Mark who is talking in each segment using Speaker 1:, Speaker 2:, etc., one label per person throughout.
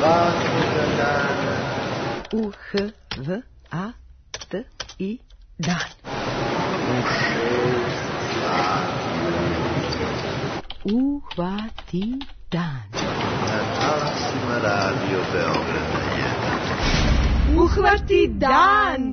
Speaker 1: svakoga dana.
Speaker 2: U-H-V-A-T-I dan.
Speaker 1: U 6 sati.
Speaker 2: Uhvati dan.
Speaker 1: Na talasima Radio Beograda 1.
Speaker 2: Uhvati dan!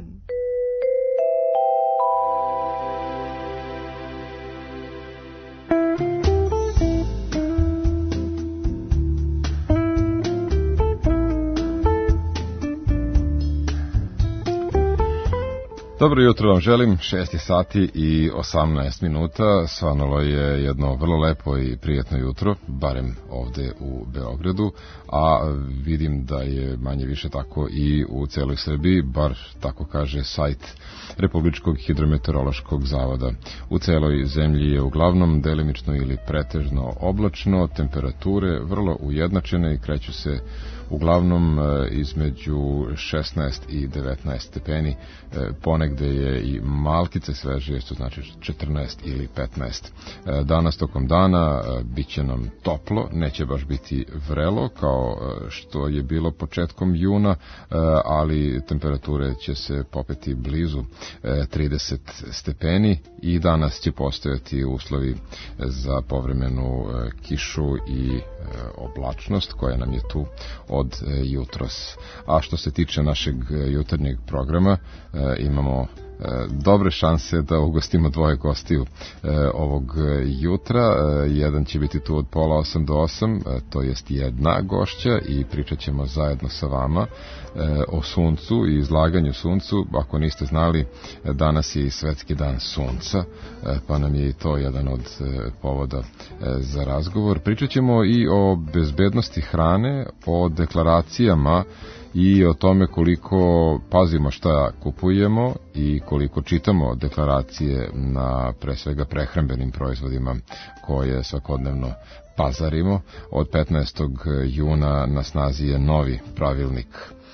Speaker 3: Dobro jutro vam želim, 6 sati i 18 minuta, svanulo je jedno vrlo lepo i prijetno jutro, barem ovde u Beogradu, a vidim da je manje više tako i u celoj Srbiji, bar tako kaže sajt Republičkog hidrometeorološkog zavoda. U celoj zemlji je uglavnom delimično ili pretežno oblačno, temperature vrlo ujednačene i kreću se uglavnom između 16 i 19 stepeni, ponegde je i malkice svežije, što znači 14 ili 15. Danas tokom dana bit će nam toplo, neće baš biti vrelo kao što je bilo početkom juna, ali temperature će se popeti blizu 30 stepeni i danas će postojati uslovi za povremenu kišu i oblačnost koja nam je tu od jutros. A što se tiče našeg jutarnjeg programa, imamo dobre šanse da ugostimo dvoje gostiju ovog jutra. Jedan će biti tu od pola 8 do 8, to jest jedna gošća i pričat ćemo zajedno sa vama o suncu i izlaganju suncu. Ako niste znali, danas je i Svetski dan sunca, pa nam je i to jedan od povoda za razgovor. Pričat ćemo i o bezbednosti hrane, o deklaracijama i o tome koliko pazimo šta kupujemo i koliko čitamo deklaracije na pre svega prehrambenim proizvodima koje svakodnevno pazarimo. Od 15. juna na snazi je novi pravilnik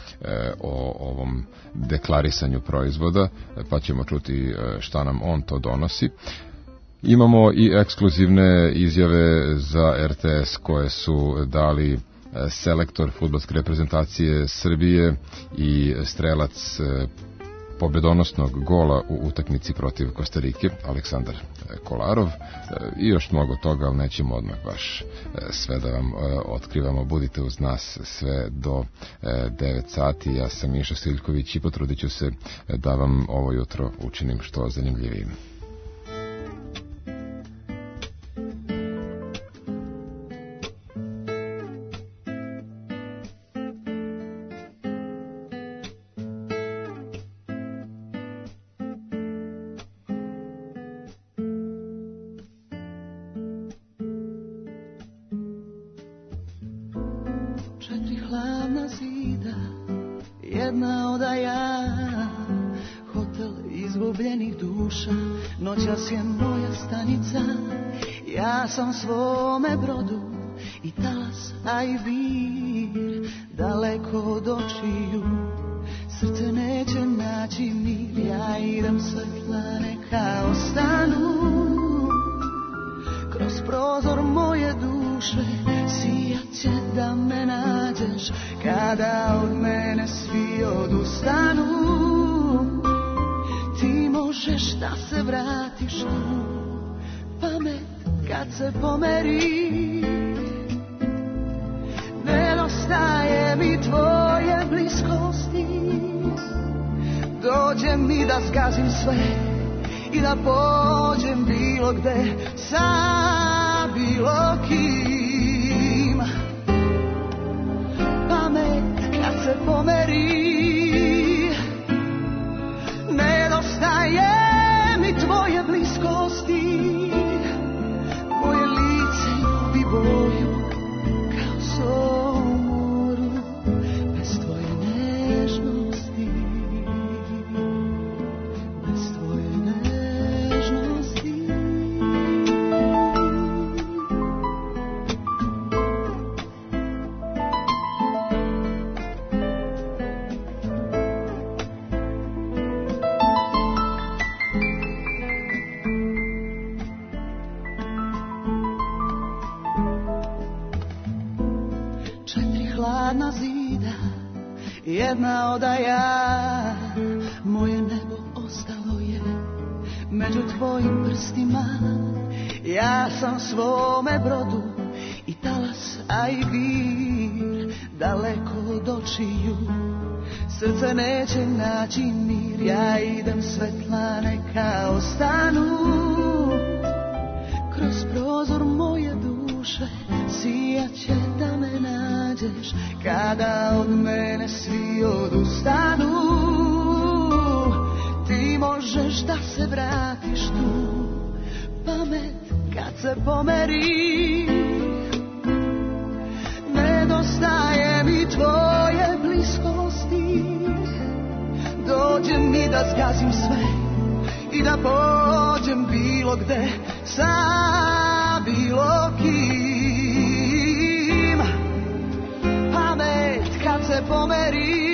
Speaker 3: o ovom deklarisanju proizvoda, pa ćemo čuti šta nam on to donosi. Imamo i ekskluzivne izjave za RTS koje su dali selektor fudbalske reprezentacije Srbije i strelac pobedonosnog gola u utakmici protiv Kostarike, Aleksandar Kolarov, i još mnogo toga, ali nećemo odmah baš sve da vam otkrivamo. Budite uz nas sve do 9 sati. Ja sam Miša Stiljković i potrudit ću se da vam ovo jutro učinim što zanimljivijim.
Speaker 4: Sam svome brodu i talas, a i vir daleko od očiju, srce neće naći mir, ja idem svetla neka ostanu, kroz prozor moje duše sijat će da me nađeš, kada od mene svi odustanu, ti možeš da se vratiš tu, pamet kad se pomeri, nedostaje mi tvoje bliskosti, dođe mi da zgazim sve i da pođem bilo gde sa bilo kim, pamet kad se pomeri, nedostaje mi tvoje bliskosti, moje lice gubi boju kao sol u moru, bez tvoje nežnosti, bez tvoje nežnosti. hladna zida, jedna odaja, moje nebo ostalo je među tvojim prstima. Ja sam svome brodu i talas, a i vir, daleko od očiju. Srce neće naći mir, ja idem, svetla neka ostanu. Kroz prozor moje duše sijaće da me nađeš, kada od mene svi odustanu. Ti možeš da se vratiš tu, pamet kad se pomeri. Nedostaje mi tvoje bliskosti, dođe mi da zgazim sve i da pođem bilo gde sa bilo kim. Pamet kad se pomeri,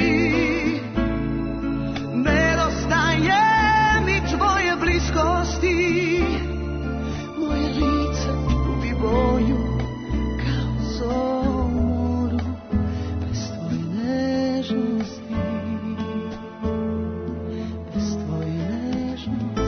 Speaker 4: nedostaje mi tvoje bliskosti, moje lice gubi boju kao sol u moru, bez tvoje nežnosti, bez tvoje nežnosti.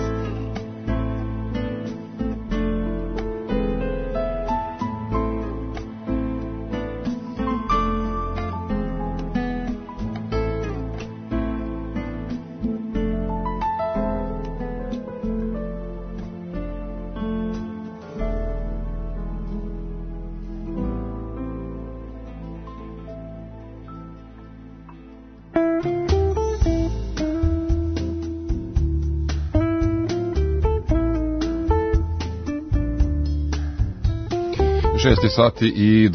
Speaker 3: 6 sati i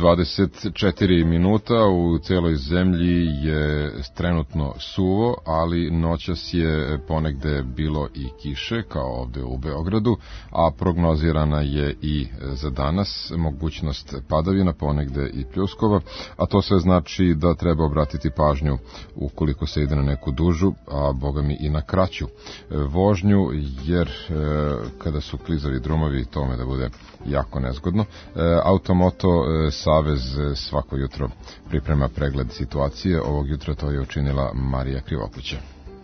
Speaker 3: 24 minuta, u celoj zemlji je trenutno suvo, ali noćas je ponegde bilo i kiše, kao ovde u Beogradu, a prognozirana je i za danas mogućnost padavina, ponegde i pljuskova, a to sve znači da treba obratiti pažnju ukoliko se ide na neku dužu, a bogami i na kraću vožnju, jer kada su klizavi drumovi, tome da bude jako nezgodno. Automoto Savez svako jutro priprema pregled situacije. Ovog jutra to je učinila Marija Krivokuća.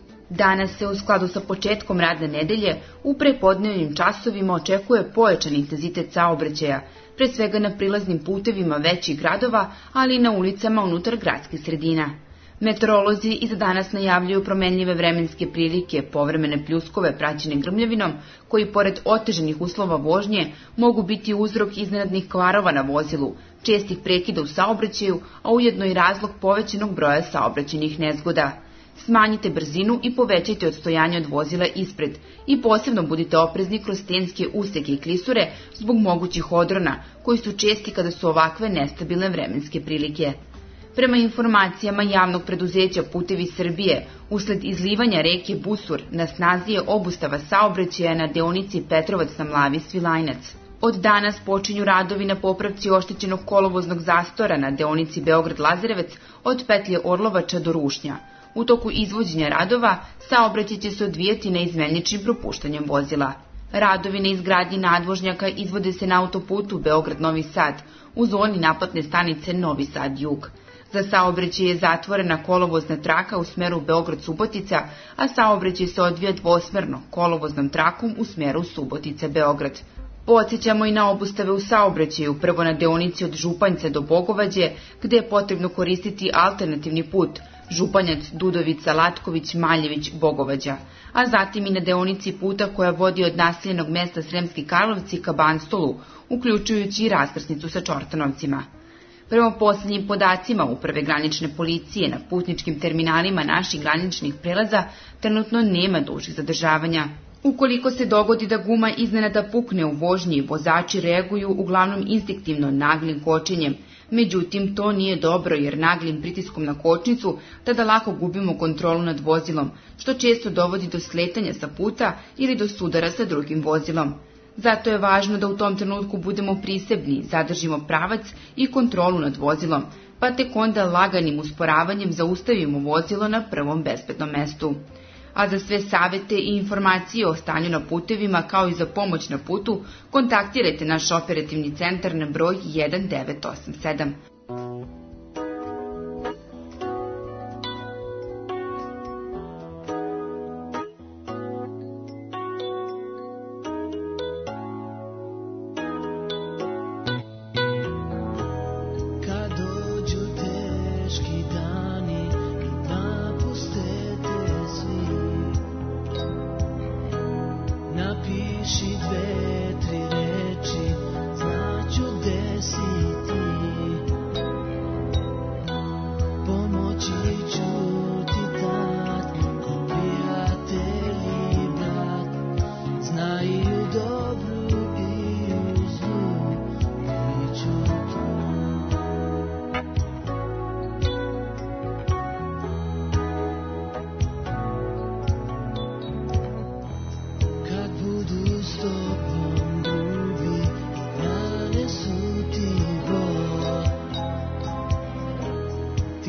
Speaker 5: Danas se u skladu sa početkom radne nedelje u prepodnevnim časovima očekuje pojačan intenzitet saobraćaja, pre svega na prilaznim putevima većih gradova, ali i na ulicama unutar gradskih sredina. Meteorolozi i za danas najavljuju promenljive vremenske prilike, povremene pljuskove praćene grmljavinom, koji pored otežanih uslova vožnje mogu biti uzrok iznenadnih kvarova na vozilu, čestih prekida u saobraćaju, a ujedno i razlog povećanog broja saobraćajnih nezgoda. Smanjite brzinu i povećajte odstojanje od vozila ispred i posebno budite oprezni kroz stenske useke i klisure zbog mogućih odrona, koji su česti kada su ovakve nestabilne vremenske prilike. Prema informacijama javnog preduzeća Putevi Srbije, usled izlivanja reke Busur na snazi je obustava saobraćaja na deonici Petrovac na Mlavi Svilajnac. Od danas počinju radovi na popravci oštećenog kolovoznog zastora na deonici Beograd-Lazarevac od petlje Orlovača do Rušnja. U toku izvođenja radova saobraćaj će se odvijati neizmeničnim propuštanjem vozila. Radovi na izgradnji nadvožnjaka izvode se na autoputu Beograd-Novi Sad u zoni naplatne stanice Novi Sad-Jug. Za saobraćaj je zatvorena kolovozna traka u smeru Beograd-Subotica, a saobraćaj se odvija dvosmerno kolovoznom trakom u smeru Subotica-Beograd. Podsjećamo i na obustave u saobraćaju, prvo na deonici od Županjca do Bogovađe, gde je potrebno koristiti alternativni put Županjac, Dudovica, Latković, Maljević, Bogovađa, a zatim i na deonici puta koja vodi od naseljenog mesta Sremski Karlovci ka Banstolu, uključujući i raskrsnicu sa Čortanovcima. Prema poslednjim podacima Uprave granične policije na putničkim terminalima naših graničnih prelaza trenutno nema dužih zadržavanja. Ukoliko se dogodi da guma iznenada pukne u vožnji, vozači reaguju uglavnom instinktivno naglim kočenjem. Međutim, to nije dobro jer naglim pritiskom na kočnicu tada lako gubimo kontrolu nad vozilom, što često dovodi do sletanja sa puta ili do sudara sa drugim vozilom. Zato je važno da u tom trenutku budemo prisebni, zadržimo pravac i kontrolu nad vozilom, pa tek onda laganim usporavanjem zaustavimo vozilo na prvom bezbednom mestu. A za sve savete i informacije o stanju na putevima kao i za pomoć na putu, kontaktirajte naš operativni centar na broj 1987.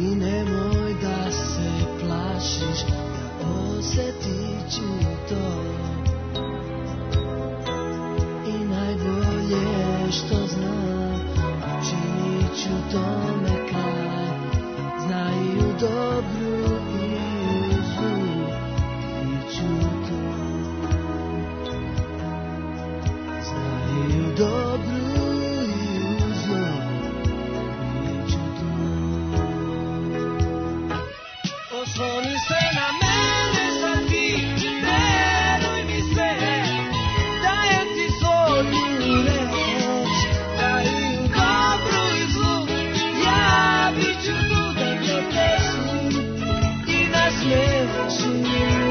Speaker 4: ti nemoj da se plašiš, ja osjetit ću to. I najbolje što znam, učinit ću tome kraj. Znaju dobru i zlu, bit ću tu. Znaju dobru i zlu, bit ću tu. Osloni se na mene sad ti, veruj mi sve, dajem ti svoju reč, daju dobru i zlu, ja bit ću tu da te tešim i nasmiješim.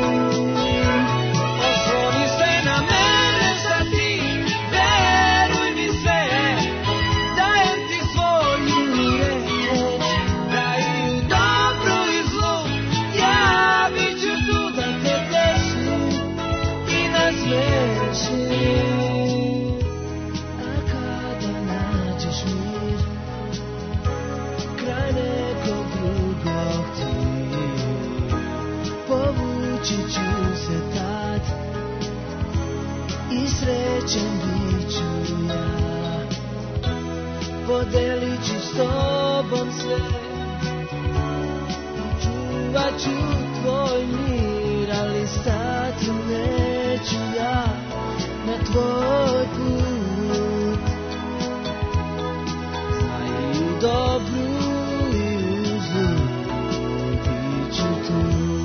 Speaker 4: Osloni se na mene sad ti, veruj mi sve, dajem ti svoju reč, daju dobru i zlu, ja bit ću tu da te tešim i nasmiješim. A kada nađeš mir kraj nekog drugog ti, povući ću se tad i srećan bit ću ja. Podelit ću s tobom sve i čuvat ću tvoj mir, ali stati neću ja na tvoj put. Znaju dobru i zlu, bit ću tu.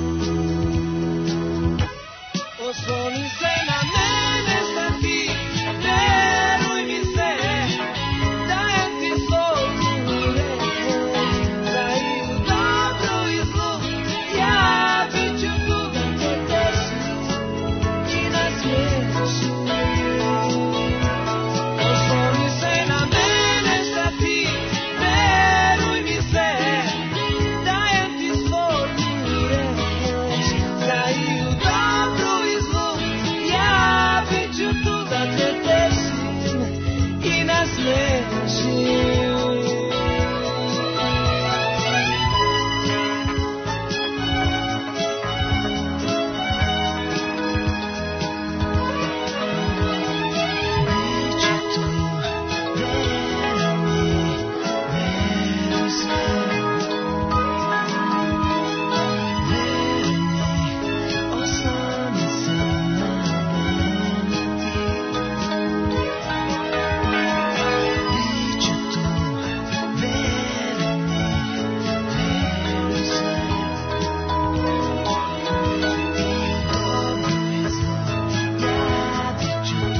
Speaker 4: Osloni se na mene sad ti, veruj mi sve, dajem ti svoju reč, znaju dobru i zlu, ja bit ću tu da te tešim i nasmiješim. Osloni se na mene sad ti, veruj mi sve, dajem ti svoju reč, znaju dobru i zlu, ja bit ću tu da te tešim i nasmiješim. Bit ću tu, veruj mi, veruj sve. Veruj mi, osloni se na mene ti. Bit ću tu, veruj mi, veruj sve. I dobro i zlo, ja bit ću tu,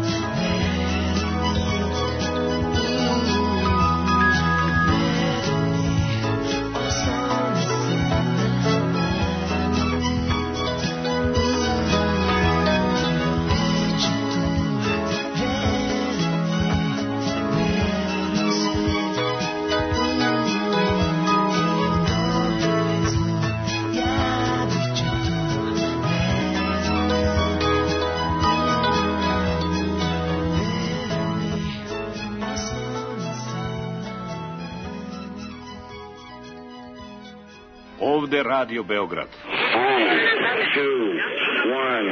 Speaker 6: Ovde Radio Beograd.
Speaker 7: 3, 2, 1,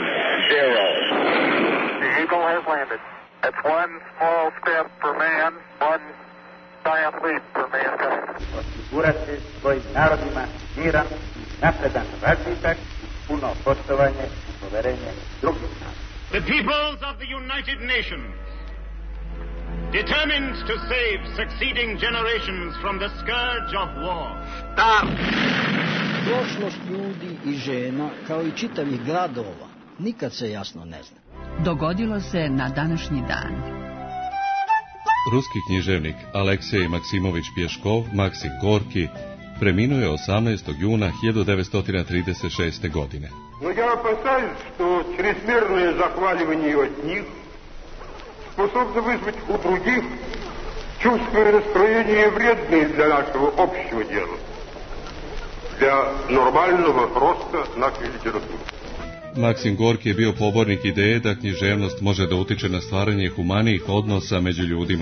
Speaker 7: 0.
Speaker 8: The Eagle has landed. That's one small step for man, one giant leap for mankind.
Speaker 9: Osigurati svojim narodima miran, napredan razvitak, puno poštovanje i poverenje drugih naroda.
Speaker 6: The peoples of the United Nations, determined to save succeeding generations from the scourge of war. Start!
Speaker 10: Prošlost ljudi i žena, kao i čitavih gradova, nikad se jasno ne zna.
Speaker 2: Dogodilo se na današnji dan.
Speaker 11: Ruski književnik Aleksej Maksimović Pješkov, Maksim Gorki, preminuo je 18. juna 1936. godine.
Speaker 12: Но я опасаюсь, что чрезмерное захваливание от них способно вызвать у других чувства и настроения вредные для нашего общего дела, для нормального роста нашей литературы.
Speaker 11: Maksim Gorki je bio pobornik ideje da književnost može da utiče na stvaranje humanijih odnosa među ljudima.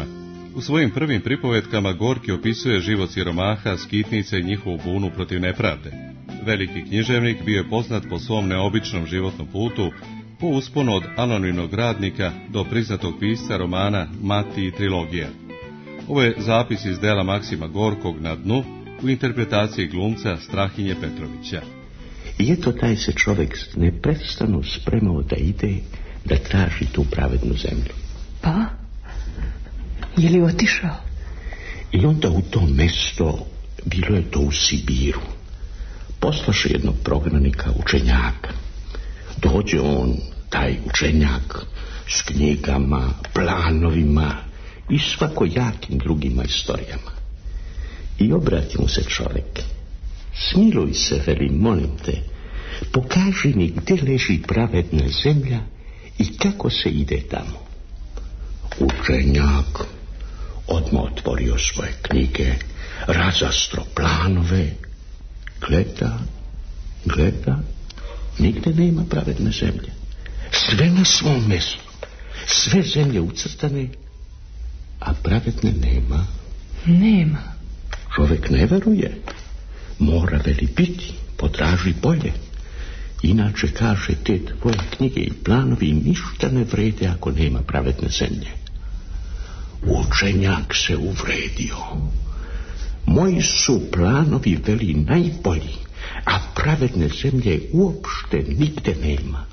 Speaker 11: U svojim prvim pripovetkama Gorki opisuje život siromaha, skitnice i njihovu bunu protiv nepravde. Veliki književnik bio je poznat po svom neobičnom životnom putu, po usponu od anonimnog radnika do priznatog pisca romana Mati i trilogija. Ovo je zapis iz dela Maksima Gorkog Na dnu u interpretaciji glumca Strahinje Petrovića.
Speaker 13: I eto taj se čovjek neprestano spremao da ide, da traži tu pravednu zemlju.
Speaker 14: Pa? Je li otišao?
Speaker 13: I onda u to mesto, bilo je to u Sibiru, poslaše jednog prognanika, učenjaka. Dođe on, taj učenjak, s knjigama, planovima i svakojakim drugima istorijama. I obrati mu se čovjek. Smiluj se, veli, molim te, pokaži mi gdje leži pravedna zemlja i kako se ide tamo. Učenjak odmah otvorio svoje knjige, razastro planove, gleda, nigde nema pravedne zemlje. Sve na svom mjestu, sve zemlje ucrtane, a pravedne nema.
Speaker 14: Nema.
Speaker 13: Čovjek ne veruje. Mora, veli, biti, potraži bolje. Inače, kaže, te tvoje knjige i planovi ništa ne vrede ako nema pravedne zemlje. Učenjak se uvredio. Moji su planovi, veli, najbolji, a pravedne zemlje uopšte nigde nema.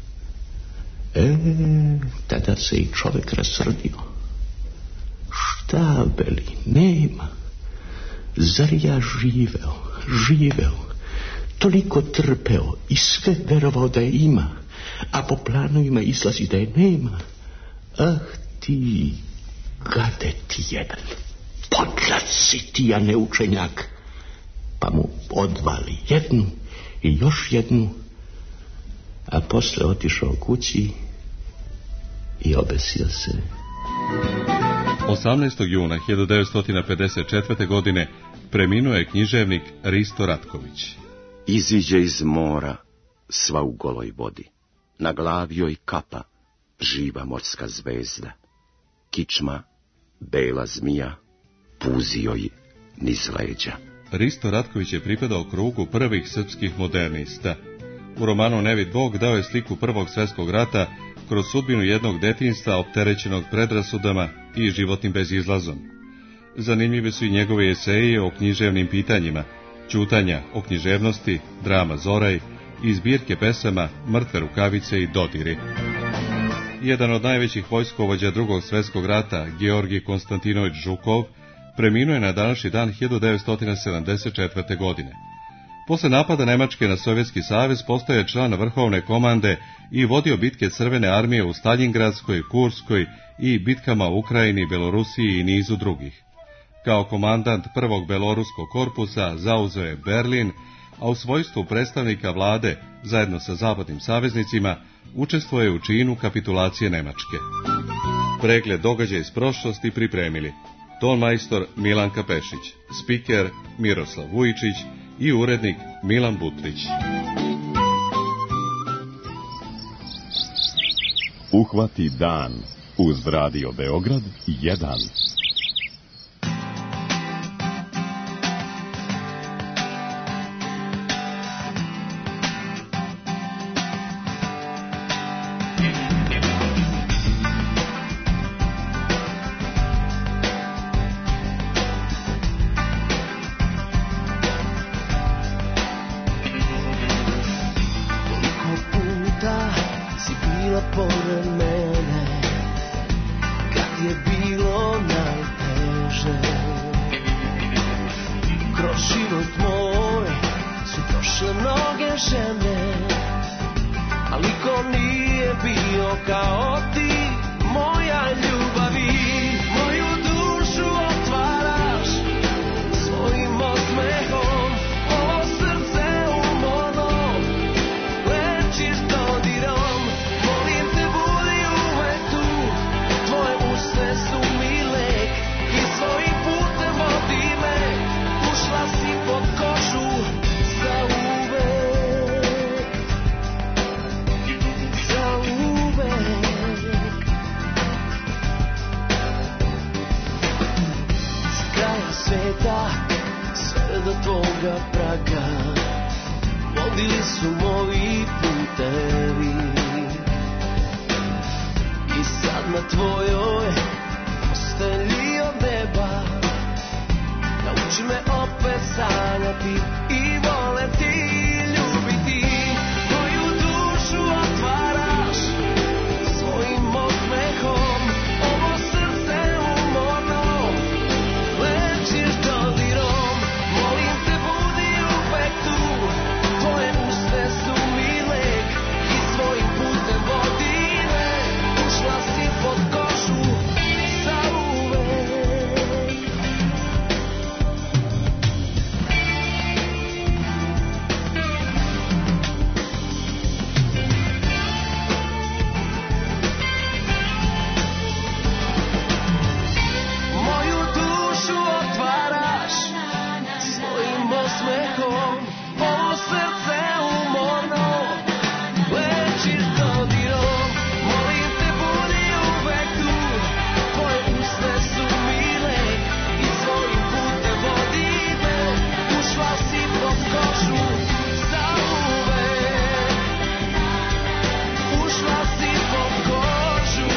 Speaker 13: Tada se i čovjek rasrdio. Šta, veli, nema? Zar ja živeo, toliko trpeo i sve verovao da je ima, a po planovima izlazi da je nema? Ah ti, gade ti jedan, podlat si ti, a ne učenjak. Pa mu odvali jednu i još jednu, a posle otišao kući i obesio se.
Speaker 11: 18. juna 1954. godine preminuo je književnik Risto Ratković.
Speaker 15: Iziđe iz mora, sva u goloj vodi, na glavi joj kapa, živa morska zvezda, kičma, bela zmija, puzi joj niz leđa.
Speaker 11: Risto Ratković je pripadao krugu prvih srpskih modernista. U romanu Nevid Bog dao je sliku Prvog svjetskog rata kroz sudbinu jednog detinjstva opterećenog predrasudama i životnim bezizlazom. Zanimljive su i njegove eseje o književnim pitanjima, Ćutanja o književnosti, drama Zoraj i zbirke pesama Mrtve rukavice i Dodiri. Jedan od najvećih vojskovođa Drugog svjetskog rata, Georgij Konstantinović Žukov, preminuo je na današnji dan 1974. godine. Posle napada Nemačke na Sovjetski savez postao je član vrhovne komande i vodio bitke Crvene armije u Staljingradskoj, Kurskoj i bitkama u Ukrajini, Belorusiji i nizu drugih. Kao komandant prvog beloruskog korpusa zauzeo je Berlin, a u svojstvu predstavnika vlade, zajedno sa zapadnim saveznicima, učestvuje je u činu kapitulacije Nemačke. Pregled događaja iz prošlosti pripremili tonmajstor Milanka Pešić, spiker Miroslav Vujičić i urednik Milan Butrić.
Speaker 16: Uhvati dan uz Radio Beograd 1.
Speaker 4: Pod
Speaker 17: praga vodili su moji putevi i sad na tvojoj postelji od neba nauči me opet sanjati i voleti, ljubiti. Moju dušu otvaraš svojim osmehom, ovo srce umorno lečiš dodirom. Molim te, budi uvek tu, tvoje usne su mi lek i svojim putem vodi me. Ušla si pod kožu zauvek. Moju dušu otvaraš svojim osmehom, ovo srce umorno lečiš dodirom. Molim te, budi uvek tu, tvoje usne su mi lek i svojim putem vodi me. Ušla si pod kožu zauvek. Ušla si pod kožu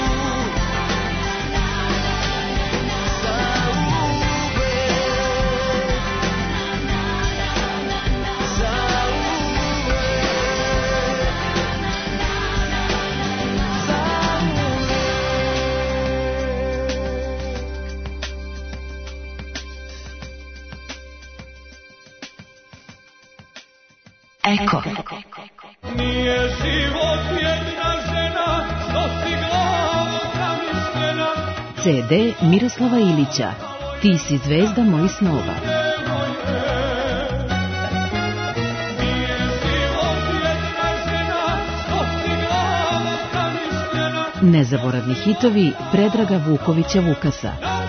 Speaker 2: Eko.
Speaker 18: Nije život jedna žena, što si glavom zamišljena.
Speaker 19: CD Miroslava Ilića. Ti si zvezda mojih snova.
Speaker 18: Nije život jedna žena, što si glavom zamišljena.
Speaker 19: Nezaboravni hitovi Predraga Vukovića Vukasa.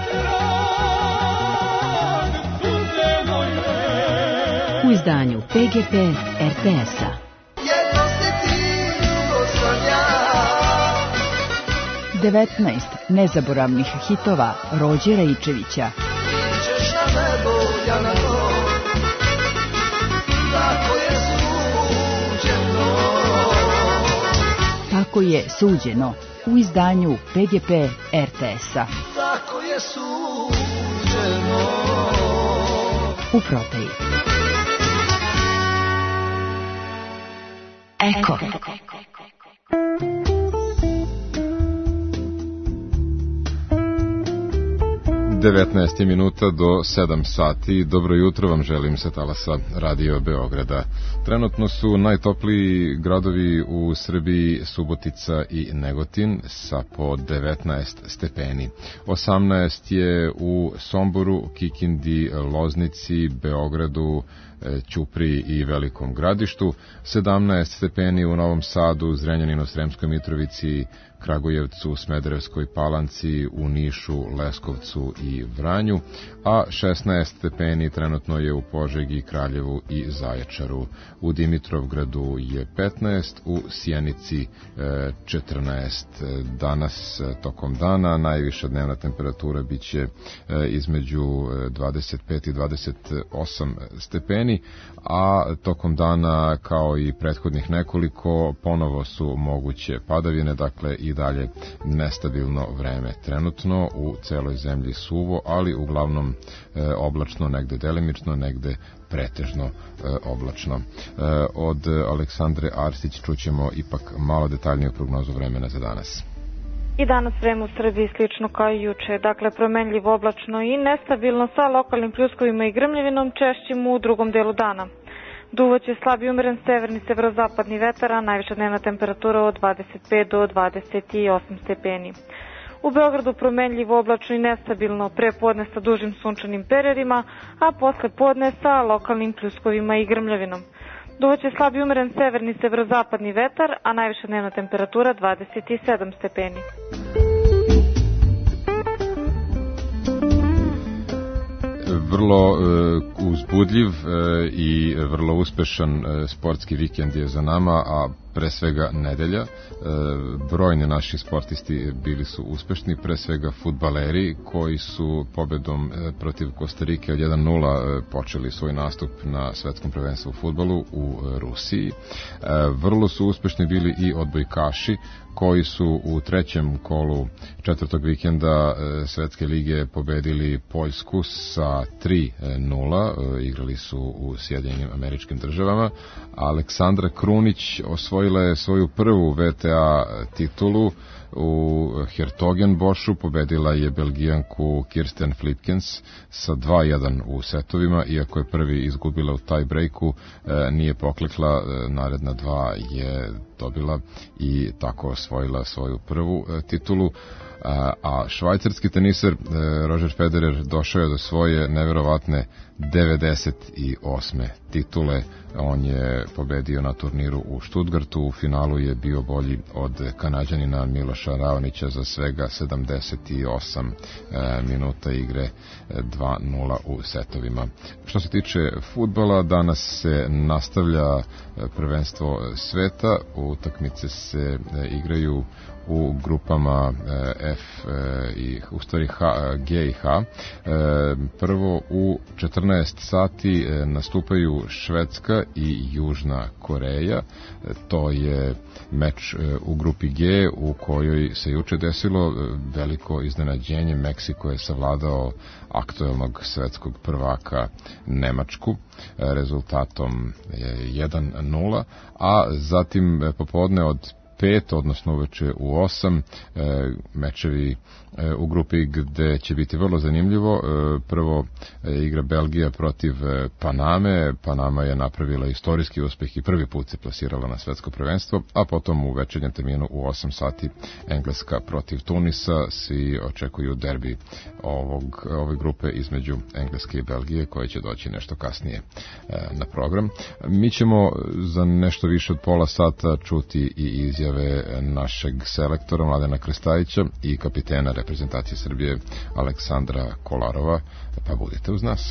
Speaker 19: U izdanju PGP RTS-a.
Speaker 4: Jedno si ti, drugo sam ja.
Speaker 2: 19 nezaboravnih hitova Rođe Raičevića.
Speaker 4: Iđeš na nebo, ja na to. Tako je suđeno.
Speaker 2: Tako je suđeno. U izdanju PGP RTS-a.
Speaker 4: Tako je suđeno.
Speaker 2: U prodaji. Eko.
Speaker 3: 19 minuta do 7 sati. Dobro jutro vam želim sa talasa Radio Beograda. Trenutno su najtopliji gradovi u Srbiji Subotica i Negotin sa po 19 stepeni. 18 je u Somboru, Kikindi, Loznici, Beogradu, Ćupriji i Velikom Gradištu, 17 stepeni u Novom Sadu, Zrenjaninu, Sremskoj Mitrovici, Kragujevcu, Smederevskoj Palanci, u Nišu, Leskovcu i Vranju, a 16 stepeni trenutno je u Požegi, Kraljevu i Zaječaru. U Dimitrovgradu je 15, u Sjenici 14. Danas tokom dana najviša dnevna temperatura biće između 25 i 28 stepeni, a tokom dana kao i prethodnih nekoliko ponovo su moguće padavine, dakle i dalje nestabilno vreme. Trenutno u celoj zemlji suvo, ali uglavnom oblačno, negde delimično, negde pretežno oblačno. Od Aleksandre Arsić čućemo ipak malo detaljniju prognozu vremena za danas.
Speaker 20: I danas vreme u Srbiji slično kao i juče, dakle promenljivo oblačno i nestabilno sa lokalnim pljuskovima i grmljevinom, češćim u drugom delu dana. Duvaće slab i umeren severni severozapadni vetar, a najviša dnevna temperatura od 25 do 28 stepeni. U Beogradu promenljivo oblačno i nestabilno, pre podne sa dužim sunčanim periodima, a posle podne sa lokalnim pljuskovima i grmljavinom. Duvaće slab i umeren severni severozapadni vetar, a najviša dnevna temperatura 27 stepeni.
Speaker 3: Vrlo uzbudljiv i vrlo uspešan sportski vikend je za nama, a pre svega nedelja. Brojni naši sportisti bili su uspešni, pre svega fudbaleri koji su pobedom protiv Kostarike od 1-0 počeli svoj nastup na svetskom prvenstvu u fudbalu u Rusiji. Vrlo su uspešni bili i odbojkaši koji su u trećem kolu četvrtog vikenda Svetske lige pobedili Poljsku sa 3-0, igrali su u Sjedinjenim Američkim Državama. Aleksandra Krunić osvojila je svoju prvu VTA titulu u Hertogenbošu, pobedila je Belgijanku Kirsten Flipkens sa 2-1 u setovima, iako je prvi izgubila u tie breaku, nije poklekla, naredna dva je dobila i tako osvojila svoju prvu titulu. A švajcarski teniser Roger Federer došao je do svoje neverovatne 98. titule. On je pobedio na turniru u Stuttgartu, u finalu je bio bolji od Kanađanina Miloša Raonića za svega 78 minuta igre, 2-0 u setovima. Što se tiče fudbala, danas se nastavlja prvenstvo sveta, utakmice se igraju u grupama F i u stvari G i H. Prvo u 14 sati nastupaju Švedska i Južna Koreja. To je meč u grupi G u kojoj se juče desilo veliko iznenađenje. Meksiko je savladao aktuelnog svetskog prvaka Nemačku rezultatom 1-0, a zatim popodne od 5, odnosno uveče u 8, mečevi u grupi gde će biti vrlo zanimljivo. Prvo igra Belgija protiv Paname. Panama je napravila istorijski uspeh i prvi put se plasirala na svetsko prvenstvo, a potom u večernjem terminu u 8 sati Engleska protiv Tunisa. Svi očekuju derbi ove grupe između Engleske i Belgije, koje će doći nešto kasnije na program. Mi ćemo za nešto više od pola sata čuti i izjave našeg selektora Mladena Krstajića i kapitena reprezentacije Srbije Aleksandra Kolarova, pa budite uz nas.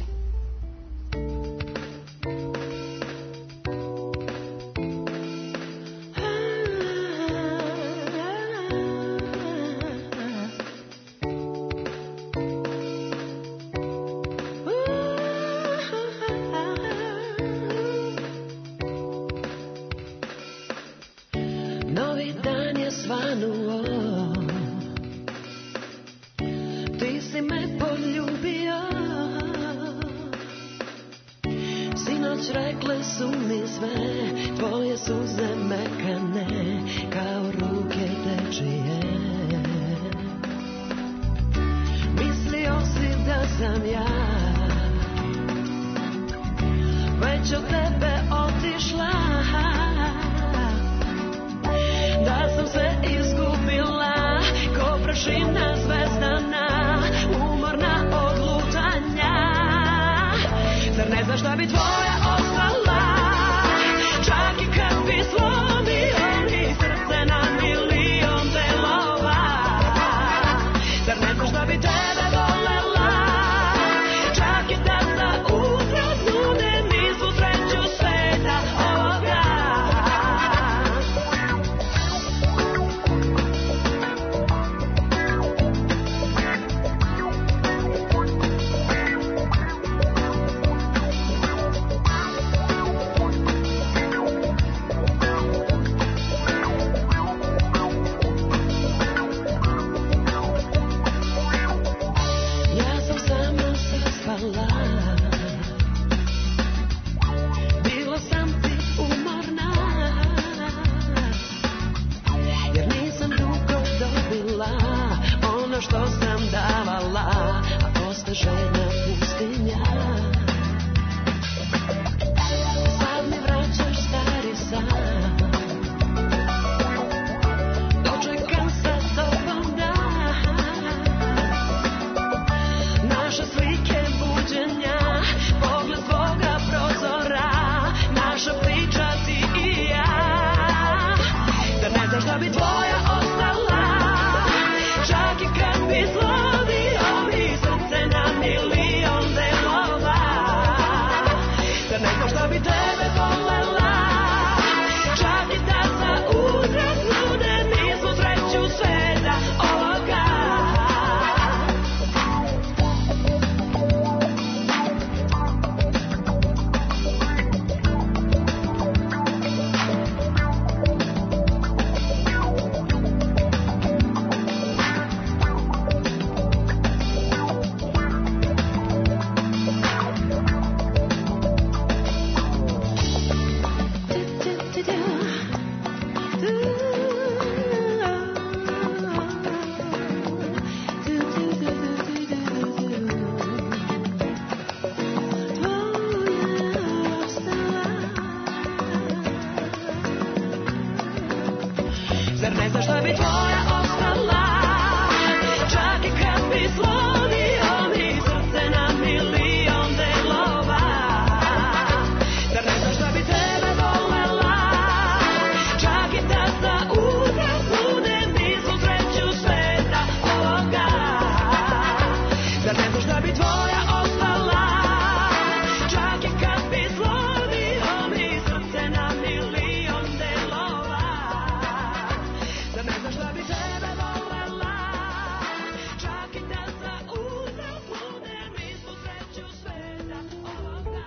Speaker 17: Zar ne znaš da bi tvoja ostala, čak i kad bi slomio mi srce na milion delova. Zar ne znaš da bi tebe volela, čak i da sa utra budem nismo sreću sveta ovoga. Zar ne znaš da bi tvoja ostala, čak i kad bi slomio mi srce na milion delova. Zar ne znaš da bi tebe volela, čak i da sa utra budem nismo sreću sveta ovoga.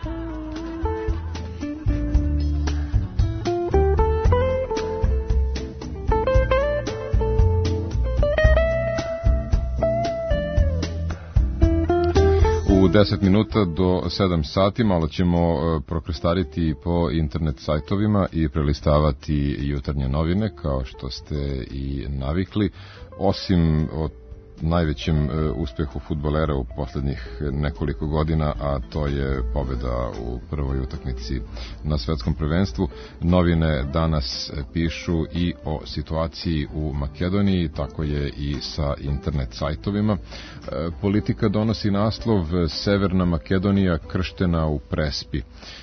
Speaker 3: U 10 minuta do 7 sati malo ćemo prokrestariti po internet sajtovima i prelistavati jutarnje novine, kao što ste i navikli. Osim o najvećem uspehu fudbalera u poslednjih nekoliko godina, a to je pobeda u prvoj utakmici na svetskom prvenstvu, novine danas pišu i o situaciji u Makedoniji, tako je i sa internet sajtovima. Politika donosi naslov Severna Makedonija krštena u prespi.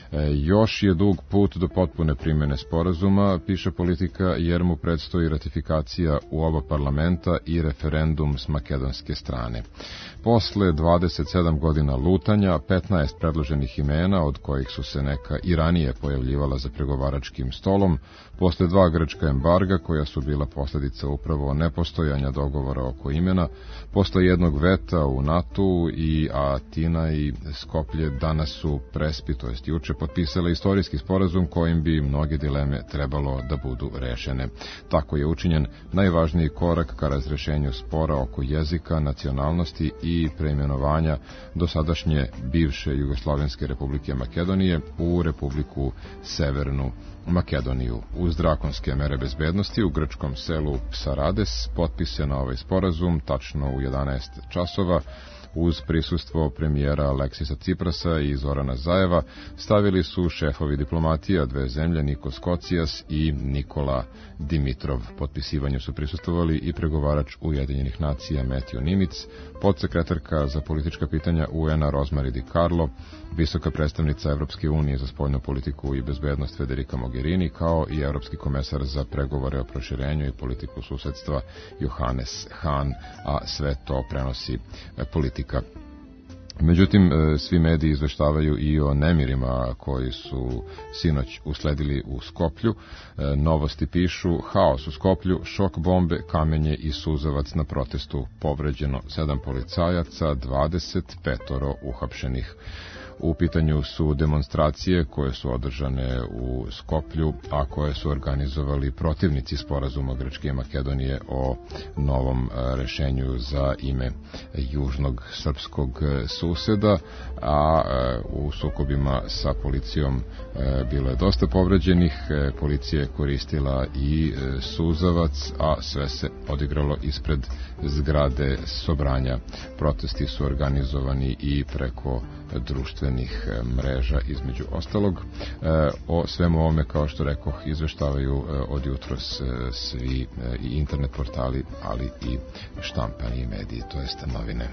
Speaker 3: Još je dug put do potpune primjene sporazuma, piše Politika, jer mu predstoji ratifikacija u oba parlamenta i referendum s makedonske strane. Posle 27 godina lutanja, 15 predloženih imena, od kojih su se neka i ranije pojavljivala za pregovaračkim stolom, posle 2 grčka embarga, koja su bila posljedica upravo nepostojanja dogovora oko imena, posle jednog veta u NATO i Atina i Skoplje danas su prespi, to jest juče, potpisale istorijski sporazum kojim bi mnoge dileme trebalo da budu rešene. Tako je učinjen najvažniji korak ka razrešenju spora oko jezika, nacionalnosti i preimenovanja dosadašnje bivše Jugoslovenske republike Makedonije u Republiku Severnu Makedoniju. Uz drakonske mere bezbednosti u grčkom selu Psarades potpisan ovaj sporazum tačno u 11 časova uz prisustvo premijera Aleksisa Ciprasa i Zorana Zajeva. Stavili su šefovi diplomatija dve zemlje, Nikos Kocijas i Nikola Dimitrov. Potpisivanju su prisustvovali i pregovarač Ujedinjenih nacija Matthew Nimitz, podsekretarka za politička pitanja UN-a Rosemary DiCarlo, visoka predstavnica Evropske unije za spoljnu politiku i bezbednost Federica Mogherini, kao i evropski komesar za pregovore o proširenju i politiku susedstva Johannes Hahn, a sve to prenosi Politika. Međutim, svi mediji izveštavaju i o nemirima koji su sinoć usledili u Skoplju. Novosti pišu: haos u Skoplju, šok bombe, kamenje i suzavac na protestu, povređeno 7 policajaca, 25 uhapšenih. U pitanju su demonstracije koje su održane u Skoplju, a koje su organizovali protivnici sporazuma Grčke i Makedonije o novom rešenju za ime južnog srpskog suseda, a u sukobima sa policijom bilo je dosta povređenih, policija je koristila i suzavac, a sve se odigralo ispred zgrade Sobranja. Protesti su organizovani i preko društvenih mreža, između ostalog. O svemu ovome, kao što rekoh, izveštavaju od jutros svi i internet portali, ali i štampani mediji, to jest novine.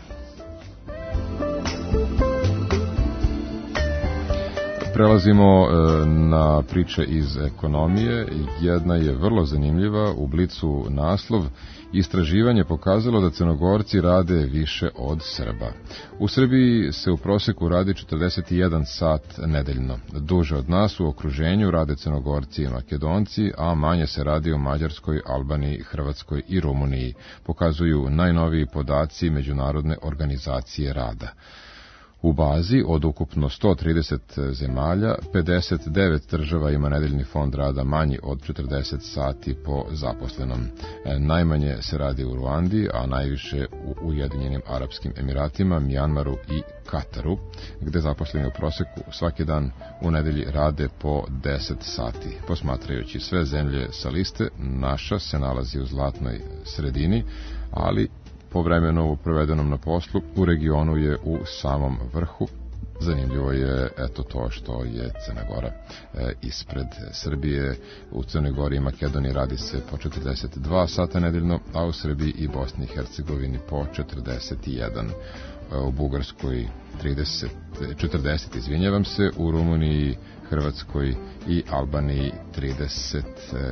Speaker 3: Prelazimo na priče iz ekonomije. Jedna je vrlo zanimljiva, u Blicu naslov: istraživanje pokazalo da Crnogorci rade više od Srba. U Srbiji se u proseku radi 41 sat nedeljno. Duže od nas u okruženju rade Crnogorci i Makedonci, a manje se radi u Mađarskoj, Albaniji, Hrvatskoj i Rumuniji, pokazuju najnoviji podaci Međunarodne organizacije rada. U bazi od ukupno 130 zemalja, 59 država ima nedeljni fond rada manji od 40 sati po zaposlenom. Najmanje se radi u Ruandi, a najviše u Ujedinjenim Arapskim Emiratima, Mjanmaru i Kataru, gde zaposleni u proseku svaki dan u nedelji rade po 10 sati. Posmatrajući sve zemlje sa liste, naša se nalazi u zlatnoj sredini, ali po vremenu provedenom na poslu u regionu je u samom vrhu, Zanimljivo je eto to što je Crna Gora ispred Srbije. U Crnoj Gori i Makedoniji radi se po 42 sata nedeljno, a u Srbiji i Bosni i Hercegovini po 41. U Bugarskoj 40, izvinjavam se, u Rumuniji, Hrvatskoj i Albaniji 39.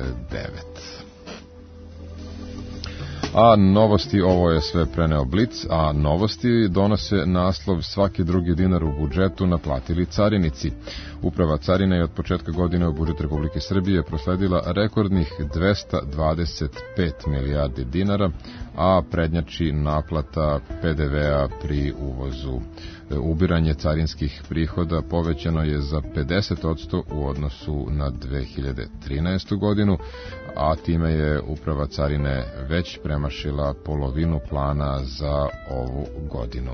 Speaker 3: A novosti, ovo je sve preneo Blic, a novosti donose naslov svaki drugi dinar u budžetu naplatili carinici. Uprava carine je od početka godine u budžet Republike Srbije prosledila rekordnih 225 milijardi dinara, a prednjači naplata PDV-a pri uvozu. Ubiranje carinskih prihoda povećano je za 50% u odnosu na 2013. godinu, a time je uprava carine već premašila polovinu plana za ovu godinu.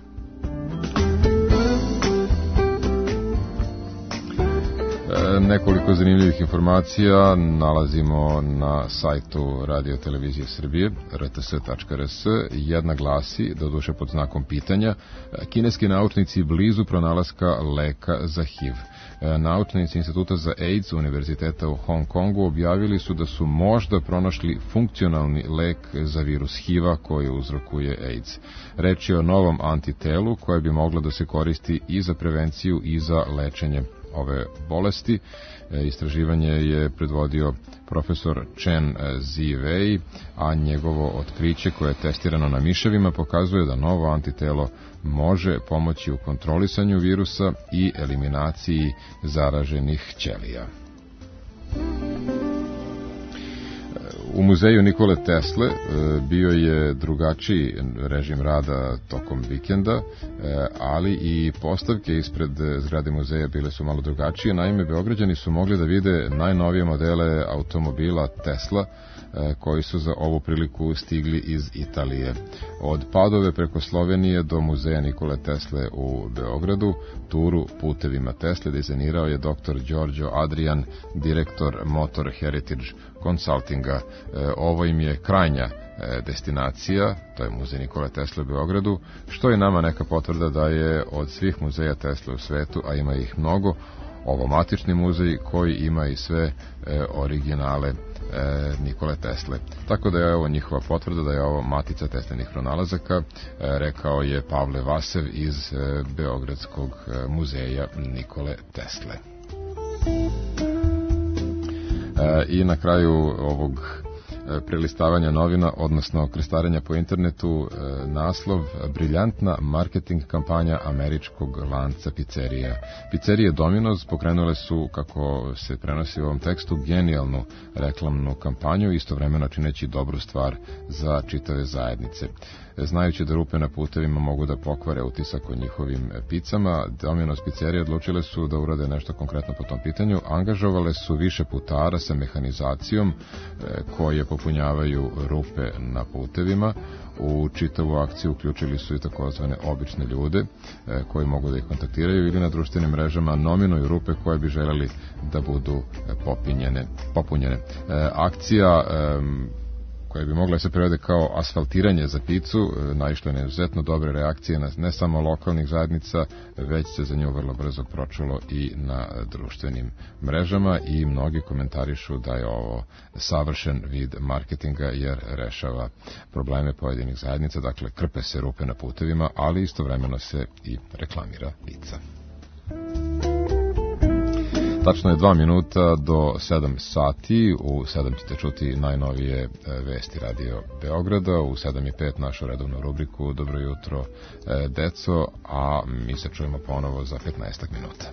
Speaker 3: Nekoliko zanimljivih informacija nalazimo na sajtu Radio Televizije Srbije, rts.rs. Jedna glasi, doduše pod znakom pitanja, kineski naučnici blizu pronalaska leka za HIV. Naučnici Instituta za AIDS Univerziteta u Hong Kongu objavili su da su možda pronašli funkcionalni lek za virus HIV-a koji uzrokuje AIDS. Reč je o novom antitelu koje bi moglo da se koristi i za prevenciju i za lečenje ove bolesti. Istraživanje je predvodio profesor Chen Ziwei, a njegovo otkriće koje je testirano na miševima pokazuje da novo antitelo može pomoći u kontrolisanju virusa i eliminaciji zaraženih ćelija. U muzeju Nikole Tesle bio je drugačiji režim rada tokom vikenda, ali i postavke ispred zgrade muzeja bile su malo drugačije. Naime, Beograđani su mogli da vide najnovije modele automobila Tesla koji su za ovu priliku stigli iz Italije. Od Padove preko Slovenije do muzeja Nikole Tesle u Beogradu, turu putevima Tesle dizajnirao je dr. Giorgio Adrian, direktor Motor Heritage Consultinga. Ovo im je krajnja destinacija, to je muzej Nikole Tesle u Beogradu, što je nama neka potvrda da je od svih muzeja Tesle u svetu, a ima ih mnogo, ovo matični muzej koji ima i sve originale Nikole Tesle. Tako da je ovo njihova potvrda da je ovo matica Teslinih pronalazaka, rekao je Pavle Vasev iz Beogradskog muzeja Nikole Tesle. I na kraju ovog prelistavanja novina, odnosno krestarenja po internetu, naslov: briljantna marketing kampanja američkog lanca pizzerija. Pizzerije Domino's pokrenule su, kako se prenosi u ovom tekstu, genijalnu reklamnu kampanju, istovremeno čineći dobru stvar za čitave zajednice. Znajući da rupe na putevima mogu da pokvare utisak o njihovim pizzama, Domino's pizzerije odlučile su da urade nešto konkretno po tom pitanju. Angažovale su više putara sa mehanizacijom koje popunjavaju rupe na putevima. U čitavu akciju uključili su i takozvane obične ljude koji mogu da ih kontaktiraju ili na društvenim mrežama nominuju rupe koje bi želeli da budu popunjene. Akcija koja bi mogla se prevede kao asfaltiranje za picu, naišlo je na izuzetno dobre reakcije ne samo lokalnih zajednica, već se za nju vrlo brzo pročulo i na društvenim mrežama i mnogi komentarišu da je ovo savršen vid marketinga jer rešava probleme pojedinih zajednica, dakle krpe se rupe na putevima, ali istovremeno se i reklamira pica. Tačno je 2 minuta do 7 sati, u 7 ćete čuti najnovije vesti Radio Beograda, u 7:05 našu redovnu rubriku Dobro jutro, deco, a mi se čujemo ponovo za 15 minuta.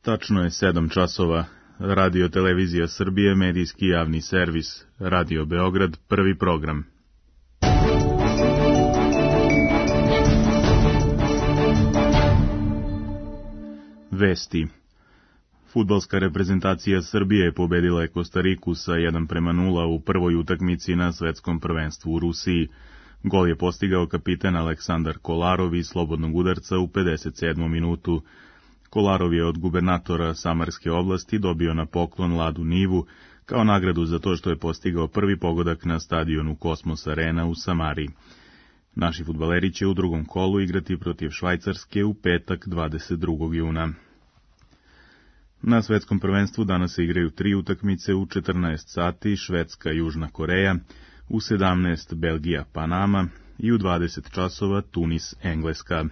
Speaker 21: Tačno je 7 časova. Radio Televizija Srbije, medijski javni servis. Radio Beograd, prvi program. Vesti. Fudbalska reprezentacija Srbije pobedila je Kostariku sa 1:0 u prvoj utakmici na svetskom prvenstvu u Rusiji. Gol je postigao kapitan Aleksandar Kolarov iz slobodnog udarca u 57. minutu. Kolarov je od gubernatora Samarske oblasti dobio na poklon Ladu Nivu kao nagradu za to što je postigao prvi pogodak na stadionu Kosmos Arena u Samari. Naši fudbaleri će u drugom kolu igrati protiv Švajcarske u petak 22. juna. Na svetskom prvenstvu danas se igraju 3 utakmice u 14 sati, Švedska, Južna Koreja, u 17 Belgija, Panama i u 20 časova Tunis, Engleska.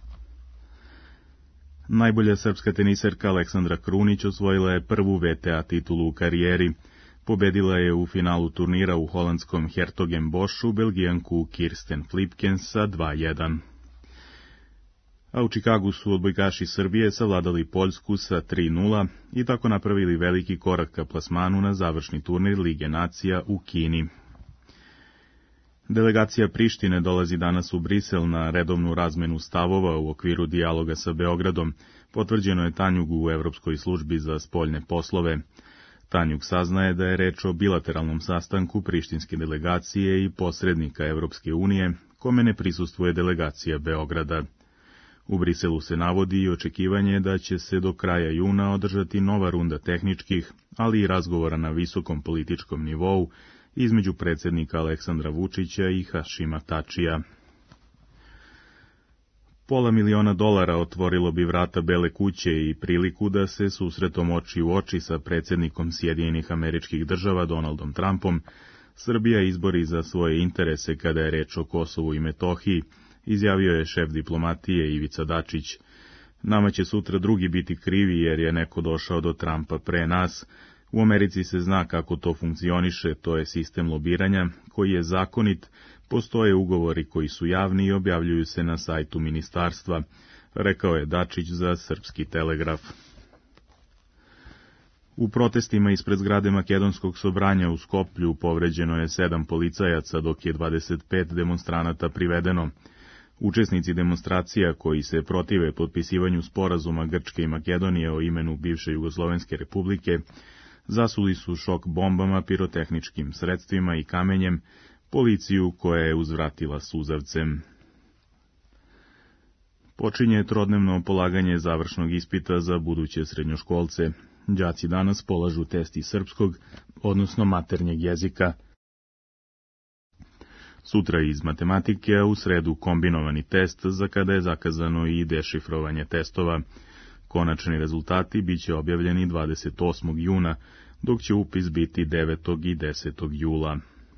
Speaker 21: Najbolja srpska teniserka Aleksandra Krunić osvojila je prvu VTA titulu u karijeri. Pobedila je u finalu turnira u holandskom Hertogenboschu Belgijanku Kirsten Flipkens sa 2:1. A u Čikagu su odbojkaši Srbije savladali Poljsku sa 3:0 i tako napravili veliki korak ka plasmanu na završni turnir Lige nacija u Kini. Delegacija Prištine dolazi danas u Brisel na redovnu razmenu stavova u okviru dijaloga sa Beogradom, potvrđeno je Tanjugu u Evropskoj službi za spoljne poslove. Tanjug saznaje da je reč o bilateralnom sastanku prištinske delegacije i posrednika Evropske unije, kome ne prisustvuje delegacija Beograda. U Briselu se navodi i očekivanje da će se do kraja juna održati nova runda tehničkih, ali i razgovora na visokom političkom nivou između predsjednika Aleksandra Vučića i Hašima Tačija. $500.000 otvorilo bi vrata Bele kuće i priliku da se susretom oči u oči sa predsjednikom Sjedinjenih Američkih Država Donaldom Trumpom Srbija izbori za svoje interese kada je reč o Kosovu i Metohiji, izjavio je šef diplomatije Ivica Dačić. Nama će sutra drugi biti krivi jer je neko došao do Trumpa pre nas. U Americi se zna kako to funkcioniše, to je sistem lobiranja koji je zakonit, postoje ugovori koji su javni i objavljuju se na sajtu ministarstva, rekao je Dačić za Srpski telegraf. U protestima ispred zgrade Makedonskog sobranja u Skoplju povređeno je 7 policajaca, dok je 25 demonstranata privedeno. Učesnici demonstracija koji se protive potpisivanju sporazuma Grčke i Makedonije o imenu bivše Jugoslovenske republike zasuli su šok bombama, pirotehničkim sredstvima i kamenjem policiju koja je uzvratila suzavcem. Počinje trodnevno polaganje završnog ispita za buduće srednjoškolce. Đaci danas polažu test iz srpskog, odnosno maternjeg jezika. Sutra iz matematike, a u sredu kombinovani test, za kada je zakazano i dešifrovanje testova. Konačni rezultati biće objavljeni 28. juna, dok će upis biti 9. i 10. jula.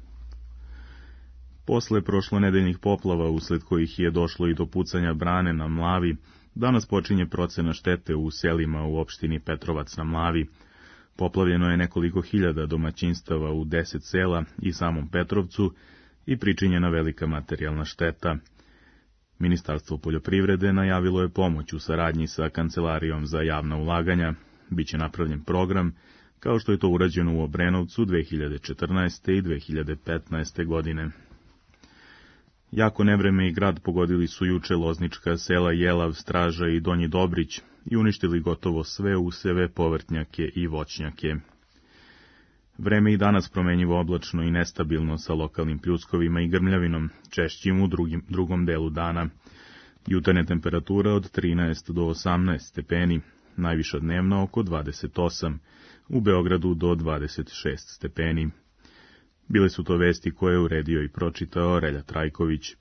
Speaker 21: Posle prošlonedeljnih poplava, usled kojih je došlo i do pucanja brane na Mlavi, danas počinje procena štete u selima u opštini Petrovac na Mlavi. Poplavljeno je nekoliko hiljada domaćinstava u 10 sela i samom Petrovcu i pričinjena velika materijalna šteta. Ministarstvo poljoprivrede najavilo je pomoć u saradnji sa Kancelarijom za javna ulaganja. Biće napravljen program, kao što je to urađeno u Obrenovcu 2014. i 2015. godine. Jako nevreme i grad pogodili su juče loznička sela Jelav, Straža i Donji Dobrić i uništili gotovo sve useve, povrtnjake i voćnjake. Vreme i danas promenjivo oblačno i nestabilno sa lokalnim pljuskovima i grmljavinom, češćim u drugom delu dana. Jutarnja temperatura od 13 do 18 stepeni, najviša dnevna oko 28, u Beogradu do 26 stepeni. Bile su to vesti koje je uredio i pročitao Relja Trajković.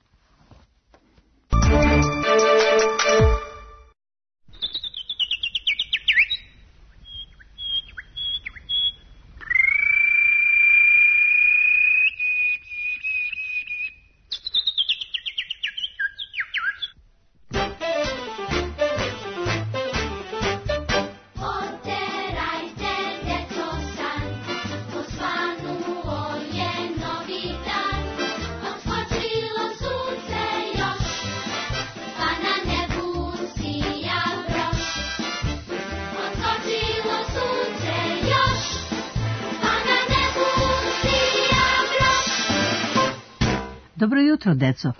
Speaker 1: Dobro jutro, deco.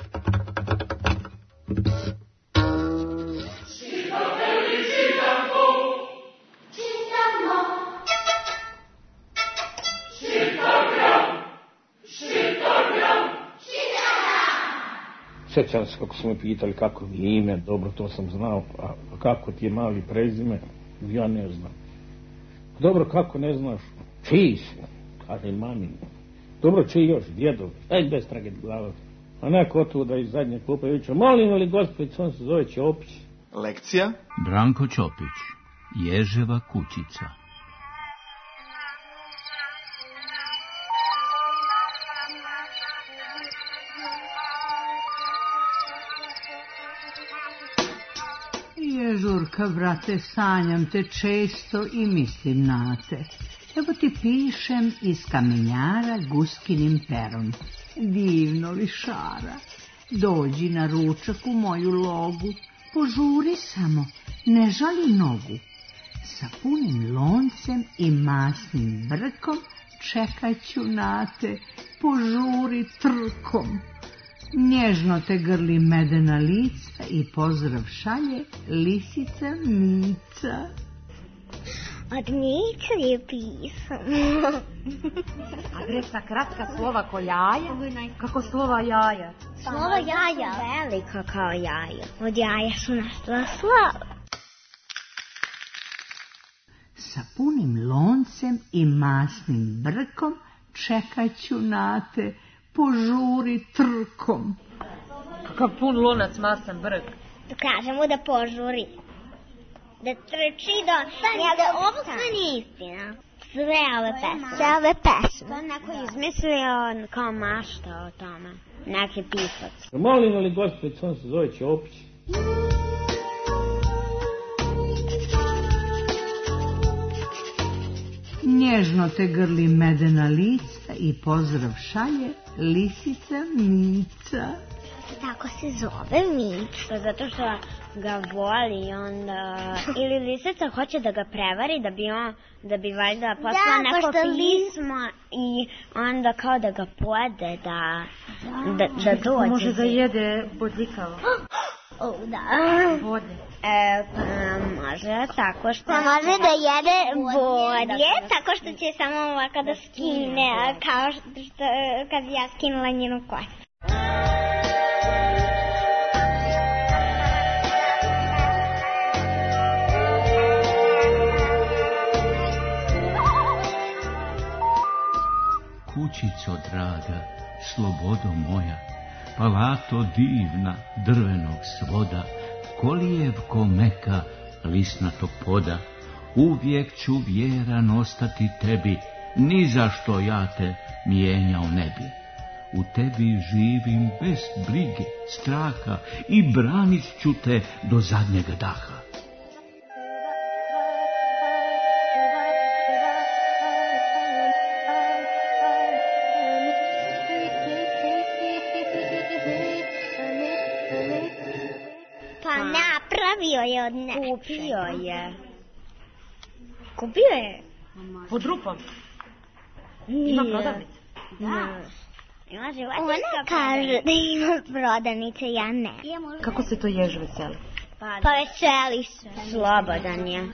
Speaker 9: Sjećam se kako su me pitali kako mi je ime, dobro, to sam znao, a kako ti je mali prezime, ja ne znam. Dobro, kako ne znaš, čiji si, kaže mamin. Dobro, čiji još, djedov, aj bez trage glava. A neko otuda iz zadnje klupe viče, molim li gospodić, on se zove Ćopić.
Speaker 22: Lekcija?
Speaker 23: Branko Ćopić, Ježeva kućica.
Speaker 1: Ježurka, brate, sanjam te često i mislim na te. Evo ti pišem iz kamenjara guskinim perom. Divno li šara, dođi na ručak u moju logu, požuri samo, ne žali nogu. Sa punim loncem i masnim brkom čekat ću na te, požuri trkom. Nježno te grli medena lica i pozdrav šalje lisica Mica.
Speaker 24: Od Mica je pisam.
Speaker 25: A greca kratka slova ko jaja, kako slova jaja.
Speaker 24: Slova jaja velika kao jaja. Od jaja su nastala slova.
Speaker 1: Sa punim loncem i masnim brkom čekat ću na te, požuri trkom.
Speaker 25: Kakav pun lonac, masan brk.
Speaker 24: Kažemo da požuri. Da trči do... Ovo sve nije istina. Sve ove pesme. Sve ove pesme. To neko izmislio kao mašta o tome. Neki pisac.
Speaker 9: Molim li gospodić, on se zove Ćopić.
Speaker 1: Nježno te grli medena lica i pozdrav šalje lisica Mica.
Speaker 24: Tako se zove Mica.
Speaker 25: Zato što ga voli onda... Ili lisica hoće da ga prevari da bi valjda poslao neko pismo i onda kao da ga pojede da dođe. Može da jede bodljikavo.
Speaker 24: Da.
Speaker 25: Vode.
Speaker 24: Može tako što... Može da jede bodje, tako što će samo ovako da skine, kao što kad ja skinula njenu kosu.
Speaker 23: Kućico draga, slobodo moja, palato divna drvenog svoda, kolijevko meka lisnatog poda, uvijek ću vjeran ostati tebi, ni zašto ja te mijenjao ne bi. U tebi živim bez brige, straha i branit ću te do zadnjeg daha.
Speaker 24: Je od nečega.
Speaker 25: Kupio je? Pod rupom? Ima prodavnice?
Speaker 24: Da. Ona kaže da ima prodavnice, ja ne.
Speaker 25: Kako se to jež veseli?
Speaker 24: Pa veseli se.
Speaker 25: Slobodan je.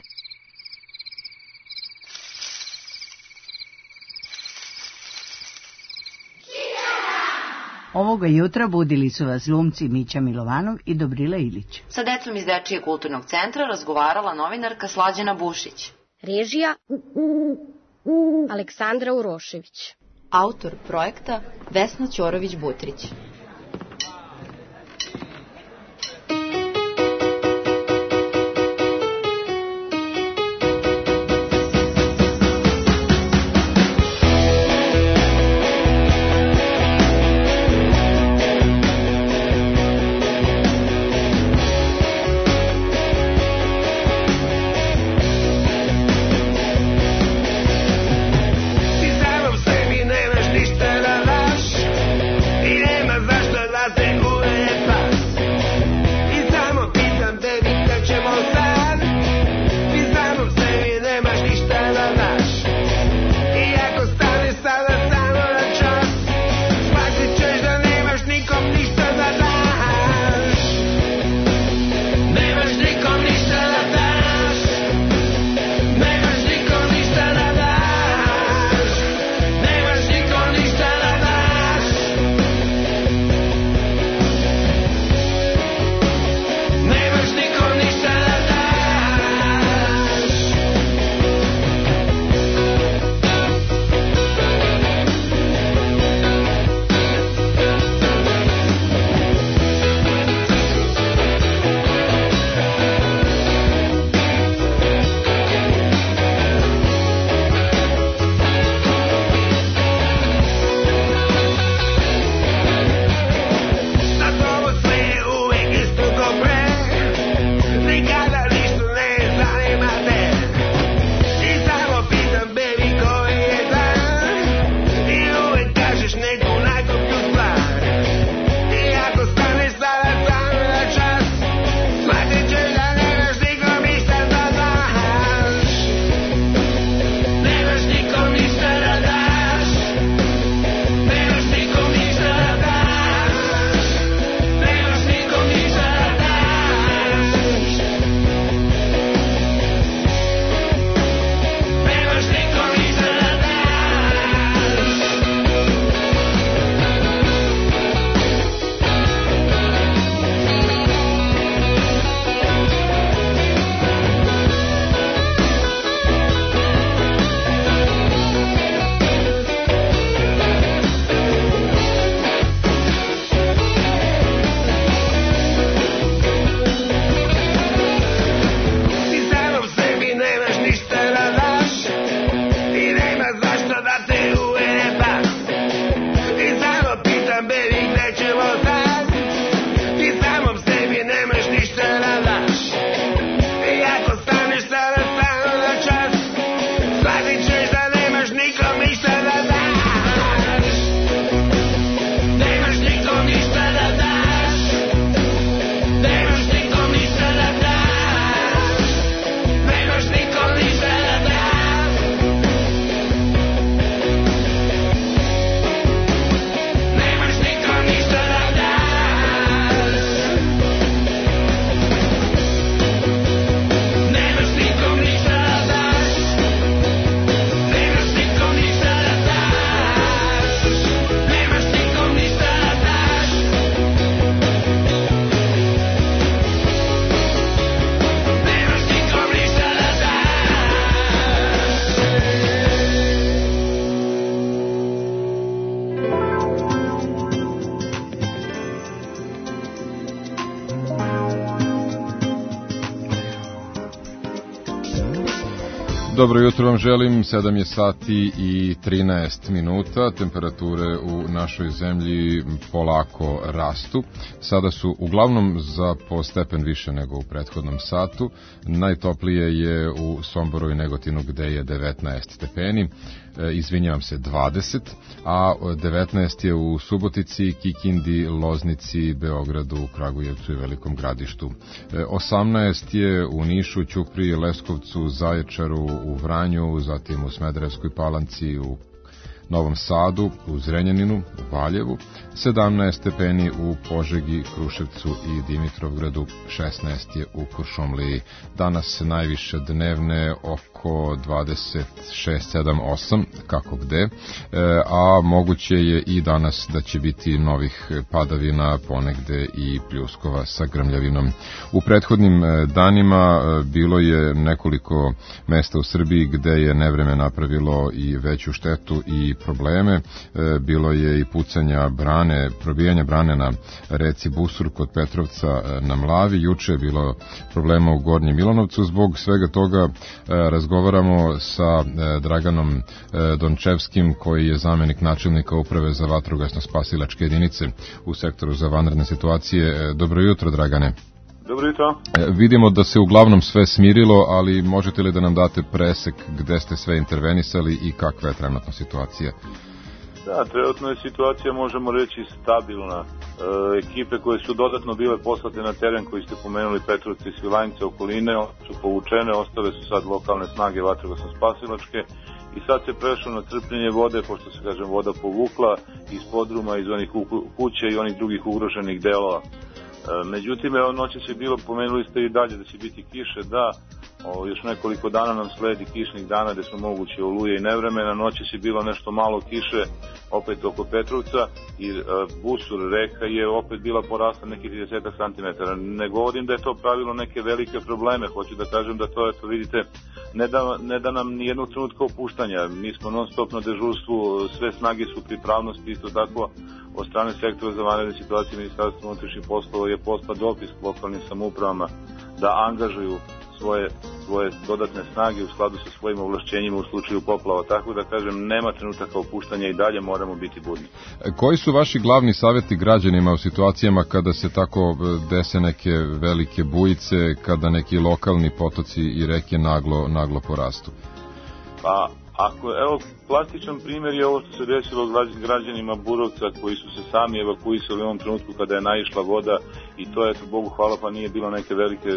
Speaker 1: Ovoga jutra budili su vas glumci Mića Milovanov i Dobrila Ilić.
Speaker 26: Sa decom iz Dečijeg kulturnog centra razgovarala novinarka Slađana Bušić.
Speaker 27: Režija Aleksandra Urošević.
Speaker 26: Autor projekta Vesna Ćorović-Butrić.
Speaker 18: Ti sam u sebi nemaš ništa da daš i nema
Speaker 5: nećemo sad. Ti samom sebi nemaš ništa da daš. I ako staneš sada stano na čas, shvatit ćeš da nemaš nikom ništa da daš. Nemaš nikom ništa da daš. Nemaš nikom ništa da daš. Nemaš nikom ništa da daš. Nemaš nikom ništa da daš. Nemaš nikom ništa da daš. Nemaš nikom ništa da daš. Nemaš nikom ništa da daš. Nemaš nikom ništa da
Speaker 3: Dobro jutro vam želim, 7 je sati i 13 minuta, temperature u našoj zemlji polako rastu. Sada su uglavnom za po stepen više nego u prethodnom satu. Najtoplije je u Somboru i Negotinu gde je 19 stepeni, izvinjavam se 20, a 19 je u Subotici, Kikindi, Loznici, Beogradu, Kragujevcu i Velikom Gradištu. 18 je u Nišu, Ćupriji, Leskovcu, Zaječaru, u Vranju, zatim u Smederevskoj Palanci, u Novom Sadu, u Zrenjaninu, u Valjevu, 17 stepeni u Požegi, Kruševcu i Dimitrovgradu, 16 je u Kuršumliji. Danas najviše dnevne oko 26, 7, 8, kako gde, a moguće je i danas da će biti novih padavina, ponegde i pljuskova sa grmljavinom. U prethodnim danima bilo je nekoliko mesta u Srbiji gde je nevreme napravilo i veću štetu i probleme. Bilo je i pucanja brane, probijanja brane na reci Busur kod Petrovca na Mlavi. Juče je bilo problema u Gornjem Milanovcu. Zbog svega toga razgovaramo sa Draganom Dončevskim, koji je zamenik načelnika Uprave za vatrogasno-spasilačke jedinice u sektoru za vanredne situacije. Dobro jutro, Dragane.
Speaker 6: Dobro jutro.
Speaker 3: Vidimo da se uglavnom sve smirilo, ali možete li da nam date presek gde ste sve intervenisali i kakva je trenutna situacija?
Speaker 6: Da, trenutno je situacija, možemo reći, stabilna. Ekipe koje su dodatno bile poslate na teren, koji ste pomenuli, Petrovci i Svilajnce, okoline, su povučene, ostale su sad lokalne snage vatrogasno-spasilačke i sad se prešlo na crpljenje vode, pošto se, kažem, voda povukla iz podruma, iz onih kuće i onih drugih ugroženih delova. Međutim, evo, noćas je bilo, pomenuli ste i dalje da će biti kiše, da, još nekoliko dana nam sledi kišnih dana gde su moguće oluje i nevremena. Noćas je bilo nešto malo kiše opet oko Petrovca i Busur, reka, je opet bila porasla nekih 30 cm. Ne govorim da je to pravilo neke velike probleme, hoću da kažem da to, eto, vidite, ne da nam nijednog trenutka opuštanja. Mi smo non stop na dežurstvu, sve snage su pripravnosti, isto tako od strane sektora za vanredne situacije Ministarstva unutrašnjih poslova je poslat dopis lokalnim samoupravama da angažuju svoje dodatne snage u skladu sa svojim ovlašćenjima u slučaju poplava. Tako da, kažem, nema trenutaka opuštanja i dalje moramo biti budni. Koji su vaši glavni savjeti građanima u situacijama kada se tako dese neke velike bujice, kada neki lokalni potoci i reke naglo porastu? Pa, evo, plastičan primjer je ovo što se desilo građanima Burovca, koji su se sami evakuisali u ovom trenutku kada je naišla voda, i to je, Bogu hvala, pa nije bilo neke velike,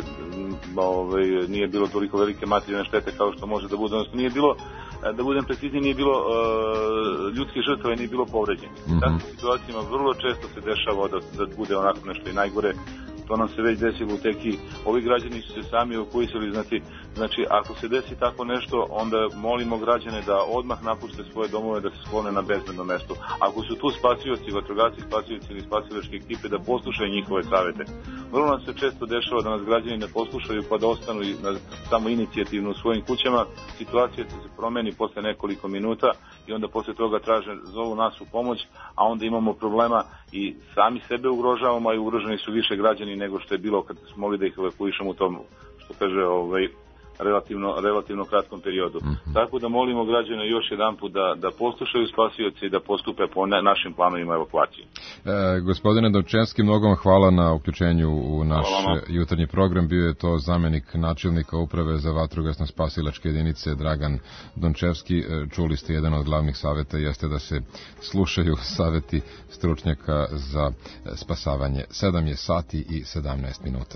Speaker 6: nije bilo toliko velike materijalne štete kao što može da bude, odnosno nije bilo, da budem precizniji, nije bilo ljudske žrtve, nije bilo povređenih. U takvim situacijama vrlo često se dešava da bude onako nešto i najgore. To nam se već desilo u Teki. Ovi građani su se sami evakuisali, znači ako se desi tako nešto, onda molimo građane da odmah napuste svoje domove, da se sklone na bezbedno mesto. Ako su tu spasioci, vatrogasci, spasioci ili spasilačke ekipe, da poslušaju njihove savete. Vrlo nam se često dešava da nas građani ne poslušaju pa da ostanu samo inicijativno u svojim kućama. Situacija se promeni posle nekoliko minuta i onda posle toga zovu nas u pomoć, a onda imamo problema i sami sebe ugrožavamo, a i ugroženi su više građani nego što je bilo kad smo mogli da ih evakuišemo u tom, što kaže, relativno kratkom periodu. Tako da molimo građane još jedanput da poslušaju spasioce i da postupe po našim planovima evakuacije.
Speaker 3: Gospodine Dončevski, mnogo vam hvala na uključenju u naš jutarnji program. Bio je to zamenik načelnika Uprave za vatrogasno-spasilačke jedinice Dragan Dončevski. Čuli ste, jedan od glavnih saveta jeste da se slušaju saveti stručnjaka za spasavanje. 7 je sati i 17 minuta.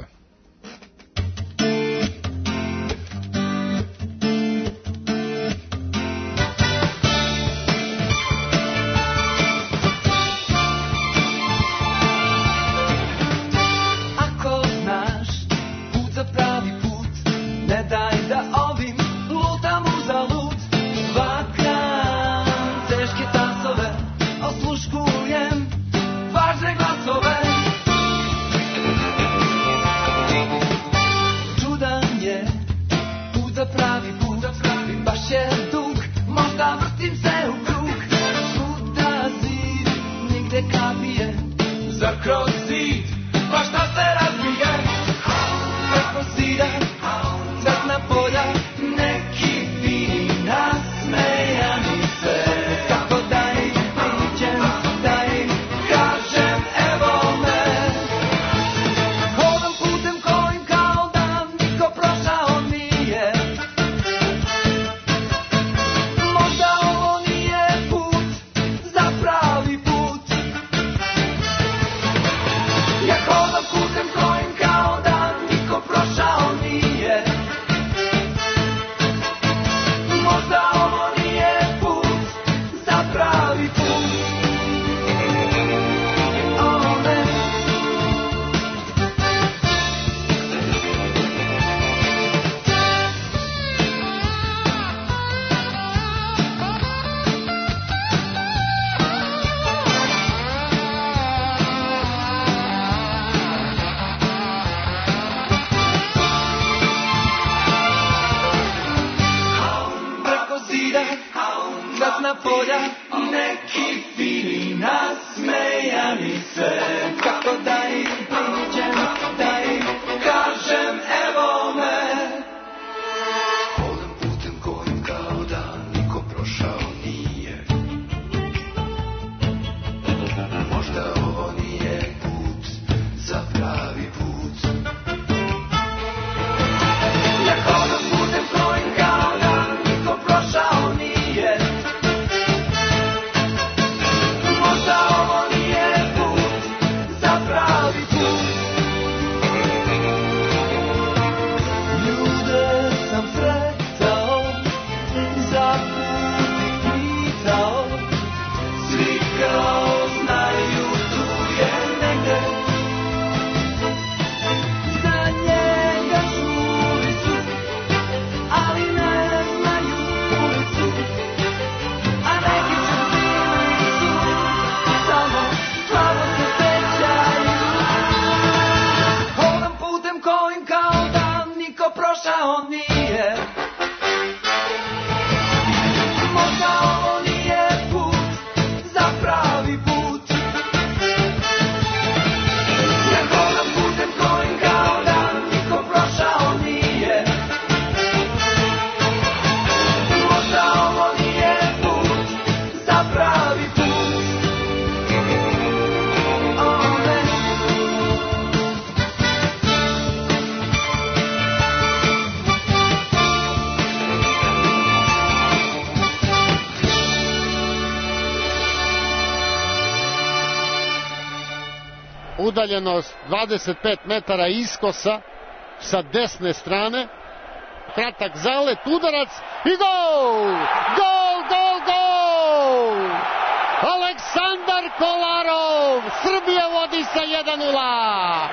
Speaker 7: Udaljenost 25 metara iskosa sa desne strane, kratak zalet, udarac i gol! Gol, gol, gol! Aleksandar Kolarov, Srbija vodi sa 1:0.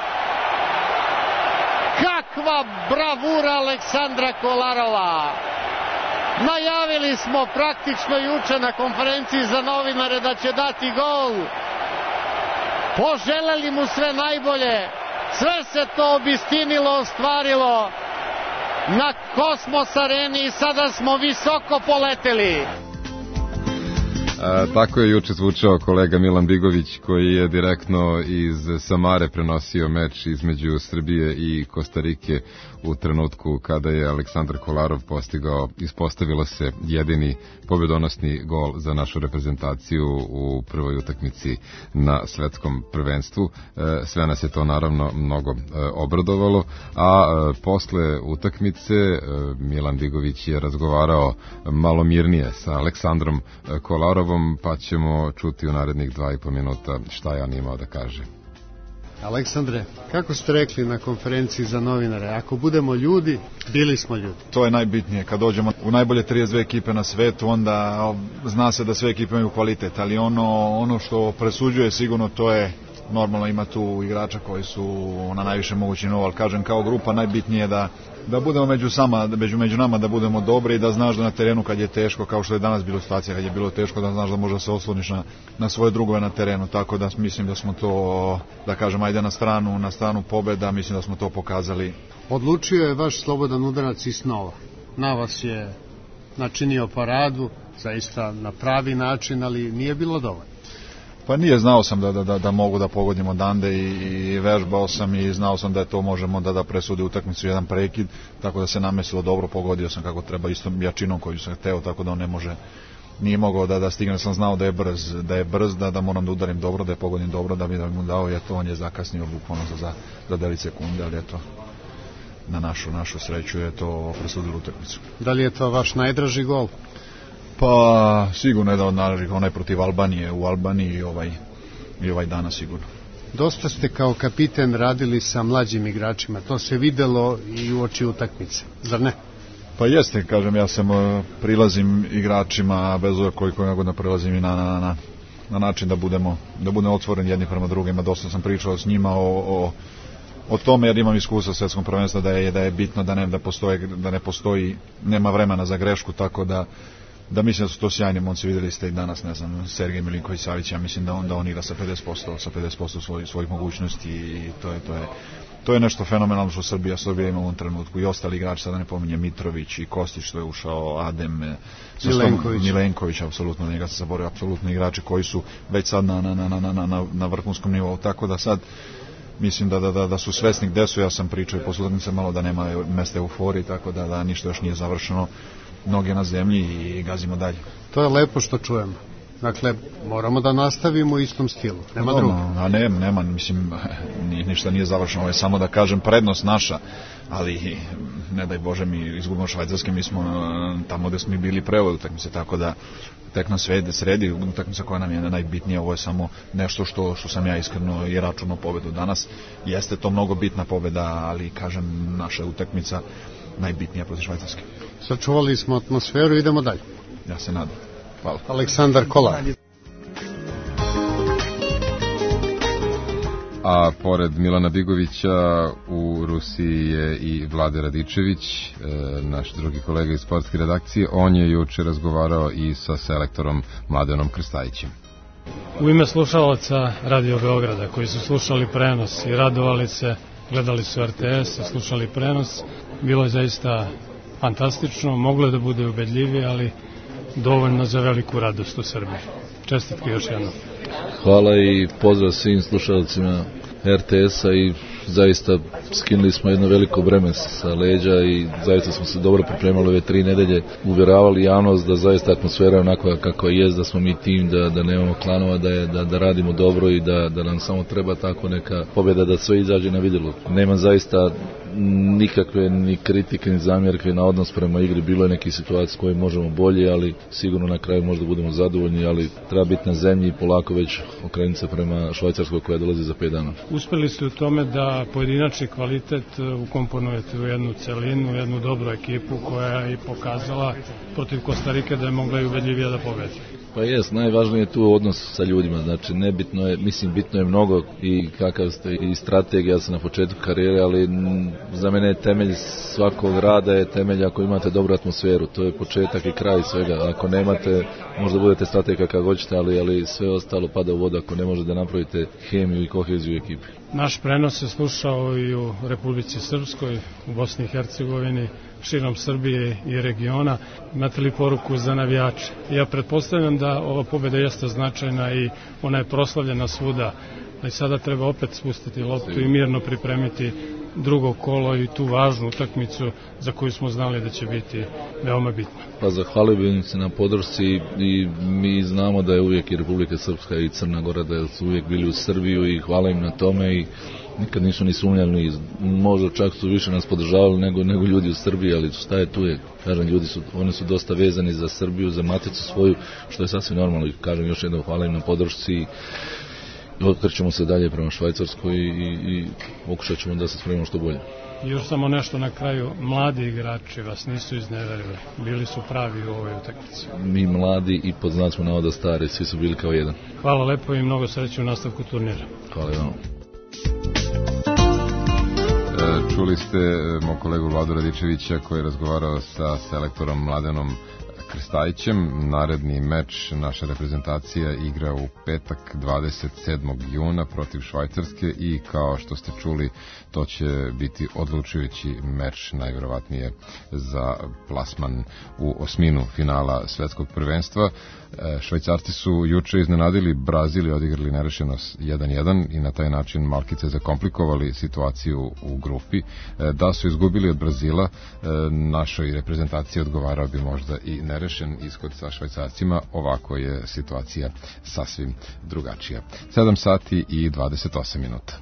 Speaker 7: Kakva bravura Aleksandra Kolarova! Najavili smo praktično juče na konferenciji za novinare da će dati gol. Poželeli mu sve najbolje, sve se to obistinilo, ostvarilo na Kosmos areni i sada smo visoko poleteli.
Speaker 3: Tako je juče zvučao kolega Milan Bigović, koji je direktno iz Samare prenosio meč između Srbije i Kostarike u trenutku kada je Aleksandar Kolarov ispostavilo se jedini pobedonosni gol za našu reprezentaciju u prvoj utakmici na svetskom prvenstvu. Sve nas je to naravno mnogo obradovalo, a posle utakmice Milan Bigović je razgovarao malo mirnije sa Aleksandrom Kolarovom, pa ćemo čuti u narednih 2,5 minuta šta je on imao da kaže.
Speaker 8: Aleksandre, kako ste rekli na konferenciji za novinare, ako budemo ljudi, bili smo ljudi.
Speaker 10: To je najbitnije, kad dođemo u najbolje 32 ekipe na svetu, onda zna se da sve ekipe imaju kvalitet, ali ono što presuđuje sigurno to je, normalno ima tu igrača koji su na najviše mogući nivou, ali kažem kao grupa najbitnije je da budemo među nama, da budemo dobri i da znaš da na terenu kad je teško, kao što je danas bilo situacija kad je bilo teško, da znaš da možda se osloniš na svoje drugove na terenu, tako da mislim da smo to, da kažem, ajde na stranu pobeda, mislim da smo to pokazali.
Speaker 8: Odlučio je vaš slobodan udarac iz snova. Na vas je načinio paradu, zaista na pravi način, ali nije bilo dovoljno.
Speaker 10: Pa nije, znao sam da mogu da pogodim odande i vežbao sam i znao sam da to možemo da presudi utakmicu jedan prekid, tako da se namesilo dobro, pogodio sam kako treba istom jačinom koju sam hteo, tako da on nije mogao da stigne, sam znao da je brz, da moram da udarim dobro, da je pogodim dobro, da bi mu dao, on je zakasnio bukvalno za 9 sekunde, ali eto, na našu sreću je to presudilo utakmicu.
Speaker 8: Da li je to vaš najdraži gol?
Speaker 10: Pa sigurno je da od najdražih, onaj protiv Albanije u Albaniji i ovaj danas sigurno.
Speaker 8: Dosta ste kao kapiten radili sa mlađim igračima, to se videlo i u oči utakmice, zar ne?
Speaker 10: Pa jeste, kažem, ja sam prilazim igračima, bez obzira koliko god prilazim i na način da budemo otvoreni jedni prema drugima. Dosta sam pričao s njima o tome, jer imam iskustva svetskom prvenstva da je bitno da ne postoji, nema vremena za grešku, tako da mislim da su to sjajni momci, vidjeli ste i danas, ne znam, Sergej Milinković-Savić, ja mislim da on igra sa 50% svojih mogućnosti i to je nešto fenomenalno što Srbija ima u ovom trenutku i ostali igrači, sada ne pominjem Mitrović i Kostić što je ušao, Adem, Milenković, apsolutno, njega se zaboravio, apsolutno igrači koji su već sad na vrhunskom nivou, tako da sad mislim da su svesni gde su, ja sam pričao i posle utakmice malo da nema mesta euforiji, tako da ništa još nije završeno, noge na zemlji i gazimo dalje.
Speaker 8: To je lepo što čujemo. Dakle, moramo da nastavimo u istom stilu. Nema drugo.
Speaker 10: A nema, mislim, ništa nije završeno. Ovo je samo da kažem prednost naša, ali ne daj Bože mi izgubimo Švajcarske, mi smo tamo gde smo bili pre ove utakmice, tako da tek na sredi utakmica koja nam je najbitnija, ovo je samo nešto što sam ja iskreno i računao pobedu danas. Jeste to mnogo bitna pobeda, ali kažem, naša utakmica najbitnija protiv Švajcarske.
Speaker 8: Sačuvali smo atmosferu, idemo dalje.
Speaker 10: Ja se nadam. Hvala.
Speaker 8: Aleksandar Kolarov.
Speaker 3: A pored Milana Bigovića u Rusiji je i Vlade Radičević, naš drugi kolega iz sportske redakcije. On je juče razgovarao i sa selektorom Mladenom Krstajićem.
Speaker 12: U ime slušalaca Radio Beograda koji su slušali prenos i radovali se, gledali su RTS, slušali prenos, bilo je zaista fantastično, moglo je da bude ubedljivije, ali dovoljno za veliku radost u Srbiji. Čestitke još jednom.
Speaker 13: Hvala i pozdrav svim slušalcima RTS-a i zaista skinuli smo jedno veliko breme sa leđa i zaista smo se dobro pripremali ove 3 nedelje, uvjeravali javnost da zaista atmosfera je onakva kako je, da smo mi tim, da nemamo klanova, da radimo dobro i da nam samo treba tako neka pobjeda da sve izađe na vidjelo. Nema zaista nikakve ni kritike ni zamjerke na odnos prema igri, bilo je neki situacije koje možemo bolje, ali sigurno na kraju možda budemo zadovoljni, ali treba biti na zemlji i polako već okrenuti se prema Švajcarskoj koja dolazi za 5 dana.
Speaker 12: Uspeli ste u tome da pojedinačni kvalitet ukomponujete u jednu celinu, jednu dobru ekipu koja je i pokazala protiv Kostarike da je mogla i ubedljivije da pobedi.
Speaker 13: Pa jest, najvažnije je tu odnos sa ljudima, znači nebitno je, mislim bitno je mnogo i kakav ste i strategija sam na početku karijere, ali za mene je temelj svakog rada je temelj ako imate dobru atmosferu, to je početak i kraj svega, ako nemate možda budete strategija kako hoćete, ali sve ostalo pada u vodu ako ne možete da napravite hemiju i koheziju u ekipi.
Speaker 12: Naš prenos se slušao i u Republici Srpskoj, u Bosni i Hercegovini, širom Srbije i regiona. Imate li poruku za navijače? Ja pretpostavljam da ova pobjeda jeste značajna i ona je proslavljena svuda, ali sada treba opet spustiti loptu i mirno pripremiti drugo kolo i tu važnu utakmicu za koju smo znali da će biti veoma bitna.
Speaker 13: Pa zahvalio bih se na podršci i mi znamo da je uvijek i Republika Srpska i Crna Gora, da su uvijek bili u Srbiju i hvala im na tome i nikad nisu ni sumnjali, možda čak su više nas podržavali nego ljudi u Srbiji, ali šta je tu je, kažem, oni su dosta vezani za Srbiju, za maticu svoju, što je sasvim normalno i kažem još jednom hvala im na podršci i okrećemo se dalje prema Švajcarskoj i pokušat ćemo da se spremimo što bolje.
Speaker 12: Još samo nešto na kraju, mladi igrači vas nisu izneverili, bili su pravi u ovoj utakmici.
Speaker 13: Mi mladi i pod znacima navoda stari, svi su bili kao jedan.
Speaker 12: Hvala lepo i mnogo sreće u nastavku turnira.
Speaker 13: Hvala vam.
Speaker 3: Čuli ste moj kolegu Vladu Radičevića koji je razgovarao sa selektorom Mladenom Krstajićem. Naredni meč naša reprezentacija igra u petak 27. juna protiv Švajcarske i kao što ste čuli to će biti odlučujući meč najvjerovatnije za plasman u osminu finala svetskog prvenstva. Švajcarci su juče iznenadili Brazil i odigrali nerešeno 1-1 i na taj način malkice zakomplikovali situaciju u grupi. Da su izgubili od Brazila, našoj reprezentaciji odgovarao bi možda i nerešen ishod sa Švajcarcima. Ovako je situacija sasvim drugačija. 7 sati i 28 minuta.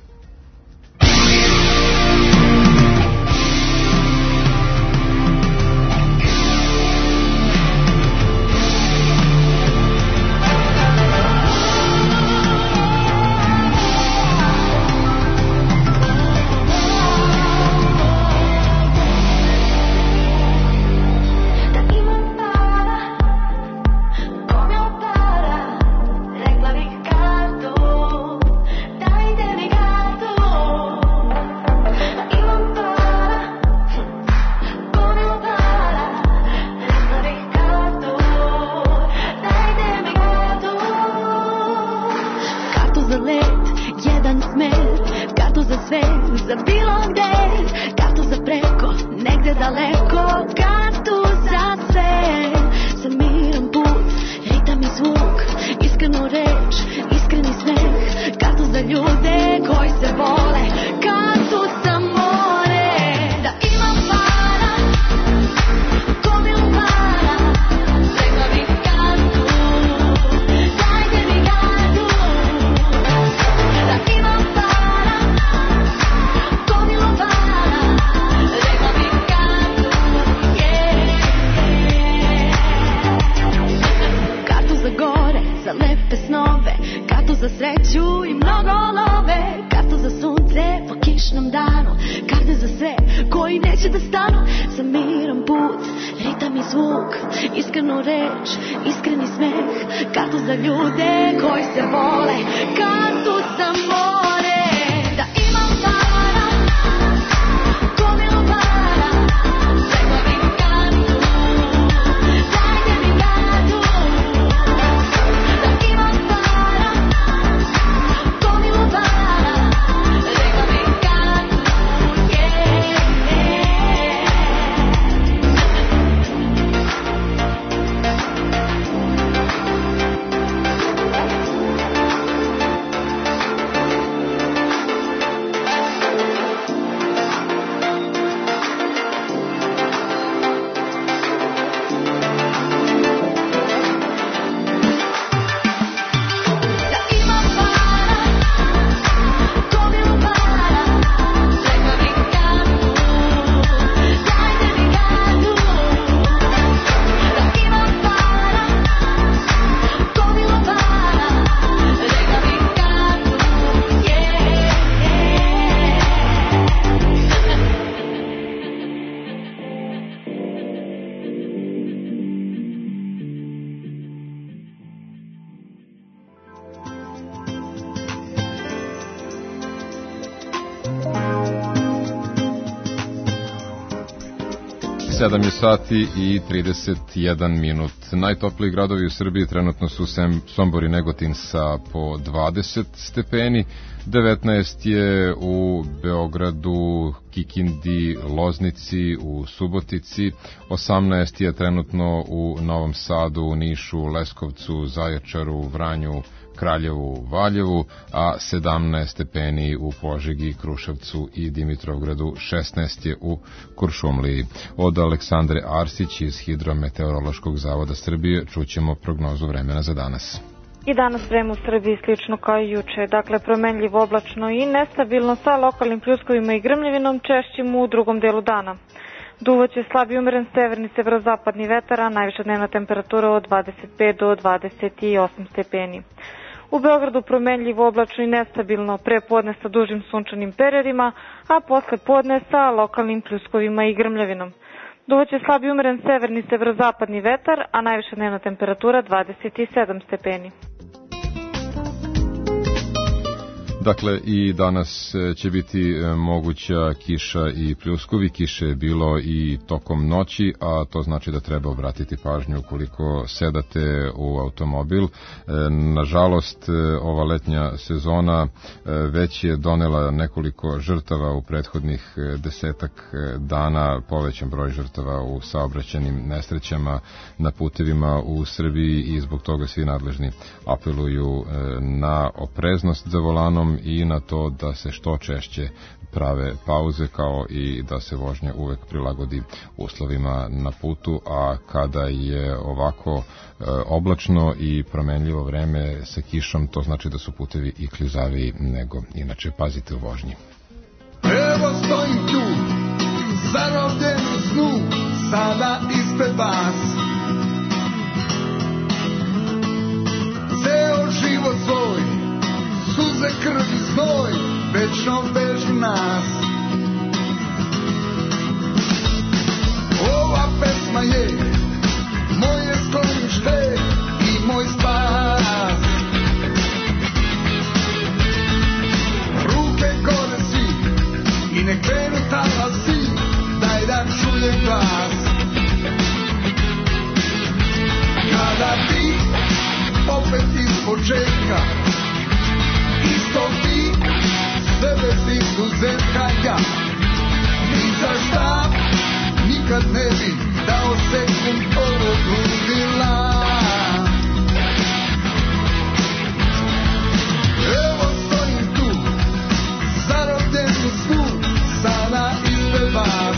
Speaker 3: 7 je sati i 31 minut. Najtopliji gradovi u Srbiji trenutno su Sombor i Negotin sa po 20 stepeni, 19 je u Beogradu, Kikindi, Loznici, u Subotici, 18 je trenutno u Novom Sadu, u Nišu, Leskovcu, Zaječaru, Vranju, Kraljevu, Valjevu, a 17 stepeni u Požegi, Kruševcu i Dimitrovgradu, 16 je u Kuršumliji. Od Aleksandre Arsić iz Hidrometeorološkog zavoda Srbije čućemo prognozu vremena za danas.
Speaker 20: I danas vreme u Srbiji slično kao i juče, dakle promenljivo, oblačno i nestabilno sa lokalnim pljuskovima i grmljavinom, češćim u drugom delu dana. Duvaće slab i umeren severni severozapadni vetar, a najviša dnevna temperatura od 25 do 28 stepeni. U Beogradu promenljivo, oblačno i nestabilno, pre podne sa dužim sunčanim periodima, a posle podne sa lokalnim pljuskovima i grmljavinom. Duvaće slab i umeren severni severozapadni vetar, a najviša dnevna temperatura 27 stepeni.
Speaker 3: Dakle, i danas će biti moguća kiša i pljuskovi. Kiše je bilo i tokom noći, a to znači da treba obratiti pažnju ukoliko sedate u automobil. Nažalost, ova letnja sezona već je donela nekoliko žrtava u prethodnih 10 dana, povećan broj žrtava u saobraćajnim nesrećama na putevima u Srbiji i zbog toga svi nadležni apeluju na opreznost za volanom i na to da se što češće prave pauze, kao i da se vožnja uvek prilagodi uslovima na putu, a kada je ovako oblačno i promenljivo vreme sa kišom, to znači da su putevi i klizaviji nego inače. Pazite u vožnji.
Speaker 18: Evo stojim tu, zarobljen u snu, sada ispred vas. Ceo život svoj, suze, krv i znoj, večno vežu nas. Ova pesma je moje sklonište i moj spas. Ruke gore svi i ne krenu talasi, daj da čujem glas. Kada ti opet iz početka, isto ti, sve bez izuzetka ja, ni za šta nikad ne bi dao sekund ovog ludila. Evo stojim tu, zarobljen u snu, sada ispred vas.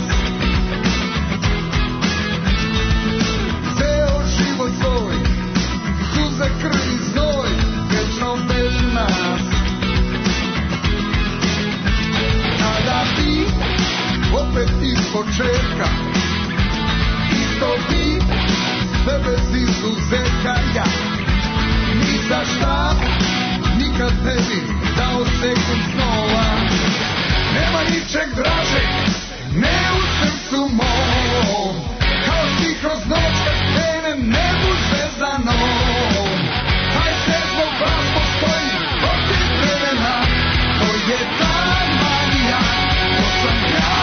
Speaker 18: Ceo život svoj, suze, krv i znoj, večno vežu nas. Kada bi opet iz početka, isto bi, sve bez izuzetka ja, ni za šta nikad ne bi dao sekund snova. Nema ničeg dražeg, ne u srcu mom, kao ti kroz noć kad krene nebu zvezdanom. Taj se zbog vas postoji protiv vremena, to je ta magija, to sam ja.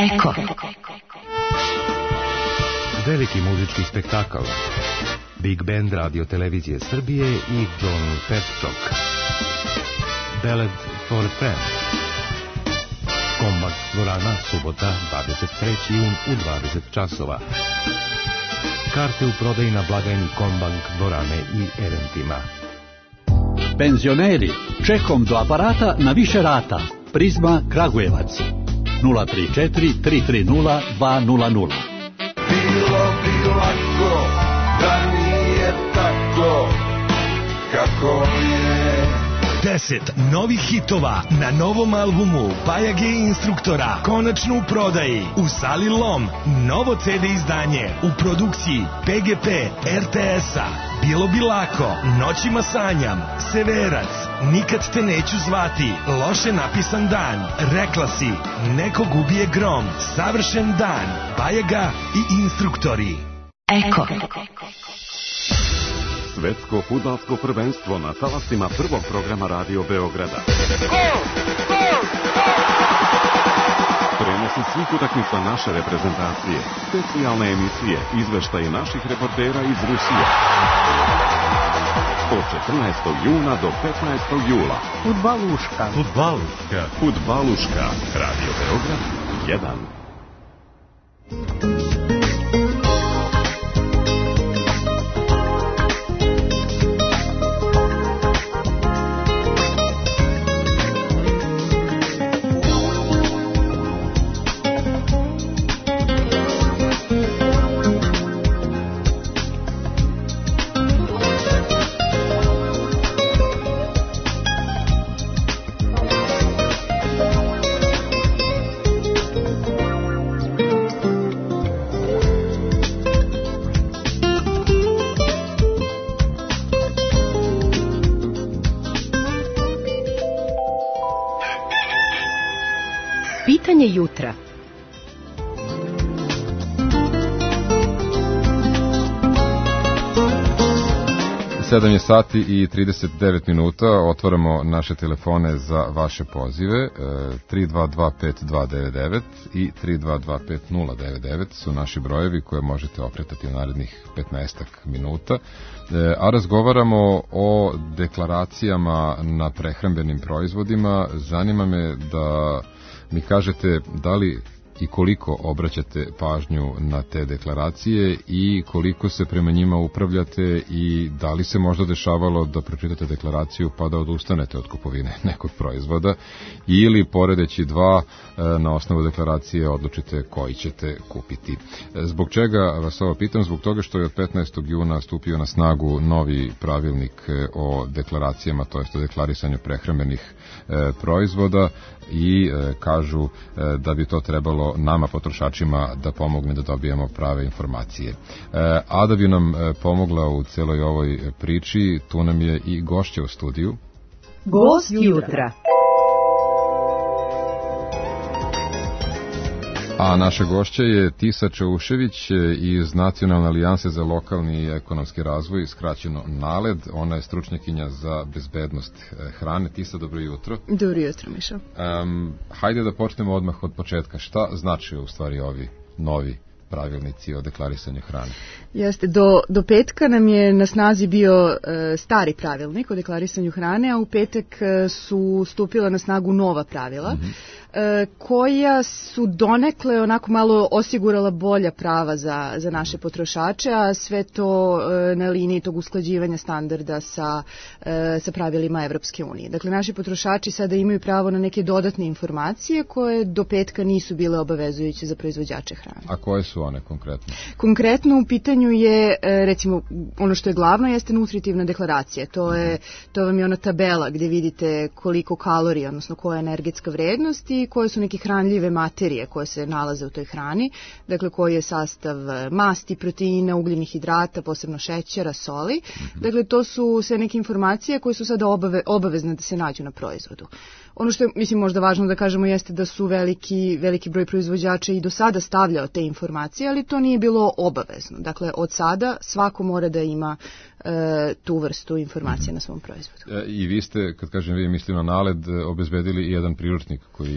Speaker 4: Eko.
Speaker 11: Veliki muzički spektakl. Big Band Radio Televizije Srbije i John Petchok. Ballad for a Friend. Kombak dvorana, subota, 23. jun u 20 časova. Karte u prodaji na blagajni Kombank dvorane i eventima.
Speaker 14: Penzioneri, čekom do aparata na više rata. Prizma Kragujevac. 034 330 200.
Speaker 18: Bilo bi lako da nije tako kako je.
Speaker 15: 10 novih hitova na novom albumu Bajage Instruktora konačno u prodaji u sali Lom. Novo CD izdanje u produkciji PGP RTS-a. Bilo bi lako, Noćima sanjam, Severac, Nikad te neću zvati, Loše napisan dan, Rekla si, Nekog ubije grom, Savršen dan, Bajaga i Instruktori.
Speaker 4: Eko.
Speaker 16: Svetsko fudbalsko prvenstvo na talasima prvog programa Radio Beograda. Prenosi svih utakmica naše reprezentacije, specijalne emisije, izveštaje naših reportera iz Rusije. Od 14. juna do 15. jula.
Speaker 14: Fudbaluška.
Speaker 16: Fudbaluška. Radio Beograd 1.
Speaker 4: Pitanje jutra.
Speaker 3: Sedam je sati i 39 minuta, otvaramo naše telefone za vaše pozive, 322-5299 i 322-5099 su naši brojevi koje možete okretati u narednih 15 minuta, a razgovaramo o deklaracijama na prehrambenim proizvodima. Zanima me da mi kažete da li i koliko obraćate pažnju na te deklaracije i koliko se prema njima upravljate i da li se možda dešavalo da pročitate deklaraciju pa da odustanete od kupovine nekog proizvoda ili poredeći dva na osnovu deklaracije odlučite koji ćete kupiti. Zbog čega vas ovo pitam? Zbog toga što je od 15. juna stupio na snagu novi pravilnik o deklaracijama, to jest o deklarisanju prehrambenih proizvoda i kažu da bi to trebalo nama potrošačima da pomogne da dobijemo prave informacije. A da bi nam pomogla u celoj ovoj priči, tu nam je i gošća u studiju.
Speaker 4: Gost jutra.
Speaker 3: A naša gošća je Tisa Čaušević iz Nacionalne alijanse za lokalni i ekonomski razvoj, skraćeno NALED. Ona je stručnjakinja za bezbednost hrane. Tisa, dobro jutro.
Speaker 19: Dobro jutro, Mišo.
Speaker 3: Hajde da počnemo odmah od početka. Šta znači u stvari ovi novi pravilnici o deklarisanju hrane?
Speaker 19: Jeste, do petka nam je na snazi bio stari pravilnik o deklarisanju hrane, a u petak su stupila na snagu nova pravila, koja su donekle onako malo osigurala bolja prava za naše potrošače, a sve to na liniji tog usklađivanja standarda sa pravilima Evropske unije. Dakle, naši potrošači sada imaju pravo na neke dodatne informacije koje do petka nisu bile obavezujuće za proizvođače hrane.
Speaker 3: A koje su one konkretno?
Speaker 19: Konkretno u pitanju je, recimo, ono što je glavno jeste nutritivna deklaracija. To vam je ona tabela gdje vidite koliko kalorija, odnosno koja je energetska vrednost i koje su neke hranljive materije koje se nalaze u toj hrani, dakle koji je sastav masti, proteina, ugljenih hidrata, posebno šećera, soli. Dakle, to su sve neke informacije koje su sada obavezne da se nađu na proizvodu. Ono što je, mislim, možda važno da kažemo jeste da su veliki broj proizvođača i do sada stavljao te informacije, ali to nije bilo obavezno. Dakle, od sada svako mora da ima tu vrstu informacije na svom proizvodu.
Speaker 3: I vi ste, kad kažem vi, mislim na NALED, obezbedili i jedan priručnik koji je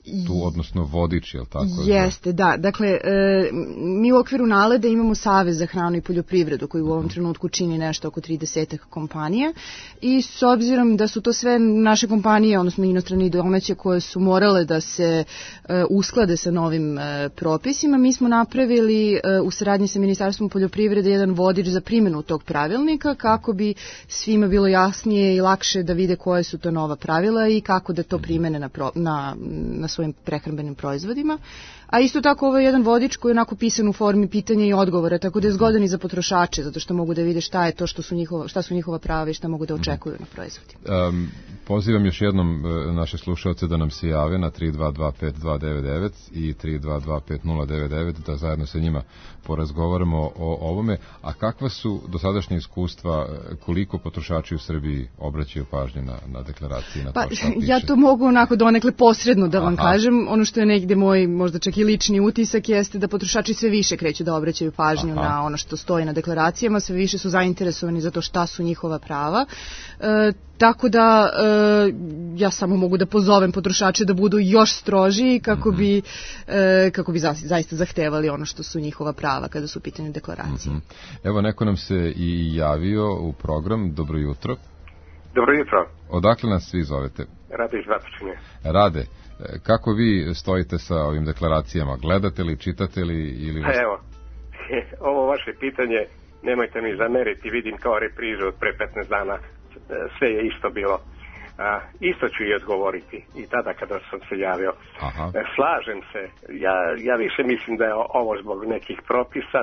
Speaker 3: tu, odnosno vodič, je li tako?
Speaker 19: Jeste, da. Dakle, mi u okviru NALED-a imamo Savez za hranu i poljoprivredu koji u ovom trenutku čini nešto oko 30 kompanija i s obzirom da su to sve naše kompanije, odnosno inostrane i domaće, koje su morale da se usklade sa novim propisima, mi smo napravili u saradnji sa Ministarstvom poljoprivrede jedan vodič za primjenu tog pravilnika kako bi svima bilo jasnije i lakše da vide koje su to nova pravila i kako da to primene na svojim prehrambenim proizvodima. A isto tako ovo je jedan vodič koji je onako pisan u formi pitanja i odgovora, tako da je zgodan i za potrošače, zato što mogu da vide šta je to šta su njihova prava i šta mogu da očekuju na proizvodima.
Speaker 3: Pozivam još jednom naše slušalce da nam se jave na 3225299 i 3225099 da zajedno sa njima porazgovaramo o ovome. A kakva su dosadašnje iskustva, koliko potrošači u Srbiji obraćaju pažnju na deklaraciji, na to šta piše?
Speaker 19: Ja to mogu onako donekle posredno da vam kažem. Ono što je negde moj možda čak i lični utisak jeste da potrošači sve više kreću da obraćaju pažnju na ono što stoji na deklaracijama, sve više su zainteresovani za to šta su njihova prava. Tako da ja samo mogu da pozovem potrošače da budu još strožiji kako bi zaista zahtevali ono što su njihova prava kada su u pitanju deklaracije.
Speaker 3: Evo, neko nam se i javio u program. Dobro jutro.
Speaker 2: Dobro jutro.
Speaker 3: Odakle nas svi zovete?
Speaker 2: Rade iz Batočine.
Speaker 3: Rade. Kako vi stojite sa ovim deklaracijama? Gledate li, čitate li?
Speaker 2: Evo, ovo vaše pitanje, nemojte mi zameriti, vidim kao reprizu od pre 15 dana, sve je isto bilo. Isto ću i odgovoriti i tada kada sam se javio. Slažem se, ja više mislim da je ovo zbog nekih propisa,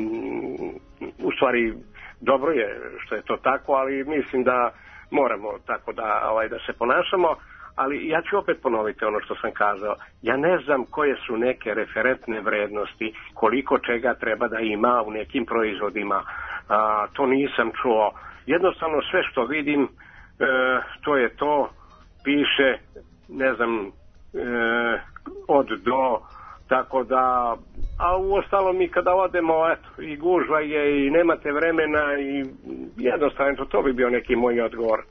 Speaker 2: u stvari dobro je što je to tako, ali mislim da moramo tako da se ponašamo. Ali ja ću opet ponoviti ono što sam kazao. Ja ne znam koje su neke referentne vrednosti, koliko čega treba da ima u nekim proizvodima. To nisam čuo. Jednostavno sve što vidim, to je to, piše, ne znam, od do, tako da, a u ostalom mi kada odemo, eto, i gužva je i nemate vremena i jednostavno to bi bio neki moj odgovor.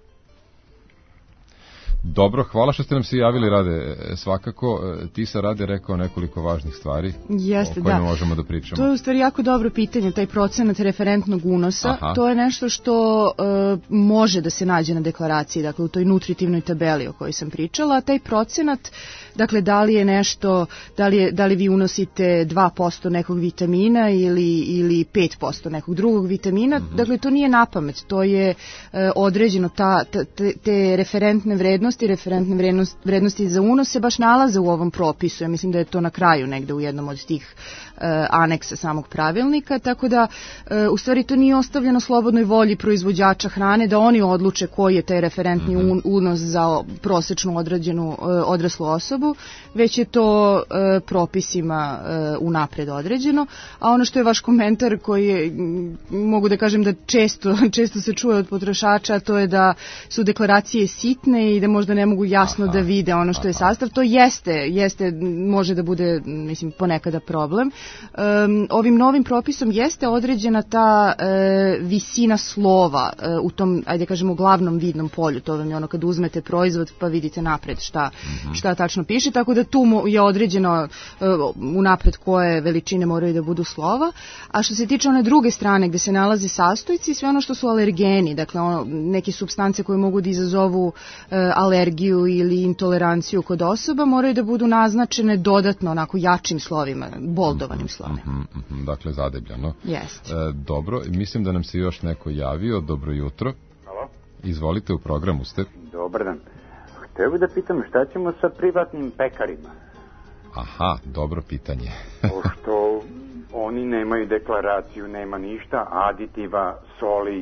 Speaker 3: Dobro, hvala što ste nam se javili, Rade. Svakako, ti sa Rade rekao nekoliko važnih stvari o kojima možemo da pričamo.
Speaker 19: To je u stvari jako dobro pitanje, taj procenat referentnog unosa. To je nešto što može da se nađe na deklaraciji, dakle u toj nutritivnoj tabeli o kojoj sam pričala. Taj procenat, dakle da li je nešto, da li vi unosite 2% nekog vitamina ili 5% nekog drugog vitamina, dakle to nije napamet, to je određeno, te referentne vrednosti za unos se baš nalaze u ovom propisu. Ja mislim da je to na kraju negde u jednom od tih aneksa samog pravilnika, tako da u stvari to nije ostavljeno slobodnoj volji proizvođača hrane da oni odluče koji je taj referentni unos za prosečnu odraslu osobu, već je to propisima unapred određeno. A ono što je vaš komentar koji je, mogu da kažem da često se čuje od potrošača, to je da su deklaracije sitne i da možda ne mogu jasno da vide ono što je sastav. To jeste, može da bude, mislim, ponekada problem. Ovim novim propisom jeste određena ta visina slova u tom, ajde kažemo, glavnom vidnom polju. To vam je ono kad uzmete proizvod pa vidite napred šta tačno piše, tako da tu je određeno unapred koje veličine moraju da budu slova. A što se tiče one druge strane gde se nalaze sastojci, sve ono što su alergeni, dakle neke supstance koje mogu da izazovu alergiju ili intoleranciju kod osoba, moraju da budu naznačene dodatno onako jačim slovima, boldovanim slovima.
Speaker 3: Dakle, zadebljano.
Speaker 19: Jeste.
Speaker 3: Dobro, mislim da nam se još neko javio. Dobro jutro.
Speaker 9: Halo.
Speaker 3: Izvolite, u programu ste.
Speaker 9: Dobar dan. Hteo bih da pitam šta ćemo sa privatnim pekarima?
Speaker 3: Aha, dobro pitanje.
Speaker 9: Pošto oni nemaju deklaraciju, nema ništa, aditiva, soli,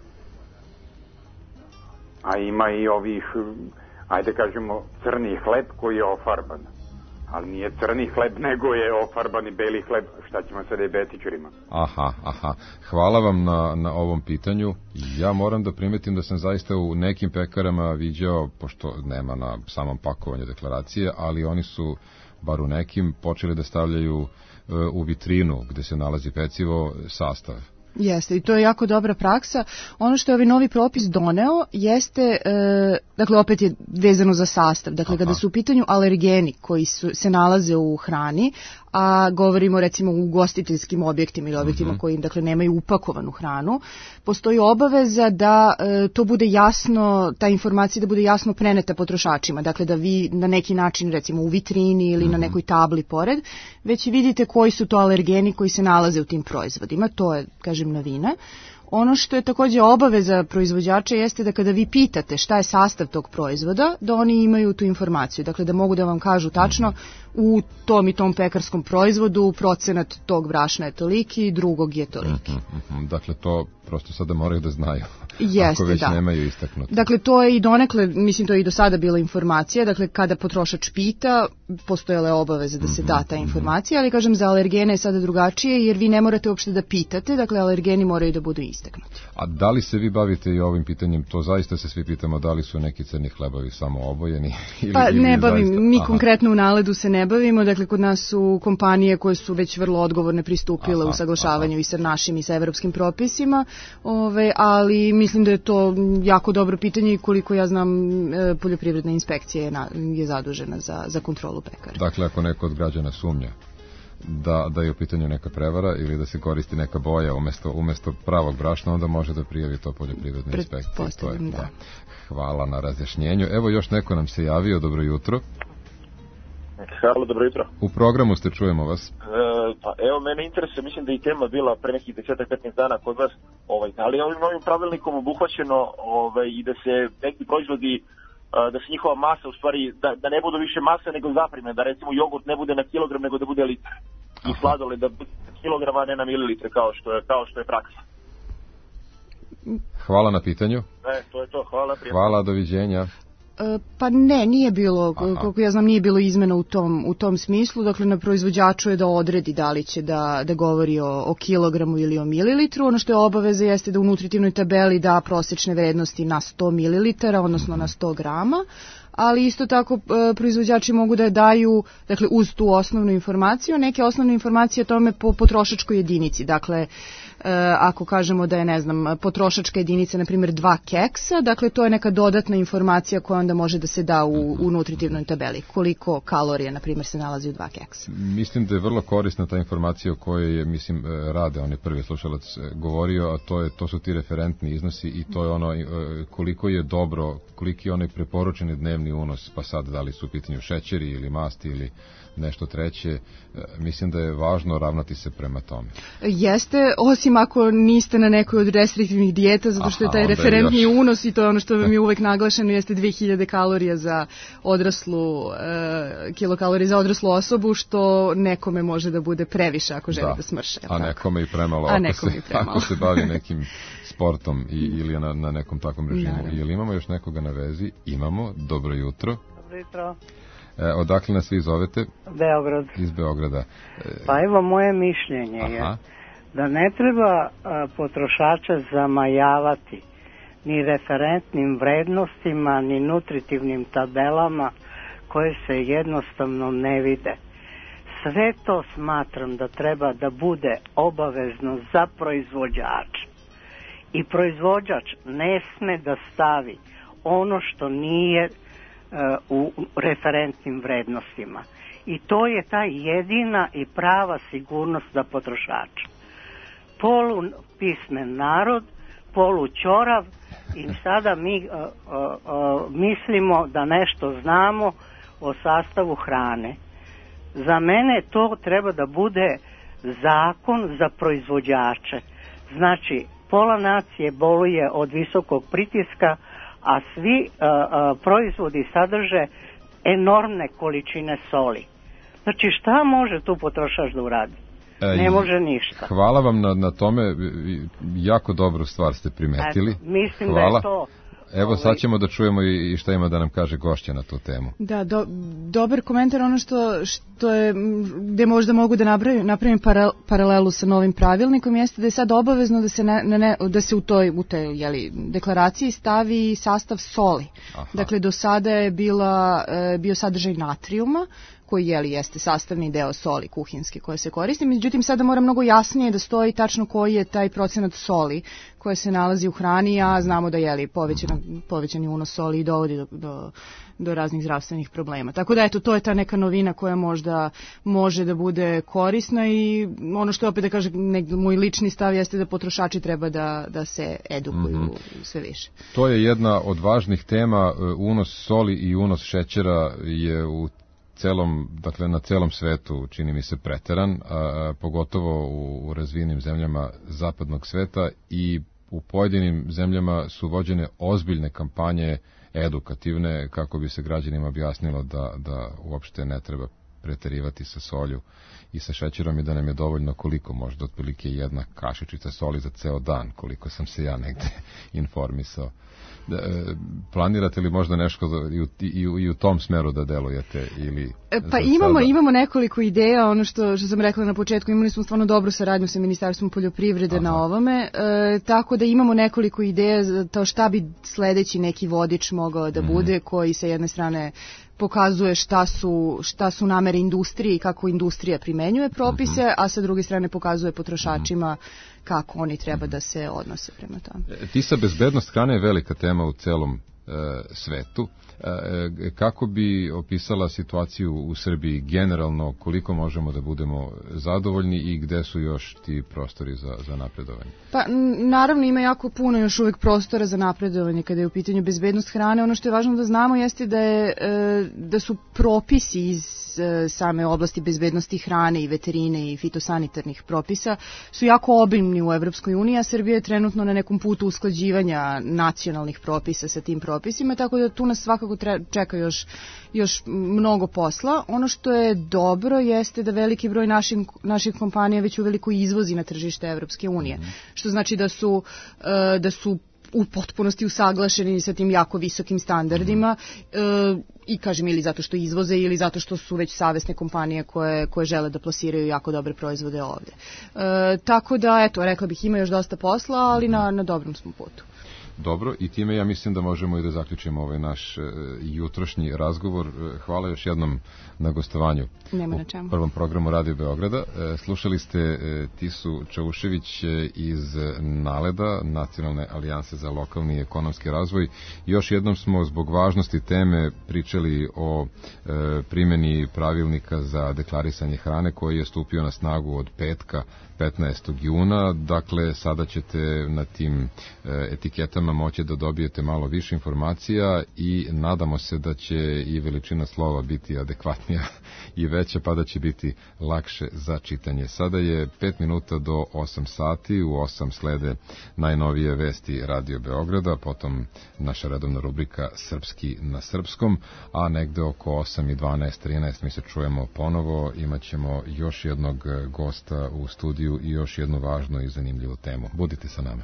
Speaker 9: a ima i ovih, ajde kažemo, crni hleb koji je ofarban. Ali nije crni hleb, nego je ofarbani beli hleb. Šta ćemo sa dijabetičarima?
Speaker 3: Aha. Hvala vam na ovom pitanju. Ja moram da primetim da sam zaista u nekim pekarama viđao, pošto nema na samom pakovanju deklaracije, ali oni su, bar u nekim, počeli da stavljaju u vitrinu gde se nalazi pecivo sastav
Speaker 19: Jeste, i to je jako dobra praksa. Ono što je ovaj novi propis doneo jeste, dakle opet je vezano za sastav, dakle kada su u pitanju alergeni koji se nalaze u hrani, a govorimo recimo u ugostiteljskim objektima ili objektima koji dakle nemaju upakovanu hranu, postoji obaveza da to bude jasno, ta informacija da bude jasno preneta potrošačima, dakle da vi na neki način recimo u vitrini ili na nekoj tabli pored, već vidite koji su to alergeni koji se nalaze u tim proizvodima, to je, kažem, novina. Ono što je također obaveza proizvođača jeste da kada vi pitate šta je sastav tog proizvoda, da oni imaju tu informaciju. Dakle, da mogu da vam kažu tačno u tom i tom pekarskom proizvodu procenat tog brašna je toliki, drugog je toliki.
Speaker 3: Dakle, to prosto sada moraju da znaju.
Speaker 19: Jeste,
Speaker 3: ako već nemaju istaknuto.
Speaker 19: Dakle, to je i donekle, mislim to je i do sada bila informacija, dakle kada potrošač pita, postojale obaveze da se da ta informacija, ali kažem za alergene je sada drugačije jer vi ne morate uopšte da pitate, dakle alergeni moraju da budu istaknuti.
Speaker 3: A da li se vi bavite i ovim pitanjem, to zaista se svi pitamo da li su neki crni hlebovi samo obojeni?
Speaker 19: Pa ne bavim, mi konkretno u Naledu se ne bavimo, dakle kod nas su kompanije koje su već vrlo odgovorne pristupile u saglašavanju i sa našim i sa evropskim propisima, ali mislim da je to jako dobro pitanje i koliko ja znam poljoprivredna inspekcija je zadužena za kontrolu pekara.
Speaker 3: Dakle, ako neko od građana sumnja da je u pitanju neka prevara ili da se koristi neka boja umjesto pravog brašna, onda može da prijavi to poljoprivrednoj inspekciji.
Speaker 19: Pretpostavljam, da.
Speaker 3: Hvala na razjašnjenju. Evo još neko nam se javio, dobro jutro.
Speaker 1: Halo, dobro jutro.
Speaker 3: U programu ste, čujemo vas.
Speaker 1: Pa evo, mene interesuje, mislim da je i tema bila pre nekih 10-15 dana kod vas, da li je ovim novim pravilnikom obuhvaćeno i da se neki proizvodi, da se njihova masa u stvari, da ne budu više masa nego zaprime, da recimo jogurt ne bude na kilogram nego da bude litar. I sladoled da bude na kilograma, ne na mililitre kao što je praksa.
Speaker 3: Hvala na pitanju.
Speaker 1: To je to, hvala.
Speaker 3: Hvala, doviđenja.
Speaker 19: Pa ne, nije bilo, koliko ja znam, nije bilo izmena u tom smislu, dakle na proizvođaču je da odredi da li će da govori o kilogramu ili o mililitru, ono što je obaveza jeste da u nutritivnoj tabeli da prosječne vrednosti na 100 mililitara, odnosno na 100 grama, ali isto tako proizvođači mogu da daju, dakle uz tu osnovnu informaciju, neke osnovne informacije o tome po potrošačkoj jedinici, dakle ako kažemo da je, ne znam, potrošačka jedinica, na primjer 2 keksa, dakle to je neka dodatna informacija koja onda može da se da u nutritivnoj tabeli. Koliko kalorija, na primjer, se nalazi u 2 keksa.
Speaker 3: Mislim da je vrlo korisna ta informacija o kojoj je, mislim, Rade, on je prvi slušalac govorio, a to su ti referentni iznosi i to je ono koliko je dobro, koliki je onaj preporučeni dnevni unos, pa sad da li su u pitanju šećeri ili masti ili nešto treće, mislim da je važno ravnati se prema tome. Jeste,
Speaker 19: osim ako niste na nekoj od restriktivnih dijeta, zato što je taj referentni unos i to je ono što vam je uvek naglašeno, jeste 2000 kalorija za odraslu, kilokalorije za odraslu osobu, što nekome može da bude previše ako želi da smrše.
Speaker 3: A nekome i premalo, ako se bavi nekim sportom ili na nekom takvom režimu. Ili imamo još nekoga na vezi? Imamo, dobro jutro.
Speaker 17: Dobro jutro.
Speaker 3: Odakle nas vi zovete?
Speaker 17: Beograd.
Speaker 3: Iz Beograda.
Speaker 17: Pa evo moje mišljenje je da ne treba potrošača zamajavati ni referentnim vrednostima, ni nutritivnim tabelama koje se jednostavno ne vide. Sve to smatram da treba da bude obavezno za proizvođača. I proizvođač ne sme da stavi ono što nije u referentnim vrednostima. I to je ta jedina i prava sigurnost za potrošača. Polupismen narod, polućorav i sada mi mislimo da nešto znamo o sastavu hrane. Za mene to treba da bude zakon za proizvođače. Znači, pola nacije boluje od visokog pritiska, a svi proizvodi sadrže enormne količine soli. Znači, šta može tu potrošač da uradi? Ne može ništa.
Speaker 3: Hvala vam na tome, jako dobru stvar ste primetili.
Speaker 17: Mislim da je to...
Speaker 3: Evo sad ćemo da čujemo i šta ima da nam kaže gošća na tu temu.
Speaker 19: Da, dobar komentar, ono što je, gde možda mogu da napravim paralelu sa novim pravilnikom, jeste da je sad obavezno da se u toj deklaraciji stavi sastav soli. Dakle, do sada je bio sadržaj natrijuma, koji jeste sastavni deo soli kuhinske koje se koristi. Međutim, sada mora mnogo jasnije da stoji tačno koji je taj procenat soli koja se nalazi u hrani, a znamo da povećani unos soli i dovodi do raznih zdravstvenih problema. Tako da eto, to je ta neka novina koja možda može da bude korisna i ono što opet da kažem, moj lični stav jeste da potrošači treba da se edukuju sve više.
Speaker 3: To je jedna od važnih tema. Unos soli i unos šećera je na celom svetu, čini mi se, preteran, pogotovo u razvijenim zemljama zapadnog sveta, i u pojedinim zemljama su vođene ozbiljne kampanje edukativne kako bi se građanima objasnilo da uopšte ne treba preterivati sa solju i sa šećerom i da nam je dovoljno koliko, možda otprilike jedna kašičica soli za ceo dan, koliko sam se ja negde informisao. Planirate li možda nešto i u tom smeru da delujete?
Speaker 19: Pa imamo nekoliko ideja, ono što sam rekla na početku, imali smo stvarno dobru saradnju sa Ministarstvom poljoprivrede na ovome, tako da imamo nekoliko ideja za to šta bi sledeći neki vodič mogao da bude, koji sa jedne strane pokazuje šta su namere industrije i kako industrija primenjuje propise, a sa druge strane pokazuje potrošačima kako oni treba da se odnose prema tome.
Speaker 3: Tisa bezbednost hrane je velika tema u celom svetu. Kako bi opisala situaciju u Srbiji generalno, koliko možemo da budemo zadovoljni i gde su još ti prostori za napredovanje?
Speaker 19: Pa naravno ima jako puno još uvek prostora za napredovanje kada je u pitanju bezbednost hrane. Ono što je važno da znamo jeste da su propisi iz same oblasti bezbednosti hrane i veterine i fitosanitarnih propisa su jako obimni u Evropskoj uniji, a Srbija je trenutno na nekom putu usklađivanja nacionalnih propisa sa tim propisima, tako da tu nas svakako čeka još mnogo posla. Ono što je dobro jeste da veliki broj naših kompanija već uveliko izvozi na tržište Evropske unije, što znači da su u potpunosti usaglašeni sa tim jako visokim standardima i kažem ili zato što izvoze ili zato što su već savesne kompanije koje žele da plasiraju jako dobre proizvode ovde. Tako da, eto, rekla bih ima još dosta posla, ali na dobrom smo putu.
Speaker 3: Dobro, i time ja mislim da možemo i da zaključimo ovaj naš jutrošnji razgovor. Hvala još jednom na gostovanju u prvom programu Radio Beograda. Slušali ste Tisu Čaušević iz NALED-a, Nacionalne alijanse za lokalni i ekonomski razvoj. Još jednom smo zbog važnosti teme pričali o primjeni pravilnika za deklarisanje hrane koji je stupio na snagu od petka 15. juna. Dakle, sada ćete na tim etiketama moći da dobijete malo više informacija i nadamo se da će i veličina slova biti adekvatnija i veća, pa da će biti lakše za čitanje. Sada je 5 minuta do 8 sati, u 8 slede najnovije vesti Radio Beograda, potom naša redovna rubrika Srpski na srpskom, a negde oko 8 i 12, 13 mi se čujemo ponovo, imat ćemo još jednog gosta u studiju i još jednu važnu i zanimljivu temu. Budite sa nama.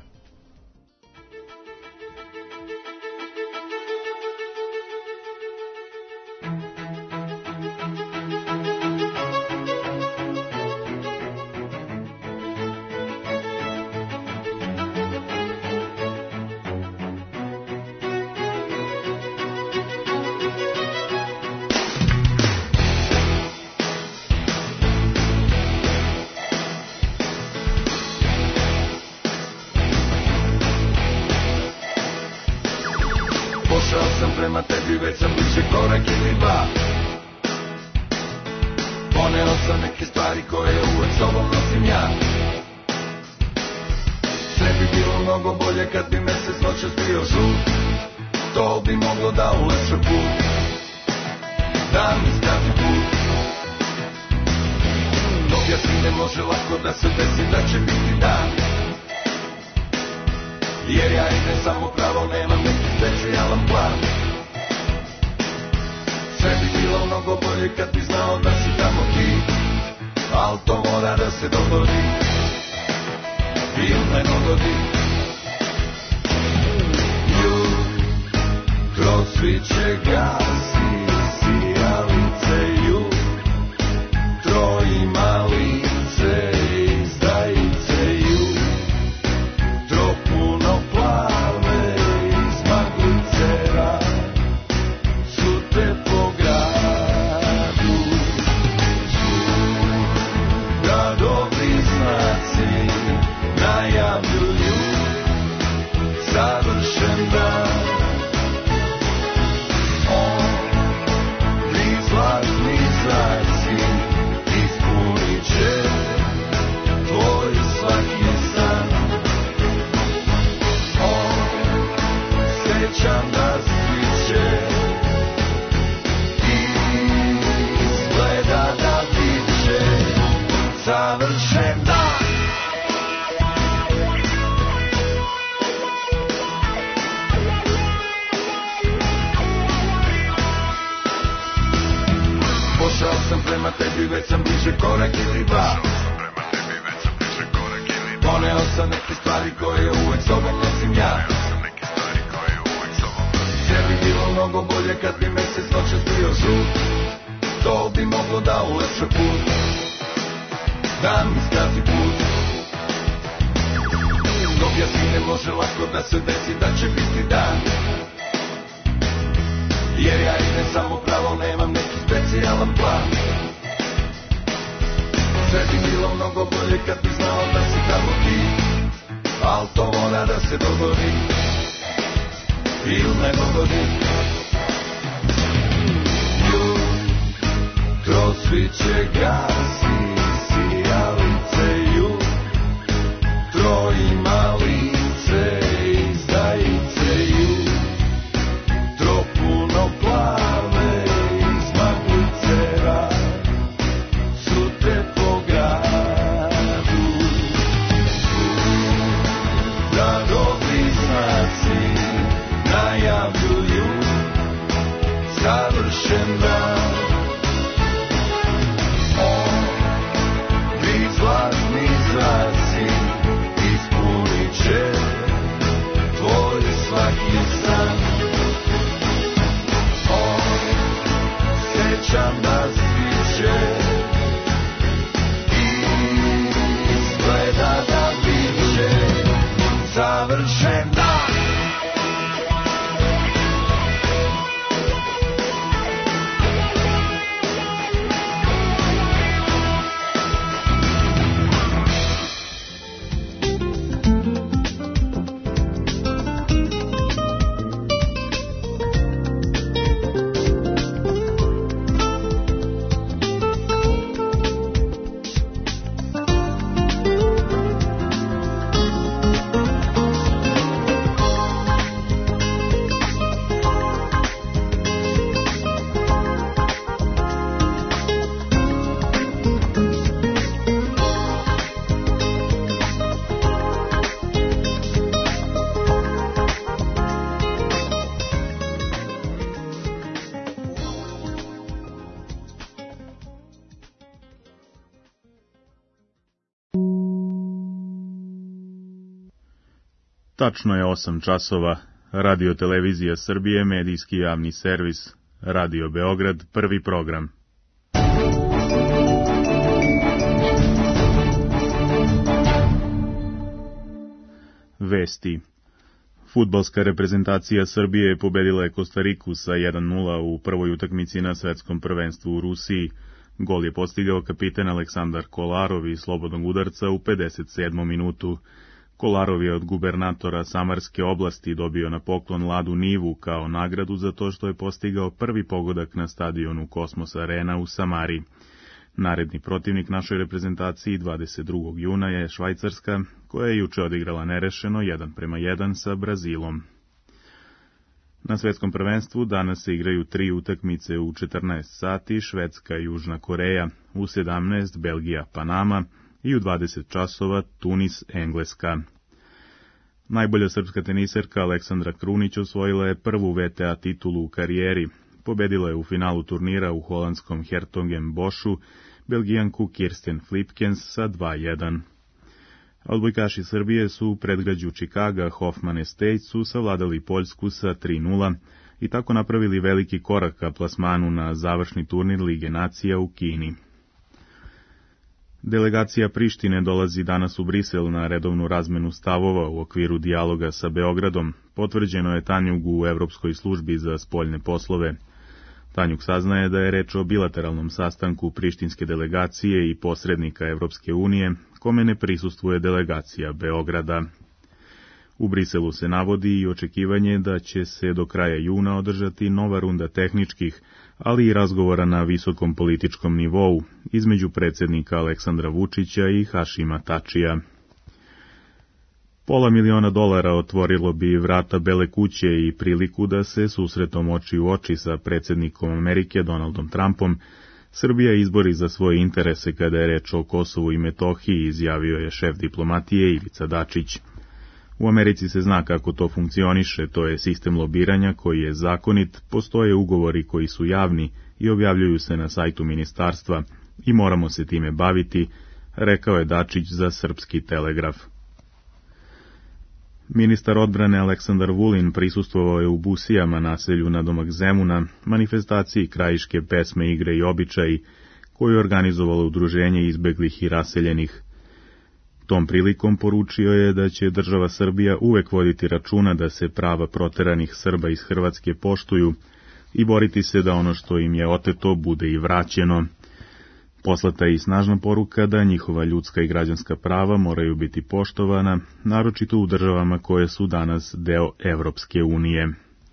Speaker 18: savršen dan. Pošao sam prema tebi, već sam bliže korak ili dva. Poneo sam neke stvari koje uvek sobom nosim ja. Sve bi bilo mnogo bolje kad bi mesec noćas bio žut. To bi moglo da ulepša put, da mi skrati put. Dok jasni ne može lako da se desi da će biti dan. Jer ja idem samo pravo, nemam neki specijalan plan. Sve bi bilo mnogo bolje kad bi znao da si tamo ti. Al to mora da se dogodi ili ne dogodi. Jutro sviće gasi, sijalice jutro ima lice, izdajice jutro puno plave, izmaglice rad su te po gradu. Da dobri znaci najavljuju savršen dan. Ovi zlatni zraci ispunit će tvoj svaki san. Osjećam da sviće i izgleda da biće savršen dan.
Speaker 2: Tačno je 8 časova. Radio Televizija Srbije, medijski javni servis. Radio Beograd, prvi program. Vesti. Fudbalska reprezentacija Srbije pobedila je Kostariku sa 1:0 u prvoj utakmici na svetskom prvenstvu u Rusiji. Gol je postigao kapitan Aleksandar Kolarov iz slobodnog udarca u 57. minutu. Kolarov je od gubernatora Samarske oblasti dobio na poklon Ladu Nivu kao nagradu za to što je postigao prvi pogodak na stadionu Kosmos Arena u Samari. Naredni protivnik našoj reprezentaciji 22. juna je Švajcarska, koja je juče odigrala nerešeno 1:1 sa Brazilom. Na svetskom prvenstvu danas se igraju 3 utakmice u 14 sati, Švedska i Južna Koreja, u 17 Belgija, Panama i u 20 časova Tunis, Engleska. Najbolja srpska teniserka Aleksandra Krunić osvojila je prvu VTA titulu u karijeri. Pobedila je u finalu turnira u holandskom Hertogenbošu Belgijanku Kirsten Flipkens sa 2:1. Odbojkaši Srbije su u predgrađu Čikaga Hoffman Estatesu savladali Poljsku sa 3:0 i tako napravili veliki korak ka plasmanu na završni turnir Lige nacija u Kini. Delegacija Prištine dolazi danas u Brisel na redovnu razmenu stavova u okviru dijaloga sa Beogradom, potvrđeno je Tanjugu u Evropskoj službi za spoljne poslove. Tanjug saznaje da je reč o bilateralnom sastanku prištinske delegacije i posrednika Evropske unije, kome ne prisustvuje delegacija Beograda. U Briselu se navodi i očekivanje da će se do kraja juna održati nova runda tehničkih, ali i razgovora na visokom političkom nivou između predsjednika Aleksandra Vučića i Hašima Tačija. $500.000 otvorilo bi vrata Bele kuće i priliku da se susretom oči u oči sa predsjednikom Amerike Donaldom Trumpom
Speaker 21: Srbija izbori za svoje interese kada je reč o Kosovu i Metohiji, izjavio je šef diplomatije Ivica Dačić. U Americi se zna kako to funkcioniše, to je sistem lobiranja koji je zakonit, postoje ugovori koji su javni i objavljuju se na sajtu ministarstva i moramo se time baviti, rekao je Dačić za Srpski telegraf. Ministar odbrane Aleksandar Vulin prisustvovao je u Busijama, naselju nadomak Zemuna, manifestaciji krajiške pesme, igre i običaji, koju je organizovalo Udruženje izbeglih i raseljenih. Tom prilikom poručio je da će država Srbija uvek voditi računa da se prava proteranih Srba iz Hrvatske poštuju i boriti se da ono što im je oteto bude i vraćeno. Poslata je i snažna poruka da njihova ljudska i građanska prava moraju biti poštovana, naročito u državama koje su danas deo Evropske unije.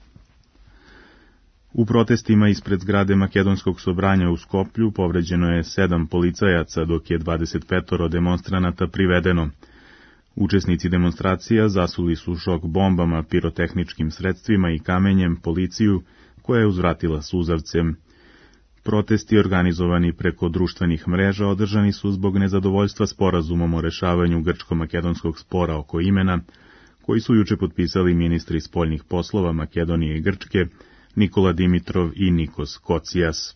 Speaker 21: U protestima ispred zgrade Makedonskog sobranja u Skoplju povređeno je 7 policajaca, dok je 25 demonstranata privedeno. Učesnici demonstracija zasuli su šok bombama, pirotehničkim sredstvima i kamenjem policiju, koja je uzvratila suzavcem. Protesti organizovani preko društvenih mreža održani su zbog nezadovoljstva sporazumom o rešavanju grčko-makedonskog spora oko imena, koji su juče potpisali ministri spoljnih poslova Makedonije i Grčke, Nikola Dimitrov i Nikos Kocijas.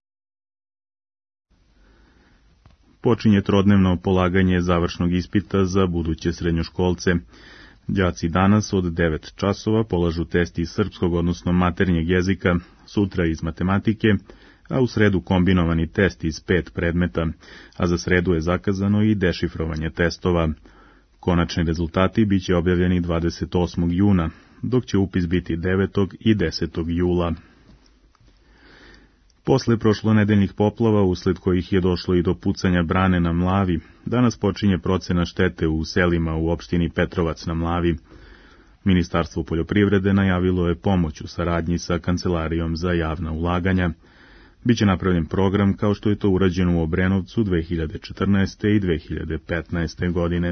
Speaker 21: Počinje trodnevno polaganje završnog ispita za buduće srednjoškolce. Đaci danas od 9 časova polažu test iz srpskog, odnosno maternjeg jezika, sutra iz matematike, a u sredu kombinovani test iz 5 predmeta, a za sredu je zakazano i dešifrovanje testova. Konačni rezultati biće objavljeni 28. juna, dok će upis biti 9. i 10. jula. Posle prošlonedeljnih poplava, usled kojih je došlo i do pucanja brane na Mlavi, danas počinje procena štete u selima u opštini Petrovac na Mlavi. Ministarstvo poljoprivrede najavilo je pomoć u saradnji sa Kancelarijom za javna ulaganja. Biće napravljen program kao što je to urađeno u Obrenovcu 2014. i 2015. godine.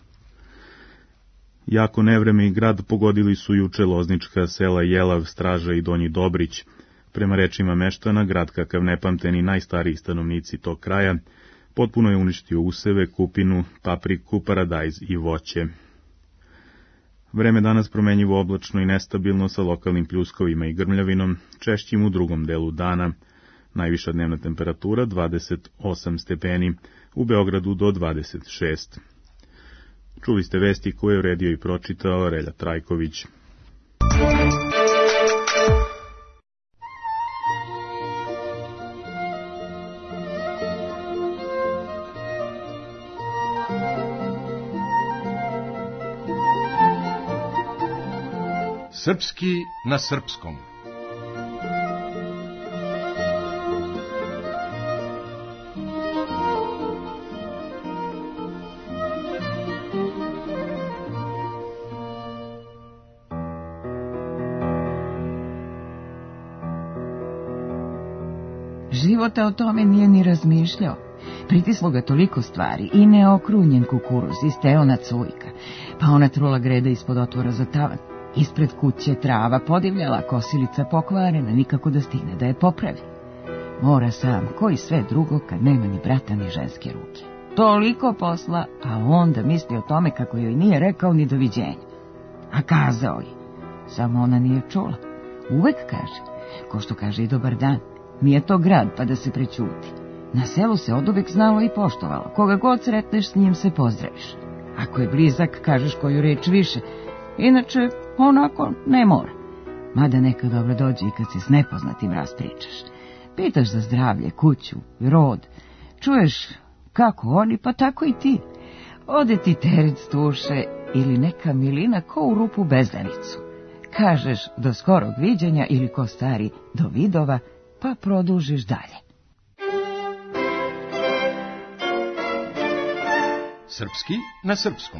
Speaker 21: Jako nevreme i grad pogodili su juče loznička sela Jelav, Straža i Donji Dobrić. Prema rečima meštana, grad kakav ne pamte ni najstariji stanovnici tog kraja, potpuno je uništio useve, kupinu, papriku, paradajz i voće. Vreme danas promenjivo, oblačno i nestabilno sa lokalnim pljuskovima i grmljavinom, češćim u drugom delu dana. Najviša dnevna temperatura 28 stepeni, u Beogradu do 26. Čuli ste vesti koje je uredio i pročitao Relja Trajković.
Speaker 11: Srpski na srpskom.
Speaker 22: Života o tome nije ni razmišljao. Pritislo ga toliko stvari i neokrunjen kukuruz iz teona cujka, pa ona trula greda ispod otvora za tavan. Ispred kuće trava podivljala, kosilica pokvarena, nikako da stigne da je popravi. Mora sam, koji sve drugo kad nema ni brata ni ženske ruke. Toliko posla, a onda misli o tome kako joj nije rekao ni doviđenja. A kazao je, samo ona nije čula. Uvek kaže, ko što kaže i dobar dan. Nije to grad pa da se prećuti. Na selu se oduvek znalo i poštovalo. Koga god sretneš, s njim se pozdraviš. Ako je blizak, kažeš koju reč više. Inače, onako ne mora. Mada neka dobro dođe i kad se s nepoznatim raspričaš. Pitaš za zdravlje, kuću, rod. Čuješ kako oni, pa tako i ti. Ode ti teret s duše ili neka milina ko u rupu bezdanicu. Kažeš do skorog viđenja ili ko stari do vidova, pa produžiš dalje.
Speaker 11: Srpski na srpskom.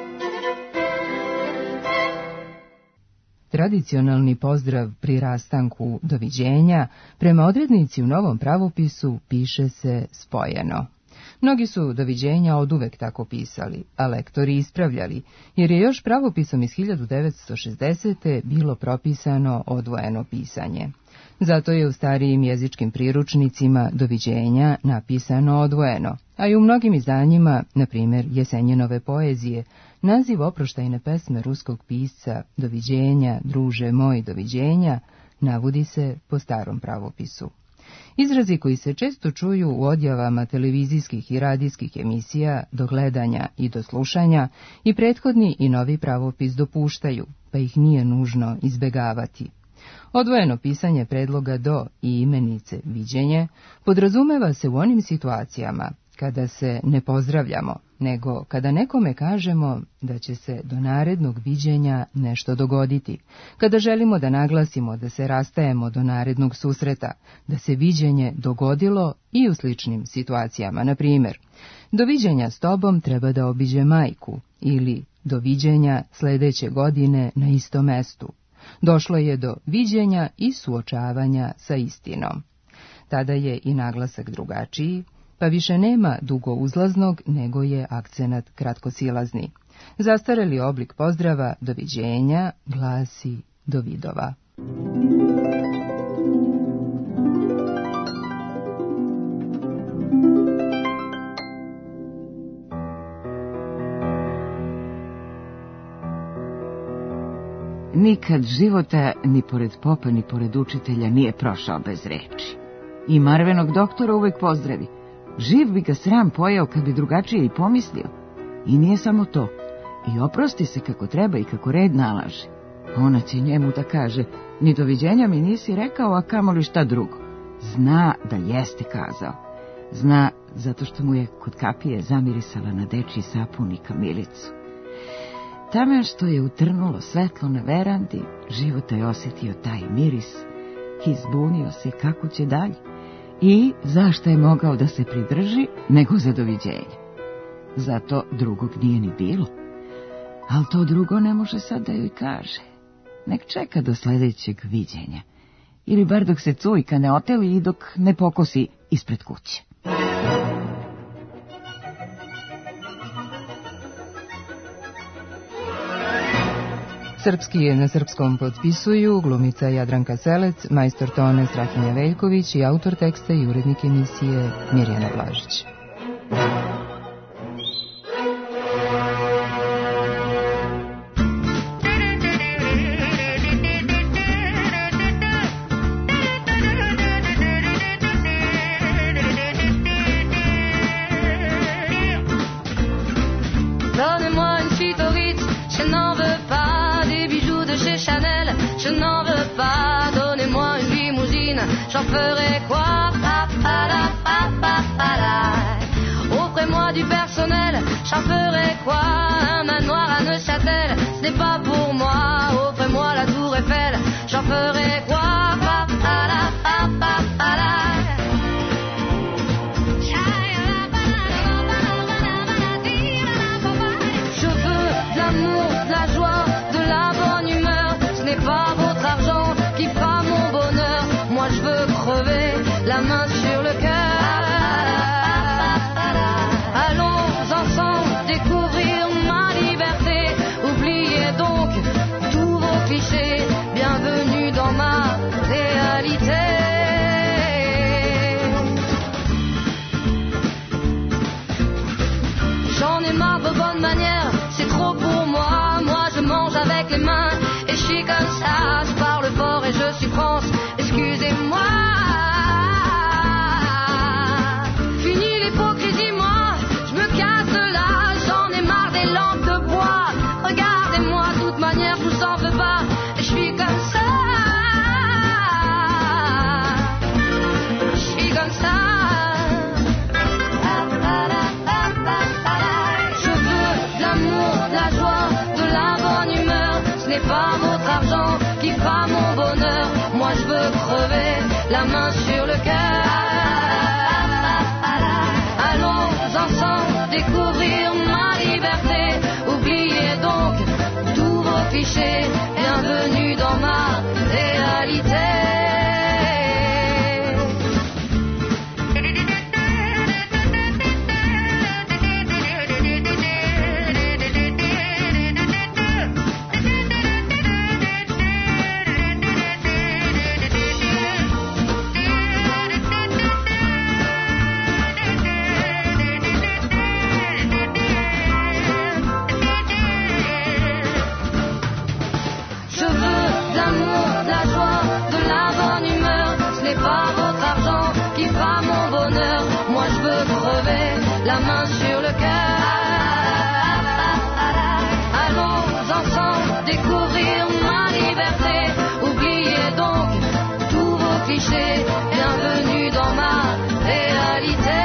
Speaker 23: Tradicionalni pozdrav pri rastanku doviđenja prema odrednici u novom pravopisu piše se spojeno. Mnogi su doviđenja oduvek tako pisali, a lektori ispravljali, jer je još pravopisom iz 1960. bilo propisano odvojeno pisanje. Zato je u starijim jezičkim priručnicima doviđenja napisano odvojeno, a i u mnogim izdanjima, na primjer Jesenjinove poezije, naziv oproštajne pesme ruskog pisca Doviđenja, druže moj, doviđenja, navodi se po starom pravopisu. Izrazi koji se često čuju u odjavama televizijskih i radijskih emisija do gledanja i do slušanja i prethodni i novi pravopis dopuštaju, pa ih nije nužno izbegavati. Odvojeno pisanje predloga do i imenice viđenje podrazumeva se u onim situacijama kada se ne pozdravljamo, nego kada nekome kažemo da će se do narednog viđenja nešto dogoditi, kada želimo da naglasimo da se rastajemo do narednog susreta, da se viđenje dogodilo i u sličnim situacijama. Na primjer, doviđenja s tobom treba da obiđe majku ili doviđenja sljedeće godine na istom mestu. Došlo je do viđenja i suočavanja sa istinom. Tada je i naglasak drugačiji, pa više nema dugouzlaznog, nego je akcenat kratkosilazni. Zastareli oblik pozdrava doviđenja glasi do vidova.
Speaker 22: Nikad života ni pored popa ni pored učitelja nije prošao bez reči. I Marvenog doktora uvek pozdravi. Živ bi ga sram pojao kad bi drugačije i pomislio. I nije samo to. I oprosti se kako treba i kako red nalaže. Ona će njemu da kaže, ni doviđenja mi nisi rekao, a kamoli šta drugo. Zna da jeste kazao. Zna zato što mu je kod kapije zamirisala na dečji sapun i kamilicu. Taman što je utrnulo svetlo na verandi, Života je osjetio taj miris i zbunio se kako će dalje. I zašto je mogao da se pridrži, nego za doviđenje. Zato drugog nije ni bilo. Ali to drugo ne može sad da joj kaže. Nek čeka do sljedećeg viđenja. Ili bar dok se cujka ne oteli i dok ne pokosi ispred kuće.
Speaker 23: Srpski je na srpskom potpisuju glumica Jadranka Selec, majstor tone Strahinja Veljković i autor teksta i urednik emisije Mirjana Blažić.
Speaker 5: J'en ferai quoi? Offrez-moi du personnel, j'en ferai quoi? Un manoir à Neuchâtel, ce n'est pas pour moi. Offrez-moi la tour Eiffel, j'en ferai quoi? Je veux de l'amour, de la joie, de la bonne humeur. Ce n'est pas votre argent qui fera mon bonheur. Moi je veux crever la main sur le cœur. Allons ensemble découvrir ma liberté. Oubliez donc tous vos clichés. Bienvenue dans ma réalité. J'en ai marre de bonnes manières, c'est trop pour moi. Moi je mange avec les mains et je suis comme ça. Je parle fort et je suis France, excusez-moi. Fini l'hypocrisie, moi, je me casse de là. J'en ai marre des lampes de bois. Regardez-moi, de toute manière, je vous en veux pas. Je suis comme ça. Je suis comme ça. Je veux de l'amour, de la joie, de la bonne humeur. Ce n'est pas votre argent qui fera mon bonheur. Moi je veux crever la main sur le cœur. Allons ensemble découvrir ma liberté. Oubliez donc tous vos clichés. Bienvenue dans ma réalité. crever, la main sur le cœur. Allons ensemble découvrir ma liberté. Oubliez donc tous vos clichés. Bienvenue dans ma réalité.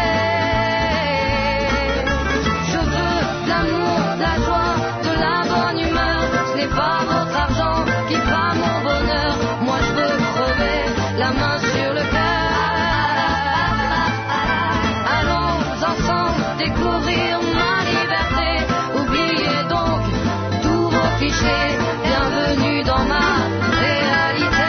Speaker 5: Je veux de l'amour, de la joie, de la bonne humeur. Ce n'est pas votre argent qui fera mon bonheur. Moi je veux crever, la main sur le cœur. Allons ensemble découvrir ma liberté. Oubliez donc tous vos clichés. Bienvenue dans ma réalité.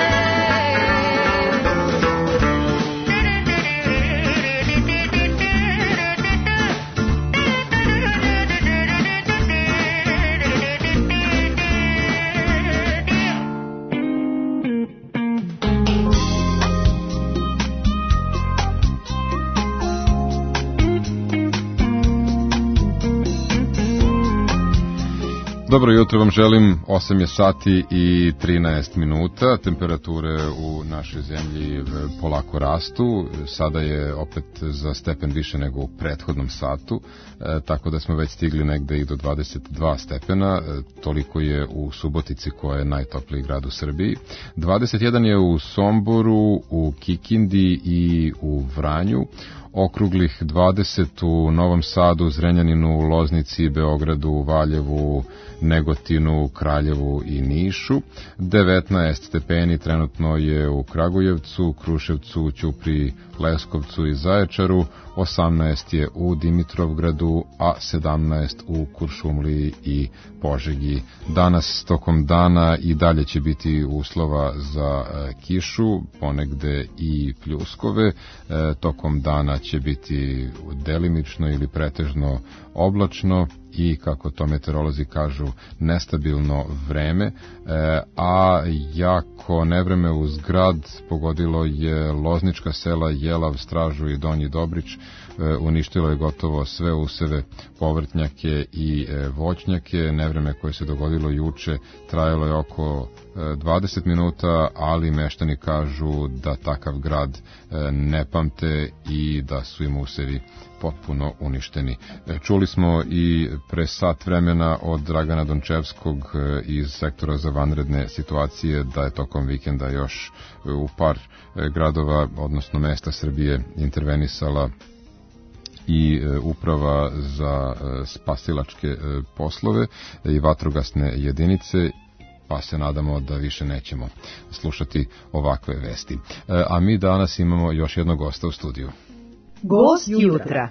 Speaker 3: Dobro jutro vam želim, 8 je sati i 13 minuta, temperature u našoj zemlji polako rastu, sada je opet za stepen više nego u prethodnom satu, tako da smo već stigli negde i do 22 stepena, toliko je u Subotici koja je najtopliji grad u Srbiji, 21 je u Somboru, u Kikindi i u Vranju, okruglih 20 u Novom Sadu, Zrenjaninu, Loznici, Beogradu, Valjevu, Negotinu, Kraljevu i Nišu. 19 stepeni trenutno je u Kragujevcu, Kruševcu, Ćupriji, Leskovcu i Zaječaru, 18 je u Dimitrovgradu, a 17 u Kuršumliji i Požegi. Danas tokom dana i dalje će biti uslova za kišu, ponegde i pljuskove. Tokom dana će biti delimično ili pretežno oblačno i, kako to meteorolozi kažu, nestabilno vreme, a jako nevreme uz grad pogodilo je loznička sela Jelav, Stražu i Donji Dobrić, uništilo je gotovo sve useve, povrtnjake i voćnjake. Nevreme koje se dogodilo juče trajalo je oko 20 minuta, ali meštani kažu da takav grad ne pamte i da su im usevi potpuno uništeni. Čuli smo i pre sat vremena od Dragana Dončevskog iz sektora za vanredne situacije da je tokom vikenda još u par gradova, odnosno mesta Srbije, intervenisala i uprava za spasilačke poslove i vatrogasne jedinice, pa se nadamo da više nećemo slušati ovakve vesti. A mi danas imamo još jednog gosta u studiju.
Speaker 4: Gost jutra.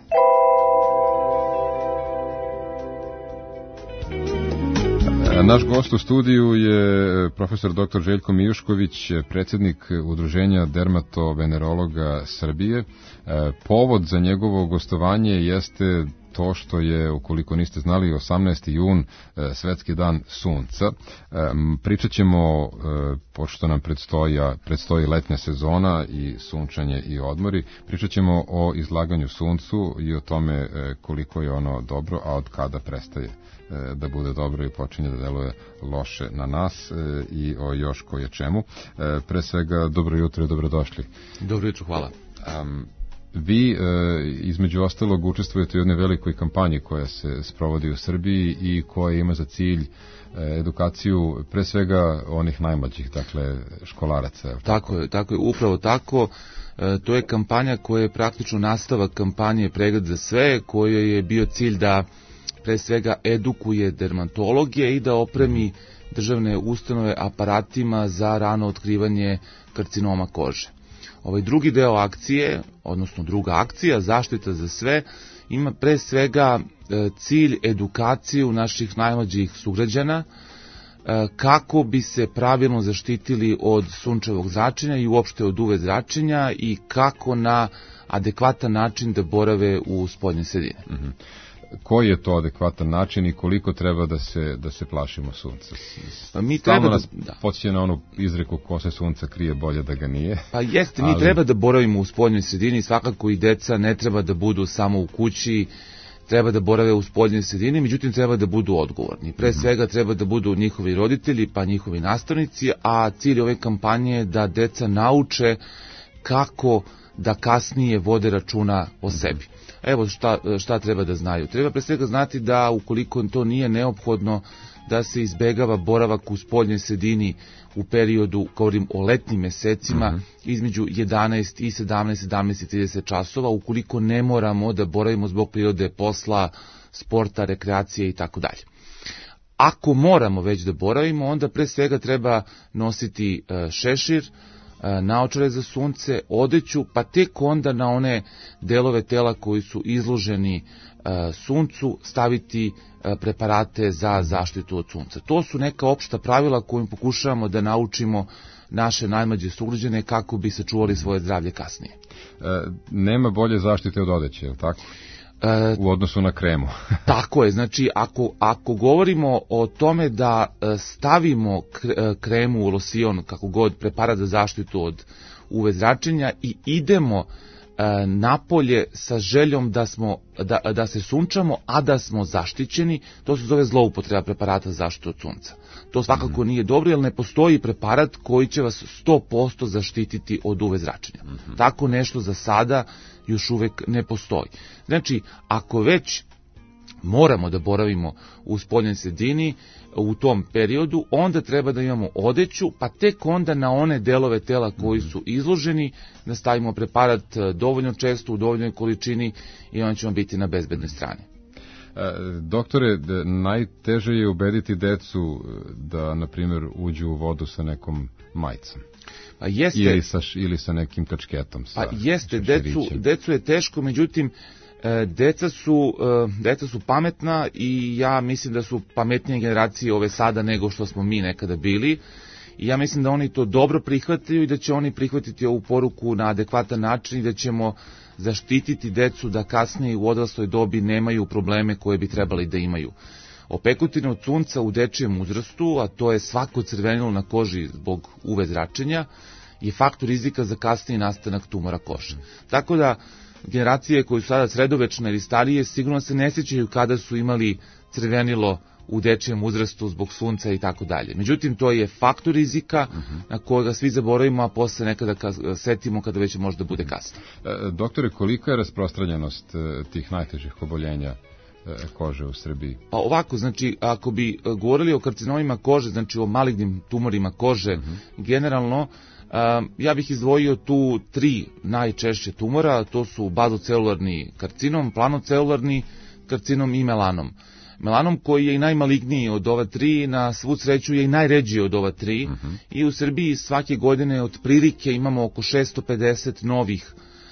Speaker 3: Naš gost u studiju je profesor dr. Željko Mijušković, predsjednik Udruženja dermatovenerologa Srbije. Povod za njegovo gostovanje jeste to što je, ukoliko niste znali, 18. jun, Svetski dan sunca. Pričat ćemo, pošto nam predstoji letnja sezona i sunčanje i odmori, pričat ćemo o izlaganju suncu i o tome koliko je ono dobro, a od kada prestaje da bude dobro i počinje da deluje loše na nas i o još koje čemu. Pre svega, dobro jutro i dobrodošli.
Speaker 6: Dobro jutro, hvala.
Speaker 3: Vi, između ostalog, učestvujete u jednoj velikoj kampanji koja se sprovodi u Srbiji i koja ima za cilj edukaciju pre svega onih najmlađih, dakle školaraca.
Speaker 6: Tako je, upravo tako. To je kampanja koja je praktično nastavak kampanje Pregled za sve, koja je bio cilj da pre svega edukuje dermatologije i da opremi državne ustanove aparatima za rano otkrivanje karcinoma kože. Ovaj drugi deo akcije, odnosno druga akcija, zaštita za sve, ima pre svega cilj edukaciju naših najmlađih sugrađana kako bi se pravilno zaštitili od sunčevog zračenja i uopšte od UV zračenja i kako na adekvatan način da borave u spoljnoj sredini.
Speaker 3: Mm-hmm. Koji je to adekvatan način i koliko treba da se plašimo sunca?
Speaker 6: Mi treba
Speaker 3: nas podsjeća na onu izreku ko se sunca krije bolje da ga nije.
Speaker 6: Pa jeste, mi treba da boravimo u spoljnoj sredini, svakako i deca ne treba da budu samo u kući, treba da borave u spoljnoj sredini, međutim treba da budu odgovorni. Pre svega treba da budu njihovi roditelji pa njihovi nastavnici, a cilj ove kampanje je da deca nauče kako da kasnije vode računa o sebi. Evo šta treba da znaju. Treba pre svega znati da ukoliko to nije neophodno, da se izbegava boravak u spoljnoj sredini u periodu, govorim o letnim mesecima, između 11 i 17:30 časova, ukoliko ne moramo da boravimo zbog prirode posla, sporta, rekreacije i tako dalje. Ako moramo već da boravimo, onda pre svega treba nositi šešir, naočare za sunce, odeću, pa tek onda na one delove tela koji su izloženi suncu staviti preparate za zaštitu od sunca. To su neka opšta pravila kojim pokušavamo da naučimo naše najmlađe sugrađane kako bi sačuvali svoje zdravlje kasnije.
Speaker 3: Nema bolje zaštite od odeće, je li tako? U odnosu na kremu.
Speaker 6: Tako je, znači ako govorimo o tome da stavimo kremu, losion, kako god, preparat za zaštitu od UV zračenja i idemo napolje sa željom da se sunčamo, a da smo zaštićeni, to se zove zloupotreba preparata za zaštitu od sunca. To svakako nije dobro, jer ne postoji preparat koji će vas 100% zaštititi od UV zračenja. Tako nešto za sada još uvek ne postoji. Znači, ako već moramo da boravimo u spoljnoj sredini u tom periodu, onda treba da imamo odeću, pa tek onda na one delove tela koji su izloženi da stavimo preparat dovoljno često, u dovoljnoj količini i onda ćemo biti na bezbednoj strani.
Speaker 3: Doktore, najteže je ubediti decu da, na primjer, uđu u vodu sa nekom majicom.
Speaker 6: Pa jeste,
Speaker 3: ili sa nekim kačketom.
Speaker 6: Pa jeste, decu je teško, međutim, deca su pametna i ja mislim da su pametnije generacije ove sada nego što smo mi nekada bili. I ja mislim da oni to dobro prihvataju i da će oni prihvatiti ovu poruku na adekvatan način i da ćemo zaštititi decu da kasnije u odrasloj dobi nemaju probleme koje bi trebali da imaju. Opekotine od sunca u dečijem uzrastu, a to je svako crvenilo na koži zbog UV zračenja, je faktor rizika za kasniji nastanak tumora kože. Tako da generacije koje su sada sredovečne ili starije sigurno se ne sjećaju kada su imali crvenilo u dečijem uzrastu zbog sunca i tako dalje. Međutim, to je faktor rizika na kojega svi zaboravimo, a posle nekada setimo kada već možda bude kasno.
Speaker 3: Doktore, kolika je rasprostranjenost tih najtežih oboljenja kože u Srbiji?
Speaker 6: Pa ovako, znači, ako bi govorili o karcinomima kože, znači o malignim tumorima kože, generalno, ja bih izdvojio tu 3 najčešće tumora, to su bazocelularni karcinom, planocelularni karcinom i melanom. Melanom koji je i najmaligniji od ova 3, na svu sreću je i najređiji od ova 3 i u Srbiji svake godine otprilike imamo oko 650 novih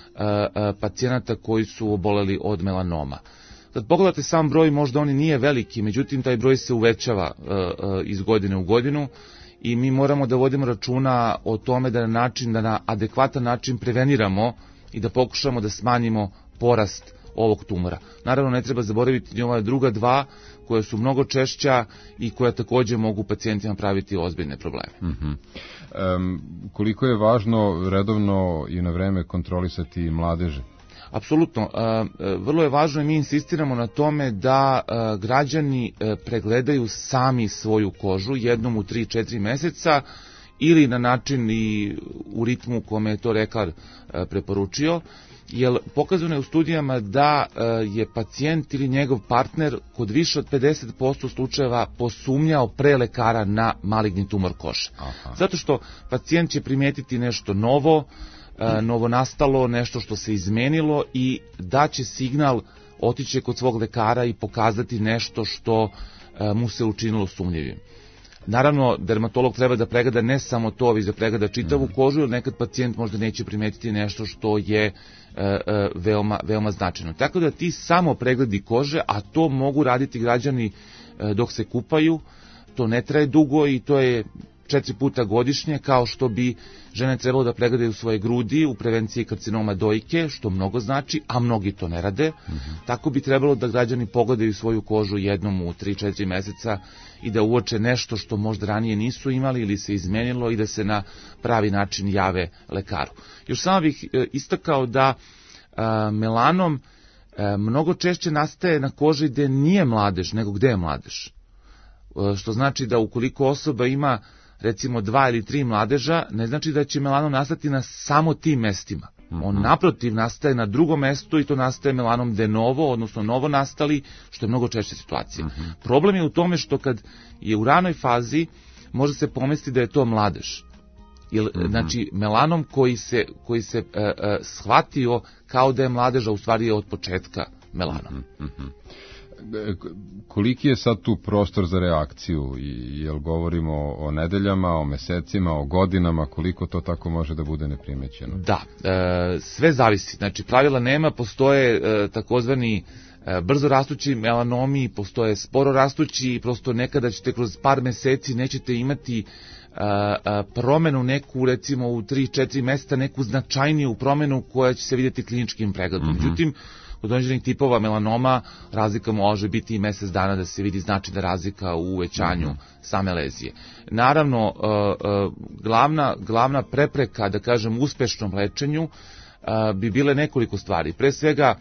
Speaker 6: pacijenata koji su oboleli od melanoma. Kad pogledate sam broj, možda on nije veliki, međutim taj broj se uvećava iz godine u godinu i mi moramo da vodimo računa o tome da na adekvatan način preveniramo i da pokušamo da smanjimo porast ovog tumora. Naravno, ne treba zaboraviti ni ova druga 2 koja su mnogo češća i koja također mogu pacijentima praviti ozbiljne probleme.
Speaker 3: Koliko je važno redovno i na vreme kontrolisati mladeže?
Speaker 6: Apsolutno. Vrlo je važno i mi insistiramo na tome da građani pregledaju sami svoju kožu jednom u 3-4 meseca ili na način i u ritmu kome je to lekar preporučio, jer pokazano je u studijama da je pacijent ili njegov partner kod više od 50% slučajeva posumnjao pre lekara na maligni tumor kože. Zato što pacijent će primijetiti nešto novo, novonastalo, nešto što se izmenilo i daće signal, otiće kod svog lekara i pokazati nešto što mu se učinilo sumnjivim. Naravno, dermatolog treba da pregleda ne samo to, već da pregleda čitavu kožu, jer nekad pacijent možda neće primetiti nešto što je veoma značajno. Tako da ti samo pregledi kože, a to mogu raditi građani dok se kupaju, to ne traje dugo i to je 4 puta godišnje, kao što bi žene trebalo da pregledaju svoje grudi u prevenciji karcinoma dojke, što mnogo znači, a mnogi to ne rade. Tako bi trebalo da građani pogledaju svoju kožu jednom u 3-4 meseca i da uoče nešto što možda ranije nisu imali ili se izmenilo i da se na pravi način jave lekaru. Još samo bih istakao da melanom mnogo češće nastaje na koži gde nije mladež nego gde je mladež. Što znači da ukoliko osoba ima recimo 2 ili 3 mladeža, ne znači da će melanom nastati na samo tim mestima. On naprotiv nastaje na drugom mestu i to nastaje melanom de novo, odnosno novo nastali, što je mnogo češća situacija. Problem je u tome što kad je u ranoj fazi, može se pomisliti da je to mladež. Znači, melanom koji se shvatio kao da je mladež, a u stvari je od početka melanom.
Speaker 3: Koliki je sad tu prostor za reakciju? Jel govorimo o nedeljama, o mesecima, o godinama, koliko to tako može da bude neprimećeno?
Speaker 6: Da, sve zavisi. Znači, pravila nema, postoje takozvani brzo rastući melanomi, postoje sporo rastući i prosto nekada ćete kroz par meseci nećete imati promenu neku, recimo u 3-4 mjeseca, neku značajniju promenu koja će se vidjeti kliničkim pregledom. Međutim, kod određenih tipova melanoma razlika može biti i mjesec dana da se vidi značajna razlika u uvećanju same lezije. Naravno, glavna prepreka, da kažem, uspešnom lečenju bi bile nekoliko stvari. Pre svega,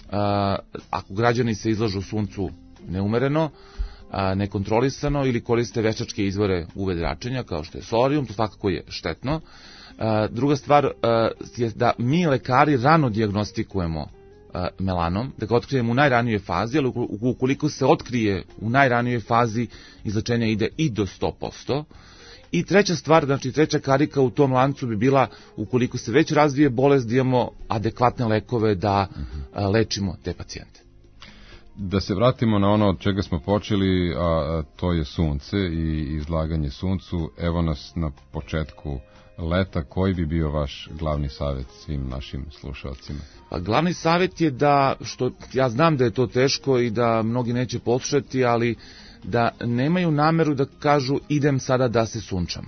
Speaker 6: ako građani se izlažu suncu neumereno, nekontrolisano ili koriste veštačke izvore UV zračenja kao što je solijum, to svakako je štetno. Druga stvar je da mi lekari rano dijagnostikujemo melanom, da ga otkrijemo u najranijoj fazi, ali ukoliko se otkrije u najranijoj fazi, izlečenja ide i do 100%. I treća stvar, znači treća karika u tom lancu bi bila, ukoliko se već razvije bolest, da imamo adekvatne lekove da lečimo te pacijente.
Speaker 3: Da se vratimo na ono od čega smo počeli, a to je sunce i izlaganje suncu. Evo nas na početku leta, koji bi bio vaš glavni savjet svim našim slušalcima?
Speaker 6: Pa glavni savjet je da, što ja znam da je to teško i da mnogi neće poslušati, ali da nemaju nameru da kažu idem sada da se sunčam.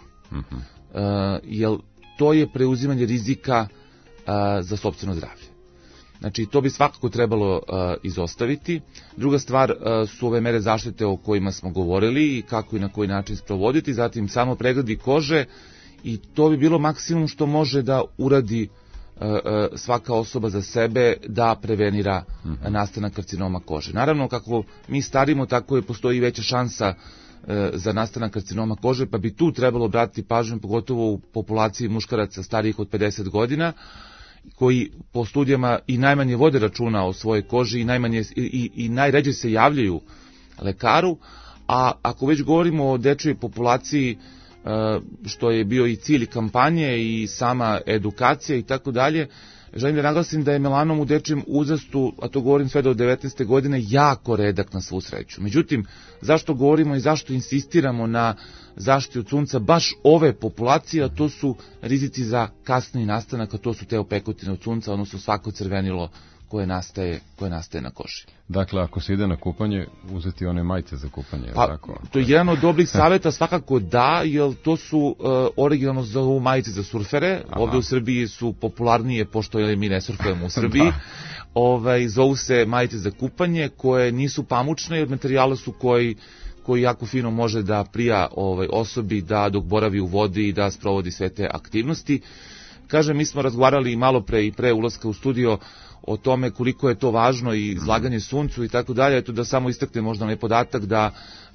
Speaker 6: Jer to je preuzimanje rizika za sopstveno zdravlje. Znači, to bi svakako trebalo izostaviti. Druga stvar su ove mere zaštite o kojima smo govorili i kako i na koji način sprovoditi. Zatim, samo pregledi kože i to bi bilo maksimum što može da uradi svaka osoba za sebe da prevenira nastanak karcinoma kože. Naravno, kako mi starimo, tako je postoji veća šansa za nastanak karcinoma kože, pa bi tu trebalo obratiti pažnju, pogotovo u populaciji muškaraca starijih od 50 godina, koji po studijama i najmanje vode računa o svojoj koži i najređe se javljaju lekaru, a ako već govorimo o dečjoj populaciji, što je bio i cilj kampanje i sama edukacija i tako dalje, želim da naglasim da je melanom u dečjem uzrastu, a to govorim sve do 19. godine, jako redak na svu sreću. Međutim, zašto govorimo i zašto insistiramo na zaštiti od sunca baš ove populacije, a to su rizici za kasni nastanak, a to su te opekotine od sunca, odnosno svako crvenilo koje nastaje na koži.
Speaker 3: Dakle, ako se ide na kupanje, uzeti one majice za kupanje,
Speaker 6: pa,
Speaker 3: tako?
Speaker 6: To je jedan od dobrih savjeta, svakako da, jer to su originalno zovu majice za surfere. Ovdje u Srbiji su popularnije, pošto mi ne surfujemo u Srbiji. Zovu se majice za kupanje, koje nisu pamučne, jer materijala su koji jako fino može da prija osobi da dok boravi u vodi i da sprovodi sve te aktivnosti. Kažem, mi smo razgovarali malo pre i pre ulaska u studio o tome koliko je to važno i izlaganje suncu i tako dalje. Eto da samo istaknem možda onaj podatak da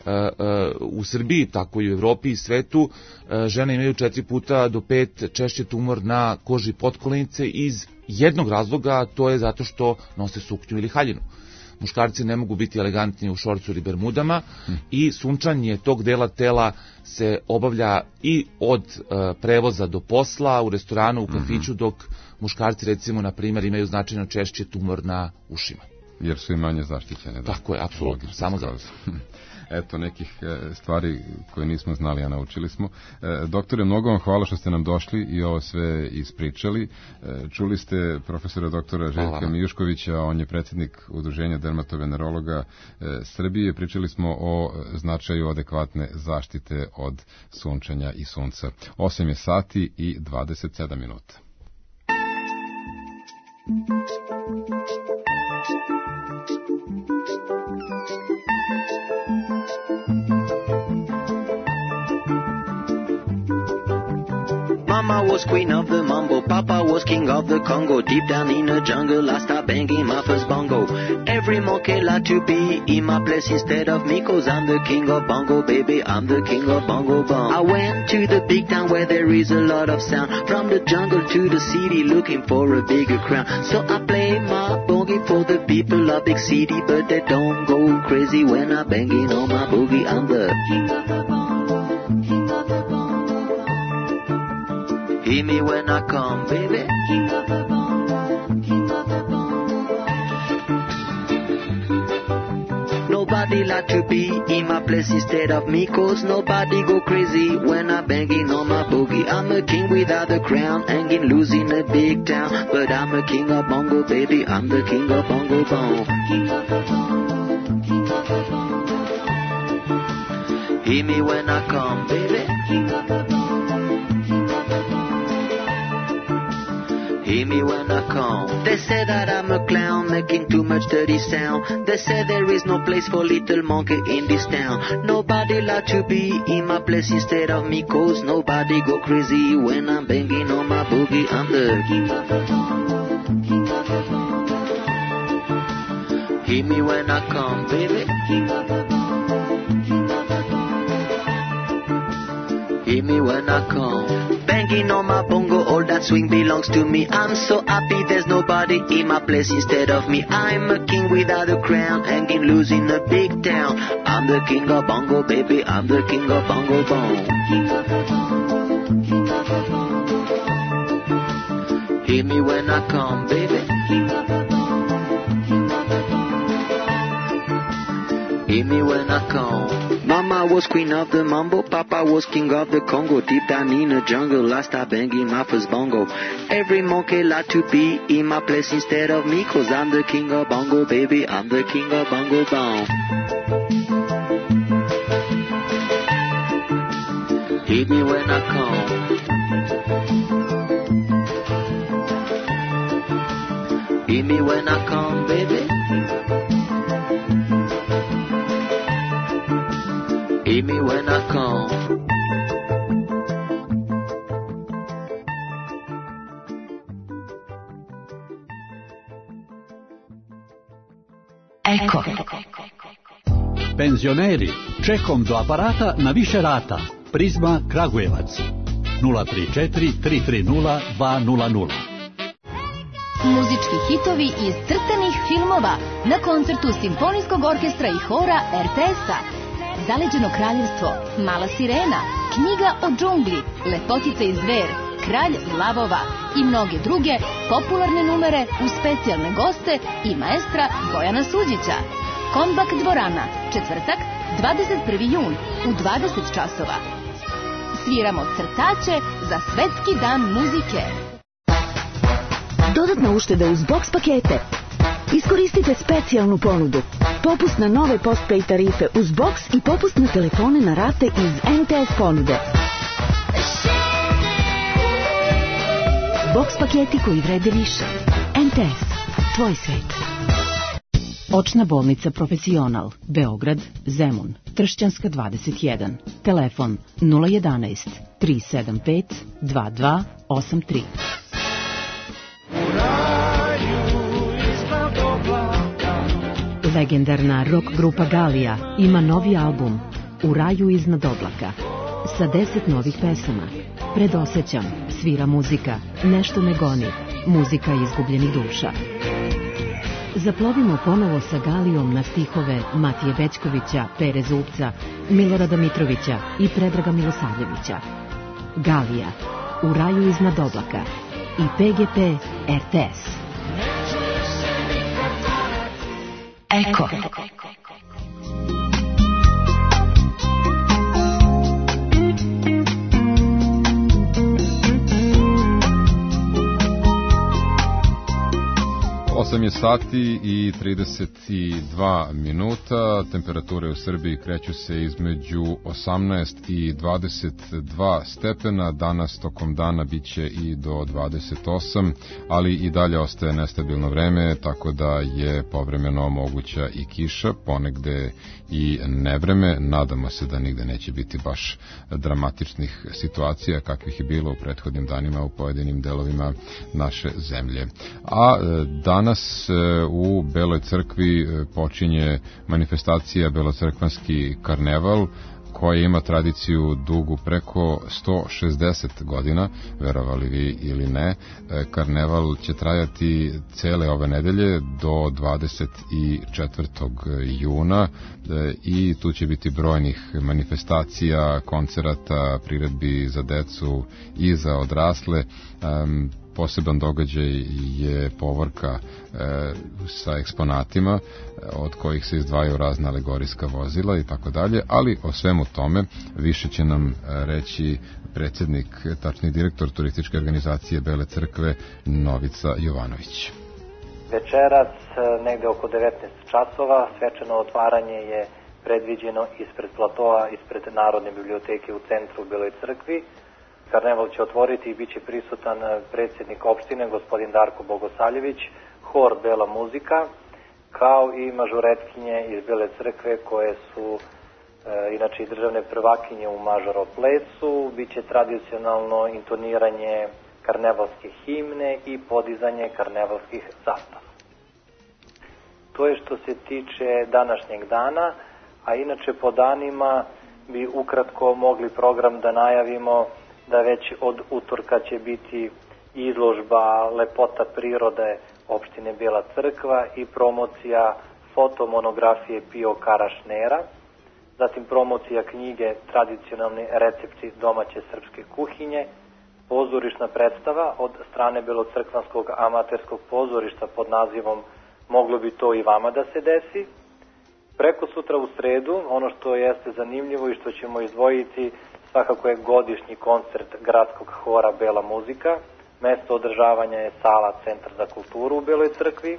Speaker 6: u Srbiji, tako i u Evropi i svetu, žene imaju 4 puta do 5 češće tumor na koži potkolenice iz jednog razloga, a to je zato što nose suknju ili haljinu. Muškarci ne mogu biti elegantni u šorcu ili bermudama i sunčanje tog dela tela se obavlja i od prevoza do posla, u restoranu, u kafiću, dok muškarci, recimo, na primjer, imaju značajno češće tumor na ušima.
Speaker 3: Jer su i manje zaštićene. Da?
Speaker 6: Tako je, apsolutno, samo zato.
Speaker 3: Eto nekih stvari koje nismo znali, a naučili smo. Doktore, mnogo vam hvala što ste nam došli i ovo sve ispričali. Čuli ste profesora doktora Željka Mijuškovića, on je predsjednik Udruženja dermatovenerologa Srbije. Pričali smo o značaju adekvatne zaštite od sunčanja i sunca. 8 je sati i 27 minuta.
Speaker 7: Mama was queen of the mambo, Papa was king of the Congo. Deep down in the jungle, I started banging my first bongo. Every monkey like to be in my place instead of me, 'cause I'm the king of bongo, baby, I'm the king of bongo bong. I went to the big town where there is a lot of sound, from the jungle to the city looking for a bigger crown. So I play my boogie for the people of big city, but they don't go crazy when I'm banging on my boogie. I'm the king of the bongo, king of the bongo bong. Hear me when I come, baby, king of the bongo, king of the bongo bong. Nobody like to be in my place instead of me, 'cause nobody go crazy when I'm banging on my boogie. I'm a king without a crown, hanging loose in a big town, but I'm a king of bongo, baby, I'm the king of bongo bong. King of the bongo, king of the bongo bong. Hear me when I come, baby, king of the bongo, king of the bongo bong. Hear me when I come. They say that I'm a clown, making too much dirty sound. They say there is no place for little monkey in this town. Nobody like to be in my place instead of me, 'cause nobody go crazy when I'm banging on my boogie. I'm the king of the bongo, king of the bongo bong. Hear me when I come, baby, king of the bongo, king of the bongo bong. Hear me when I come. Banging on my bongo, all that swing belongs to me. I'm so happy there's nobody in my place instead of me. I'm a king without a crown, hanging loose in a big town. I'm the king of bongo, baby, I'm the king of bongo bong. King of the bongo, king of the bongo bong. Hear me when I come, baby, king of the bongo, king of the bongo bong. Hear me when I come. Mama was queen of the mambo, Papa was king of the Congo. Deep down in the jungle, I start banging my first bongo. Every monkey like to be in my place instead of me, 'cause I'm the king of bongo, baby, I'm the king of bongo bong. Hit me when I come. Hit me when I come, baby. Hit me when I come.
Speaker 23: Eko.
Speaker 14: Penzioneri, čekom do aparata na više rata. Prizma Kragujevac. 034 330 200.
Speaker 8: Muzički hitovi iz crtanih filmova na koncertu Simfonijskog orkestra i hora RTS-a. Zaleđeno kraljevstvo, Mala sirena, Knjiga o džungli, Lepotica i zver, Kralj lavova i mnoge druge popularne numere uz specijalne goste i maestra Bojana Suđića. Kombak dvorana, četvrtak, 21. jun u 20 časova. Sviramo crtače za Svetski dan muzike.
Speaker 10: Dodatna ušteda uz box pakete. Iskoristite specijalnu ponudu. Popust na nove postpay tarife uz box i popust na telefone na rate iz MTS ponude. Box paketi koji vrede više. MTS. Tvoj svet. Očna bolnica Profesional. Beograd, Zemun. Tršćanska 21. Telefon 011 375 2283. Legendarna rock grupa Galija ima novi album U raju iznad oblaka sa 10 novih pesama. Predosećam, svira muzika, nešto me goni, muzika izgubljenih duša. Zaplovimo ponovo sa Galijom na stihove Matije Bećkovića, Pere Zupca, Milorada Mitrovića i Predraga Milosavljevića. Galija, U raju iznad oblaka i PGP RTS. Eko.
Speaker 3: 8 je sati i 32 minuta, temperature u Srbiji kreću se između 18 i 22 stepena, danas tokom dana biće i do 28, ali i dalje ostaje nestabilno vreme, tako da je povremeno moguća i kiša, ponegde i nevreme, nadamo se da nigde neće biti baš dramatičnih situacija kakvih je bilo u prethodnim danima u pojedinim delovima naše zemlje. A danas Večeras u Beloj crkvi počinje manifestacija Belocrkvanski karneval, koja ima tradiciju dugu preko 160 godina, verovali vi ili ne. Karneval će trajati cele ove nedelje do 24. juna i tu će biti brojnih manifestacija, koncerata, priredbi za decu i za odrasle. Poseban događaj je povorka sa eksponatima od kojih se izdvajaju razna alegorijska vozila i tako dalje, ali o svemu tome više će nam reći predsjednik, tačni direktor turističke organizacije Bele crkve Novica Jovanović.
Speaker 12: Večeras, negde oko 19 časova, svečano otvaranje je predviđeno ispred platoa, ispred Narodne biblioteke u centru Beloj crkvi. Karneval će otvoriti i bit će prisutan predsjednik opštine, gospodin Darko Bogosaljević, hor Bela muzika, kao i mažoretkinje iz Bele crkve koje su inače i državne prvakinje u mažoroplesu. Biće tradicionalno intoniranje karnevalske himne i podizanje karnevalskih zastava. To je što se tiče današnjeg dana, a inače po danima bi ukratko mogli program da najavimo da već od utorka će biti izložba Lepota prirode opštine Bela crkva i promocija fotomonografije Pio Karašnera, zatim promocija knjige Tradicionalni recepti domaće srpske kuhinje, pozorišna predstava od strane Belocrkvanskog amaterskog pozorišta pod nazivom Moglo bi to i vama da se desi. Preko sutra u sredu, ono što jeste zanimljivo i što ćemo izdvojiti, svakako je godišnji koncert gradskog hora Bela muzika. Mesto održavanja je sala Centar za kulturu u Beloj crkvi.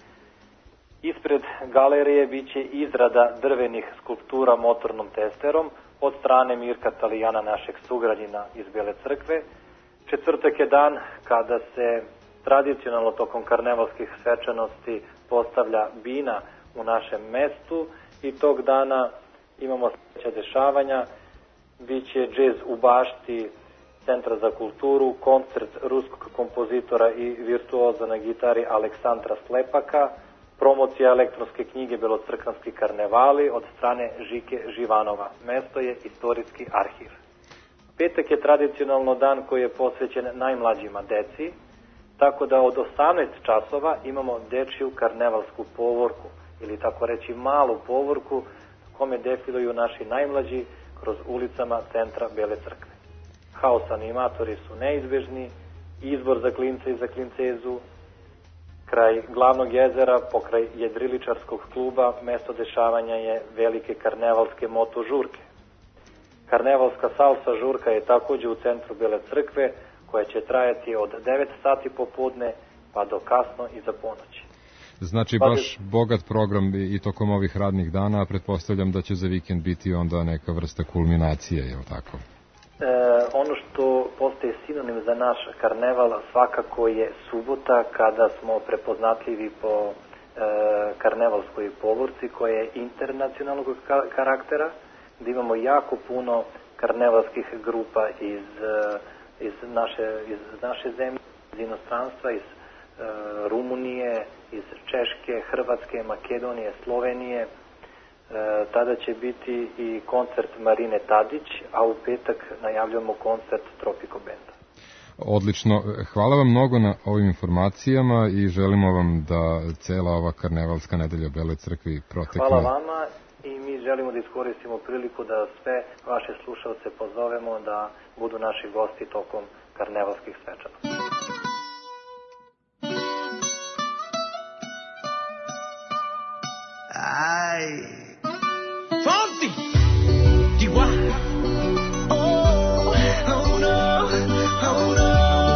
Speaker 12: Ispred galerije biće izrada drvenih skulptura motornom testerom od strane Mirka Talijana, našeg sugrađina iz Bele crkve. Četvrtak je dan kada se tradicionalno tokom karnevalskih svečanosti postavlja bina u našem mestu i tog dana imamo sledeća dešavanja. Biće džez u bašti Centra za kulturu, koncert ruskog kompozitora i virtuoza na gitari Aleksandra Slepaka, promocija elektronske knjige Belocrkvanski karnevali od strane Žike Živanova. Mesto je Istorijski arhiv. Petak je tradicionalno dan koji je posvećen najmlađima deci, tako da od 18 časova imamo dečiju karnevalsku povorku, ili tako reći malu povorku, kome defiluju naši najmlađi kroz ulicama centra Bele crkve. Haos animatori su neizbežni, izbor za klince i za klincezu, kraj glavnog jezera, pokraj jedriličarskog kluba, mesto dešavanja je velike karnevalske moto žurke. Karnevalska salsa žurka je takođe u centru Bele crkve, koja će trajati od 9 sati popodne pa do kasno iza ponoći.
Speaker 3: Znači baš bogat program i tokom ovih radnih dana, pretpostavljam da će za vikend biti onda neka vrsta kulminacije, je li tako?
Speaker 12: Ono što postaje sinonim za naš karneval svakako je subota, kada smo prepoznatljivi po karnevalskoj povorci koja je internacionalnog karaktera, gde imamo jako puno karnevalskih grupa iz naše zemlje, iz inostranstva, iz Rumunije, iz Češke, Hrvatske, Makedonije, Slovenije. Tada će biti i koncert Marine Tadić, a u petak najavljamo koncert Tropico Benda.
Speaker 3: Odlično. Hvala vam mnogo na ovim informacijama i želimo vam da cela ova karnevalska nedelja u Beloj crkvi protekne.
Speaker 12: Hvala vama i mi želimo da iskoristimo priliku da sve vaše slušalce pozovemo da budu naši gosti tokom karnevalskih svečanosti.
Speaker 18: Ay, Fonsi, Chihuahua. Oh, oh no, oh no.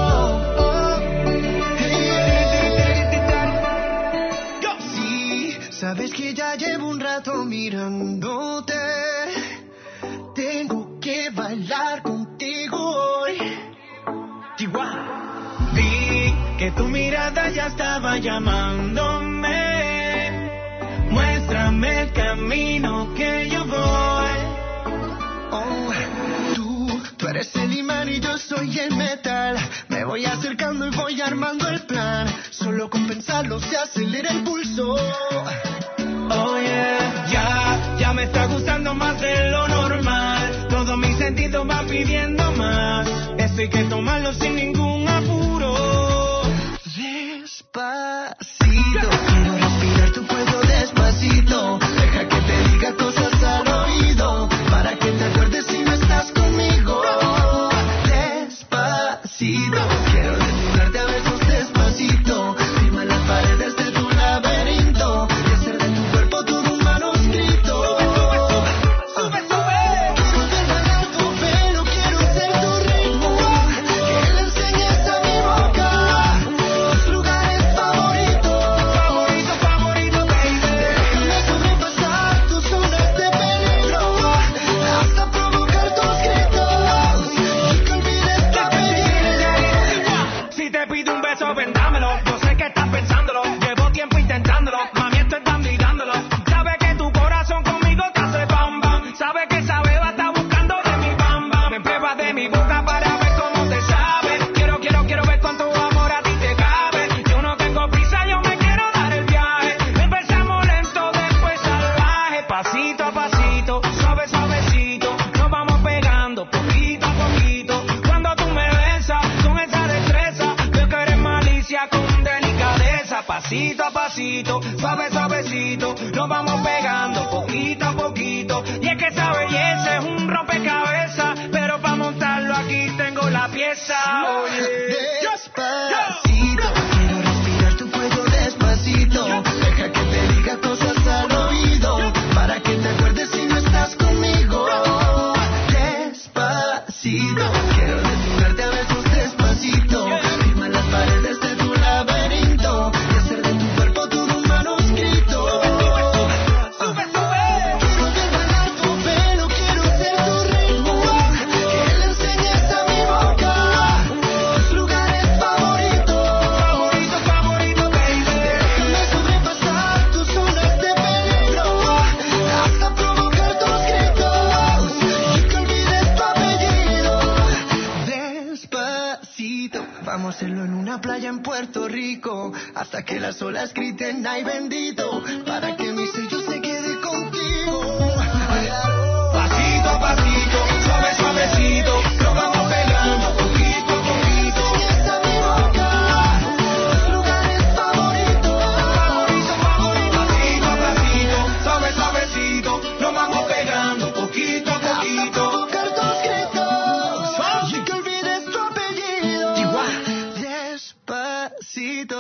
Speaker 18: Sí, sabes que ya llevo un rato mirándote. Tengo que bailar contigo hoy. Chihuahua. Vi que tu mirada ya estaba llamándome. Muéstrame el camino que yo voy. Oh, tú eres el imán y yo soy el metal. Me voy acercando y voy armando el plan. Solo con pensarlo se acelera el pulso. Oh yeah, ya me está gustando más de lo normal. Todos mis sentidos van pidiendo más. Esto hay que tomarlo sin ningún apuro. Despacito, quiero respirar tu cuello despacito. Deja que te diga cosas al oído, para que te acuerdes si no estás conmigo. Despacito, quiero desnudarte a besos despacito. Firma las paredes de tu laberinto y hacer de tu cuerpo todo un manuscrito. Sube, sube. Quiero desbailar tu pelo, quiero ser tu ritmo. Que le enseñes a mi boca tus lugares favoritos. Favorito, favorito, baby. Déjame sobrepasar tus zonas de peligro hasta provocar tus gritos y que olvides tu apellido. Si te pido un beso, ven dámelo. Yo sé que estás pensándolo, llevo tiempo intentándolo. Mami, estoy dando y dándolo. Sabe que tu corazón conmigo te hace bam bam. Sabe que esa beba está buscando de mi bam bam. Me prueba de mi boca para ver cómo te sabe. Quiero ver cuánto amor a ti te cabe. Yo no tengo prisa, yo me quiero dar el viaje. Empezamos lento, después salvaje. Pasito a pasito, suave, suavecito. Nos vamos pegando poquito a poquito. Cuando tú me besas con esa destreza, veo que eres malicia con delicadeza. Pasito a pasito, suave, suavecito. Nos vamos pegando poquito a poquito. Y es que esa belleza es un rompecabezas, pero para montarlo aquí tengo la pieza. Oye, despacito, quiero respirar tu cuello despacito. Deja que te diga cosas al oído, para que te acuerdes si no estás conmigo. Despacito, quiero desnudarte a besos despacito. Firma las paredes de tu laberinto y hacer de tu cuerpo todo un manuscrito. Sube, sube. Quiero desbailar tu pelo, quiero ser tu ritmo. Que le enseñes a mi boca tus lugares favoritos. Favorito, favorito, baby. Déjame sobrepasar tus zonas de peligro hasta provocar tus gritos y que olvides tu apellido. Despacito, vamos a hacerlo en una playa en Puerto Rico hasta que las olas griten ay bendito, para que mi sello se quede contigo. Pasito a pasito, suave, suavecito, nos vamos pegando poquito a poquito. Enseñas a mi boca tus lugares favoritos. Favorito, favorito. Pasito a pasito, suave, suavecito, nos vamos pegando poquito a poquito. Hasta provocar tus gritos y que olvides tu apellido. Despacito.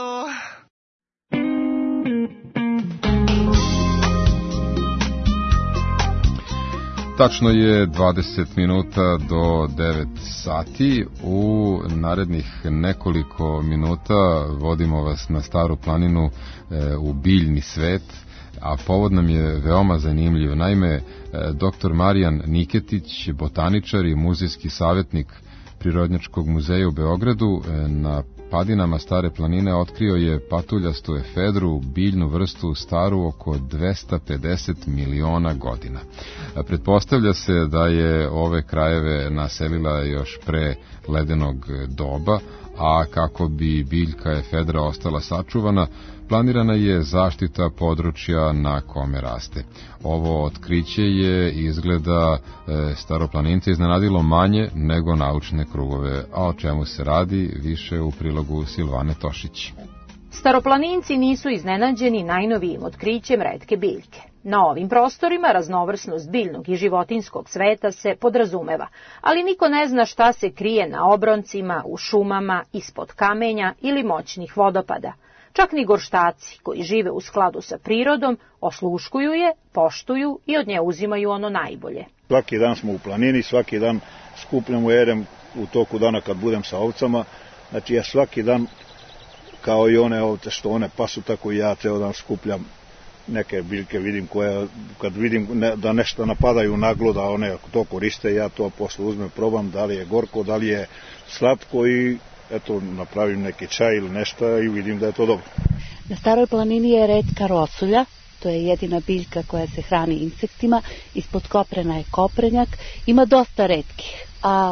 Speaker 3: Tačno je 20 minuta do 9 sati. U narednih nekoliko minuta vodimo vas na Staru planinu u biljni svet, a povod nam je veoma zanimljiv. Naime, dr. Marijan Niketić, botaničar i muzejski savjetnik Prirodnjačkog muzeja u Beogradu, na padinama Stare planine otkrio je patuljastu efedru, biljnu vrstu staru oko 250 miliona godina. Pretpostavlja se da je ove krajeve naselila još pre ledenog doba, a kako bi biljka efedra ostala sačuvana, planirana je zaštita područja na kome raste. Ovo otkriće je izgleda staroplanince iznenadilo manje nego naučne krugove, a o čemu se radi više u prilogu Silvane Tošić.
Speaker 13: Staroplaninci nisu iznenađeni najnovijim otkrićem retke biljke. Na ovim prostorima raznovrsnost biljnog i životinskog sveta se podrazumeva, ali niko ne zna šta se krije na obroncima, u šumama, ispod kamenja ili moćnih vodopada. Čak ni gorštaci, koji žive u skladu sa prirodom, osluškuju je, poštuju i od nje uzimaju ono najbolje.
Speaker 15: Svaki dan smo u planini, svaki dan skupljamo, jedem u toku dana kad budem sa ovcama. Znači ja svaki dan, kao i one ovce što one pasu, tako i ja ceo dan skupljam neke biljke, vidim koje, kad vidim da nešto napadaju naglo, da one to koriste, ja to posle uzmem, probam da li je gorko, da li je slatko i eto, napravim neki čaj ili nešto i vidim da je to dobro.
Speaker 20: Na Staroj planini je retka rosulja, to je jedina biljka koja se hrani insektima, ispod koprena je koprenjak, ima dosta retkih, a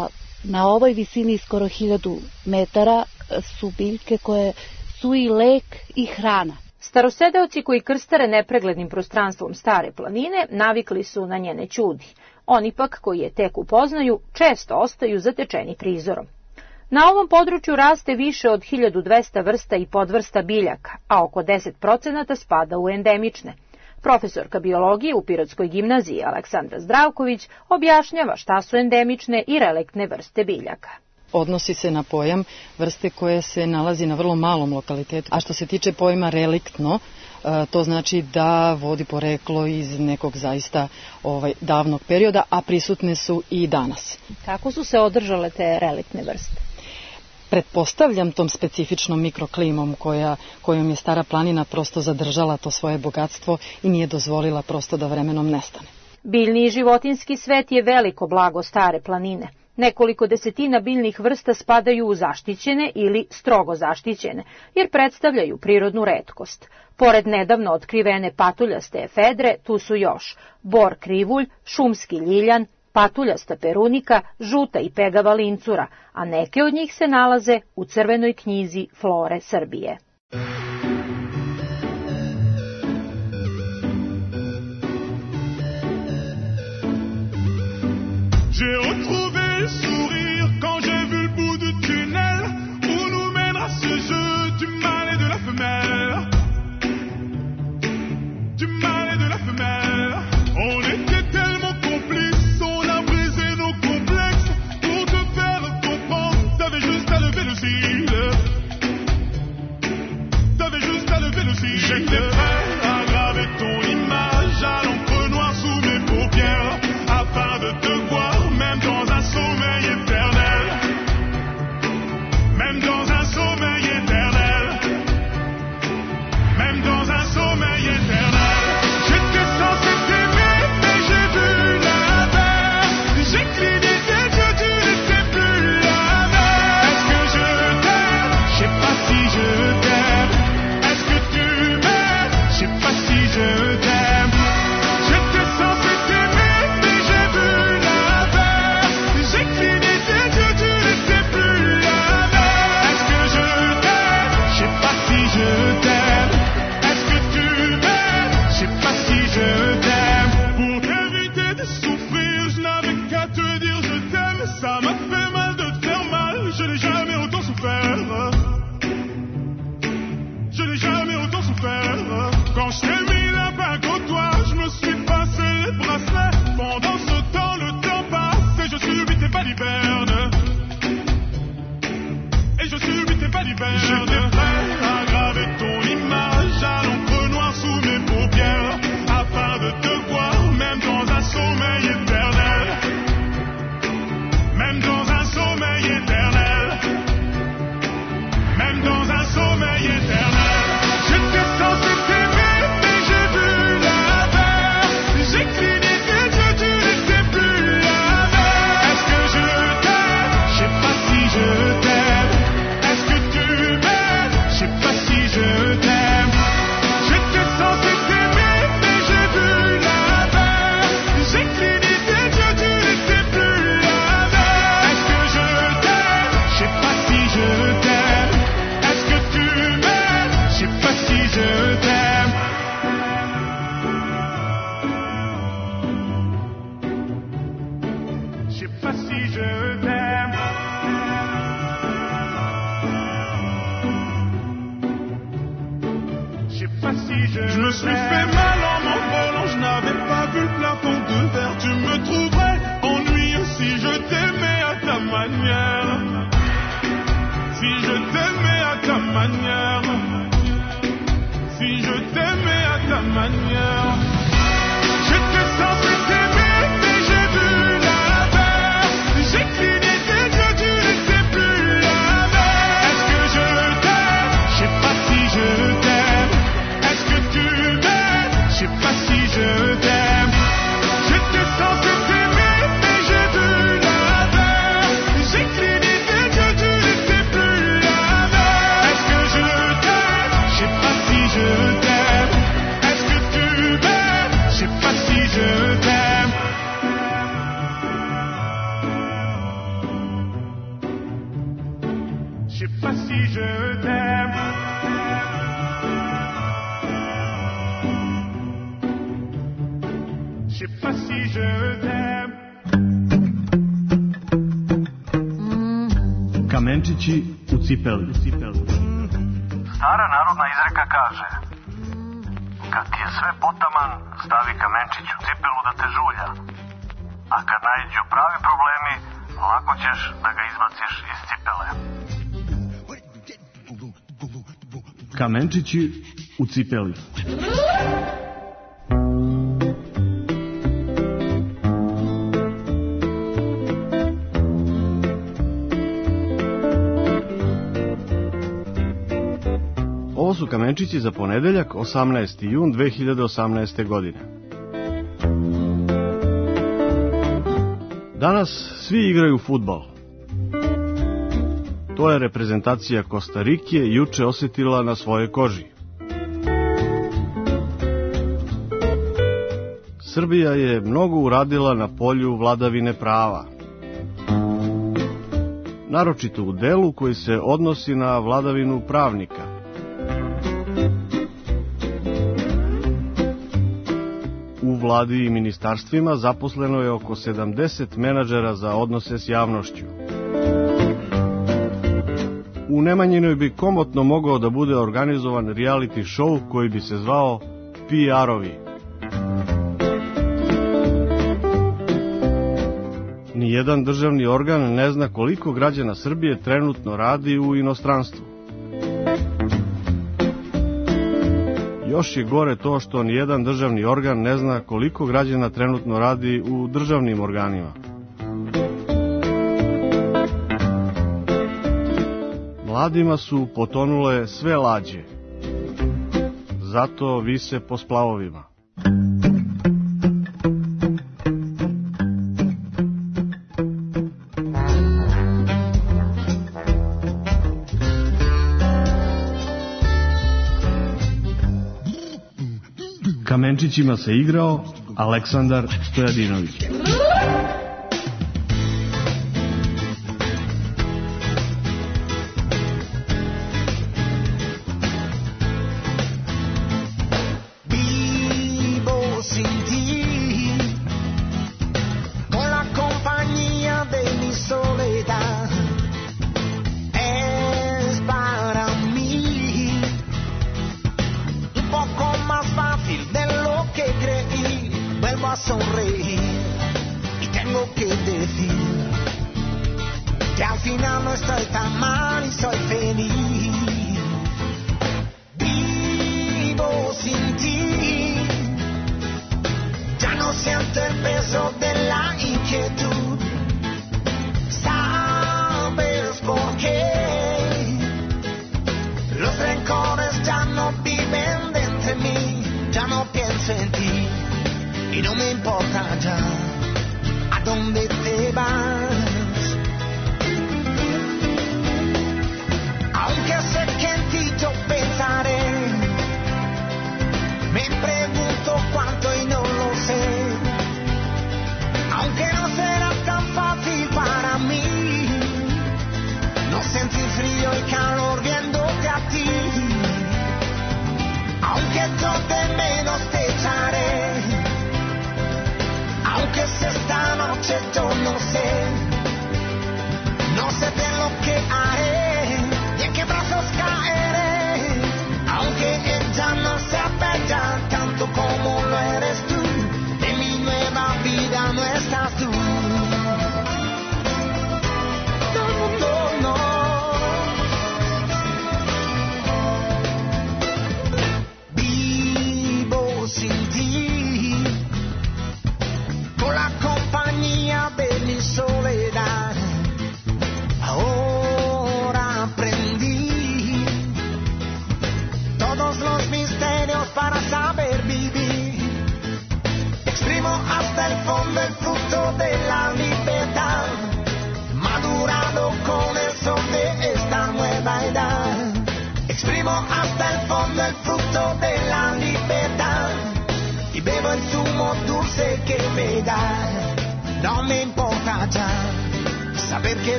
Speaker 20: Na ovoj visini skoro 1000 metara su biljke koje su i lek i hrana.
Speaker 13: Starosedeoci koji krstare nepreglednim prostranstvom Stare planine navikli su na njene ćudi. Oni pak, koji je tek upoznaju, često ostaju zatečeni prizorom. Na ovom području raste više od 1200 vrsta i podvrsta biljaka, a oko 10% spada u endemične. Profesorka biologije u Pirotskoj gimnaziji Aleksandra Zdravković objašnjava šta su endemične i reliktne vrste biljaka.
Speaker 1: Odnosi se na pojam vrste koje se nalazi na vrlo malom lokalitetu. A što se tiče pojma reliktno, to znači da vodi poreklo iz nekog zaista davnog perioda, a prisutne su i danas.
Speaker 13: Kako su se održale te reliktne vrste?
Speaker 1: Pretpostavljam tom specifičnom mikroklimom kojom je Stara planina prosto zadržala to svoje bogatstvo i nije dozvolila prosto da vremenom nestane.
Speaker 13: Biljni i životinski svet je veliko blago Stare planine. Nekoliko desetina biljnih vrsta spadaju u zaštićene ili strogo zaštićene, jer predstavljaju prirodnu retkost. Pored nedavno otkrivene patuljaste efedre, tu su još bor krivulj, šumski ljiljan, patuljasta perunika, žuta i pegava lincura, a neke od njih se nalaze u crvenoj knjizi Flore Srbije.
Speaker 18: J'ai retrouvé le sourire quand j'ai vu le bout du tunnel où nous mènera ce jeu du mâle et de la femelle. Du mâle et de la femelle. On était tellement complices, on a brisé nos complexes pour te faire comprendre. T'avais juste à lever le cil. T'avais juste à lever le cil. J'étais prêt à graver ton image à l'encre noire sous mes paupières afin de te voir. Même dans un sommeil éternel. Même dans un sommeil éternel. Même dans un sommeil éternel. J'étais censé t'aimer, mais j'ai vu l'inverse. J'ai cligné des yeux, tu n'étais plus la même. Est-ce que je t'aime? Je sais pas si je t'aime. Est-ce que tu m'aimes? Je sais pas si je t'aime. J'étais censé t'aimer, mais j'ai vu quand je t'ai mis la bague au doigt, je me suis passé les bracelets. Pendant ce temps, le temps passe et je subis tes balivernes. Et je subis tes balivernes. J'étais prêt à graver ton image à l'encre noire sous mes paupières afin de te voir, même dans un sommeil éternel. Même dans un sommeil éternel. Même dans un sommeil éternel. J'étais censé t'aimer, mais j'ai vu l'inverse. J'ai cligné des yeux, tu n'étais plus la même. Est-ce que je t'aime? Je sais pas si je t'aime. Est-ce que tu m'aimes? Je sais pas si je t'aime. J'étais censé t'aimer, mais j'ai vu l'inverse. J'ai cligné des yeux, tu n'étais plus la même. Est-ce que je t'aime? Je sais pas si je t'aime. Est-ce que tu m'aimes? Je sais pas si je t'aime. Je sais pas si je t'aime. Je sais pas si je me suis fait mal en m'envolant, je n'avais pas vu le plafond de verre. Tu me trouverais ennuyeux si je t'aimais à ta manière. Si je t'aimais à ta manière. Si je t'aimais à ta manière. J'étais censé t'aimer, mais j'ai vu l'inverse. J'ai cligné des yeux, tu n'étais plus la même. Est-ce que je t'aime? Je sais pas si je t'aime. Est-ce que tu m'aimes? Je sais pas si je t'aime. J'étais censé t'aimer, mais j'ai vu l'inverse. J'ai cligné des yeux, tu n'étais plus la même. Est-ce que je t'aime? Je sais pas si je t'aime. Est-ce que tu m'aimes? Je sais pas si je t'aime. sais pas si je t'aime.
Speaker 9: Kamenčići u cipeli.
Speaker 16: Stara narodna izreka kaže: kad ti je sve potaman, stavi kamenčić u cipelu da te žulja. A kad naiđu pravi problemi, lako ćeš da ga izbaciš iz cipele.
Speaker 9: Kamenčići u cipeli. Ovo su kamenčići za ponedeljak, 18. jun 2018. godine. Danas svi igraju fudbal. To je reprezentacija Kostarike juče osjetila na svojoj koži. Srbija je mnogo uradila na polju vladavine prava. Naročito u delu koji se odnosi na vladavinu pravnika. U vladi i ministarstvima zaposleno je oko 70 menadžera za odnose s javnošću. U Nemanjinoj bi komotno mogao da bude organizovan reality show koji bi se zvao PR-ovi. Nijedan državni organ ne zna koliko građana Srbije trenutno radi u inostranstvu. Još je gore to što nijedan državni organ ne zna koliko građana trenutno radi u državnim organima. Mladima su potonule sve lađe. Zato vise po splavovima. Kamenčićima se igrao Aleksandar Stojadinović.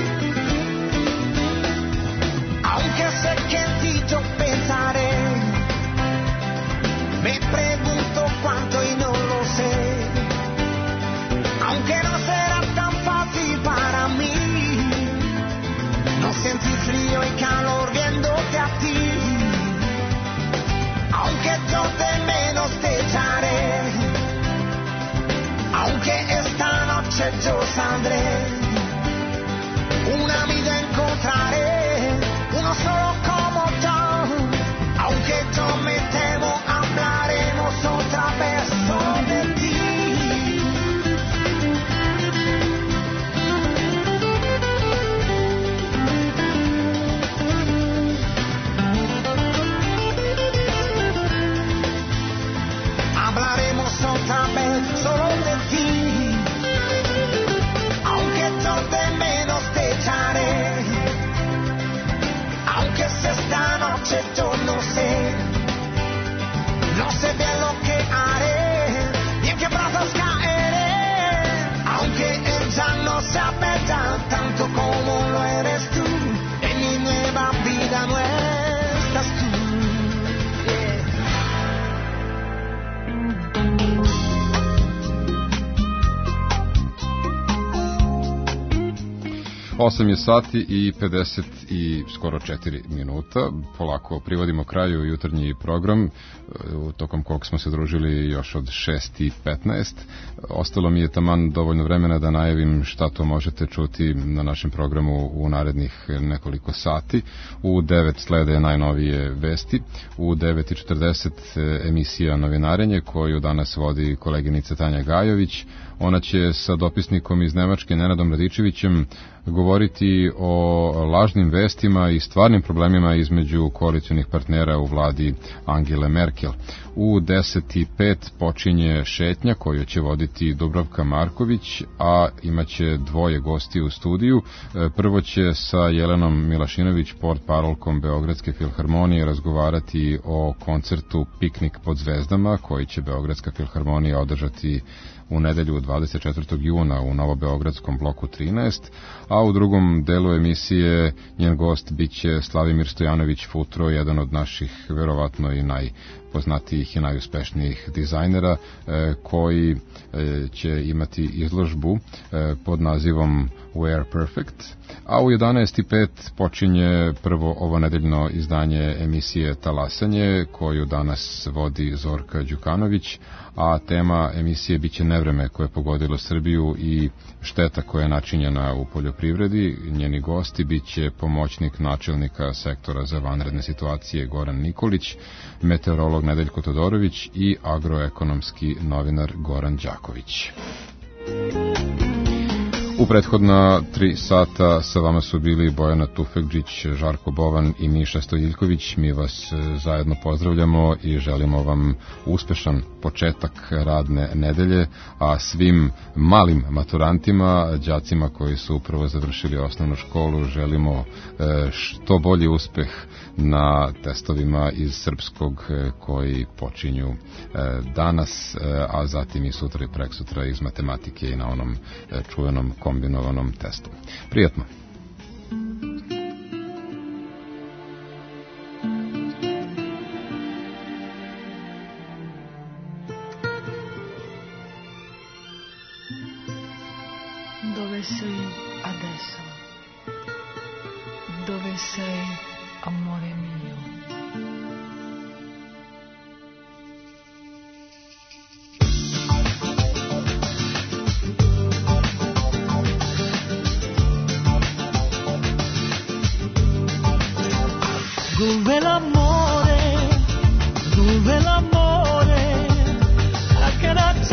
Speaker 18: Aunque sé que en ti yo pensaré yo saldré. Una amiga encontraré, uno solo como yo. Aunque yo me temo, hablaremos otra vez sobre ti. Hablaremos otra vez solo de ti, aunque yo de menos te echaré, aunque sea esta noche yo no sé bien lo que haré, ni en qué brazos caeré, aunque ella no sea bella tanto como lo eres tú, en mi nueva vida no estás tú.
Speaker 3: 8 je sati i 50 i skoro 4 minuta. Polako privodimo kraju jutarnji program, tokom kog smo se družili još od 6:15. Ostalo mi je taman dovoljno vremena da najavim šta to možete čuti na našem programu u narednih nekoliko sati. U 9 slede najnovije vesti, u 9:40 emisija Novinarenje koju danas vodi koleginica Tanja Gajović. Ona će sa dopisnikom iz Nemačke Nenadom Radičevićem govoriti o lažnim vestima i stvarnim problemima između koalicionih partnera u vladi Angele Merkel. U 10:05 počinje šetnja koju će voditi Dubravka Marković, a imaće dvoje gosti u studiju. Prvo će sa Jelenom Milašinović, portparolkom Beogradske filharmonije, razgovarati o koncertu Piknik pod zvezdama koji će Beogradska filharmonija održati u nedelju 24. juna u Novobeogradskom bloku 13, a u drugom delu emisije njen gost biće Slavimir Stojanović Futro, jedan od naših verovatno i najpoznatijih i najuspešnijih dizajnera, koji će imati izložbu pod nazivom Wear Perfect, a u 11:05 počinje prvo ovo nedeljno izdanje emisije Talasanje, koju danas vodi Zorka Đukanović, a tema emisije biće nevreme koje je pogodilo Srbiju i šteta koja je načinjena u poljoprivredi. Njeni gosti biće pomoćnik načelnika sektora za vanredne situacije Goran Nikolić, meteorolog Nedeljko Todorović i agroekonomski novinar Goran Đaković. U prethodna 3 sata sa vama su bili Bojana Tufekđić, Žarko Bovan i Miša Stojiljković. Mi vas zajedno pozdravljamo i želimo vam uspešan početak radne nedelje, a svim malim maturantima, đacima koji su upravo završili osnovnu školu, želimo što bolji uspeh na testovima iz srpskog koji počinju danas, a zatim i sutra i preksutra iz matematike i na onom čuvenom kombinovanom testu. Prijetno!
Speaker 2: Dove sei adesso? Dove sei, amore mio? Dove l'amore, a che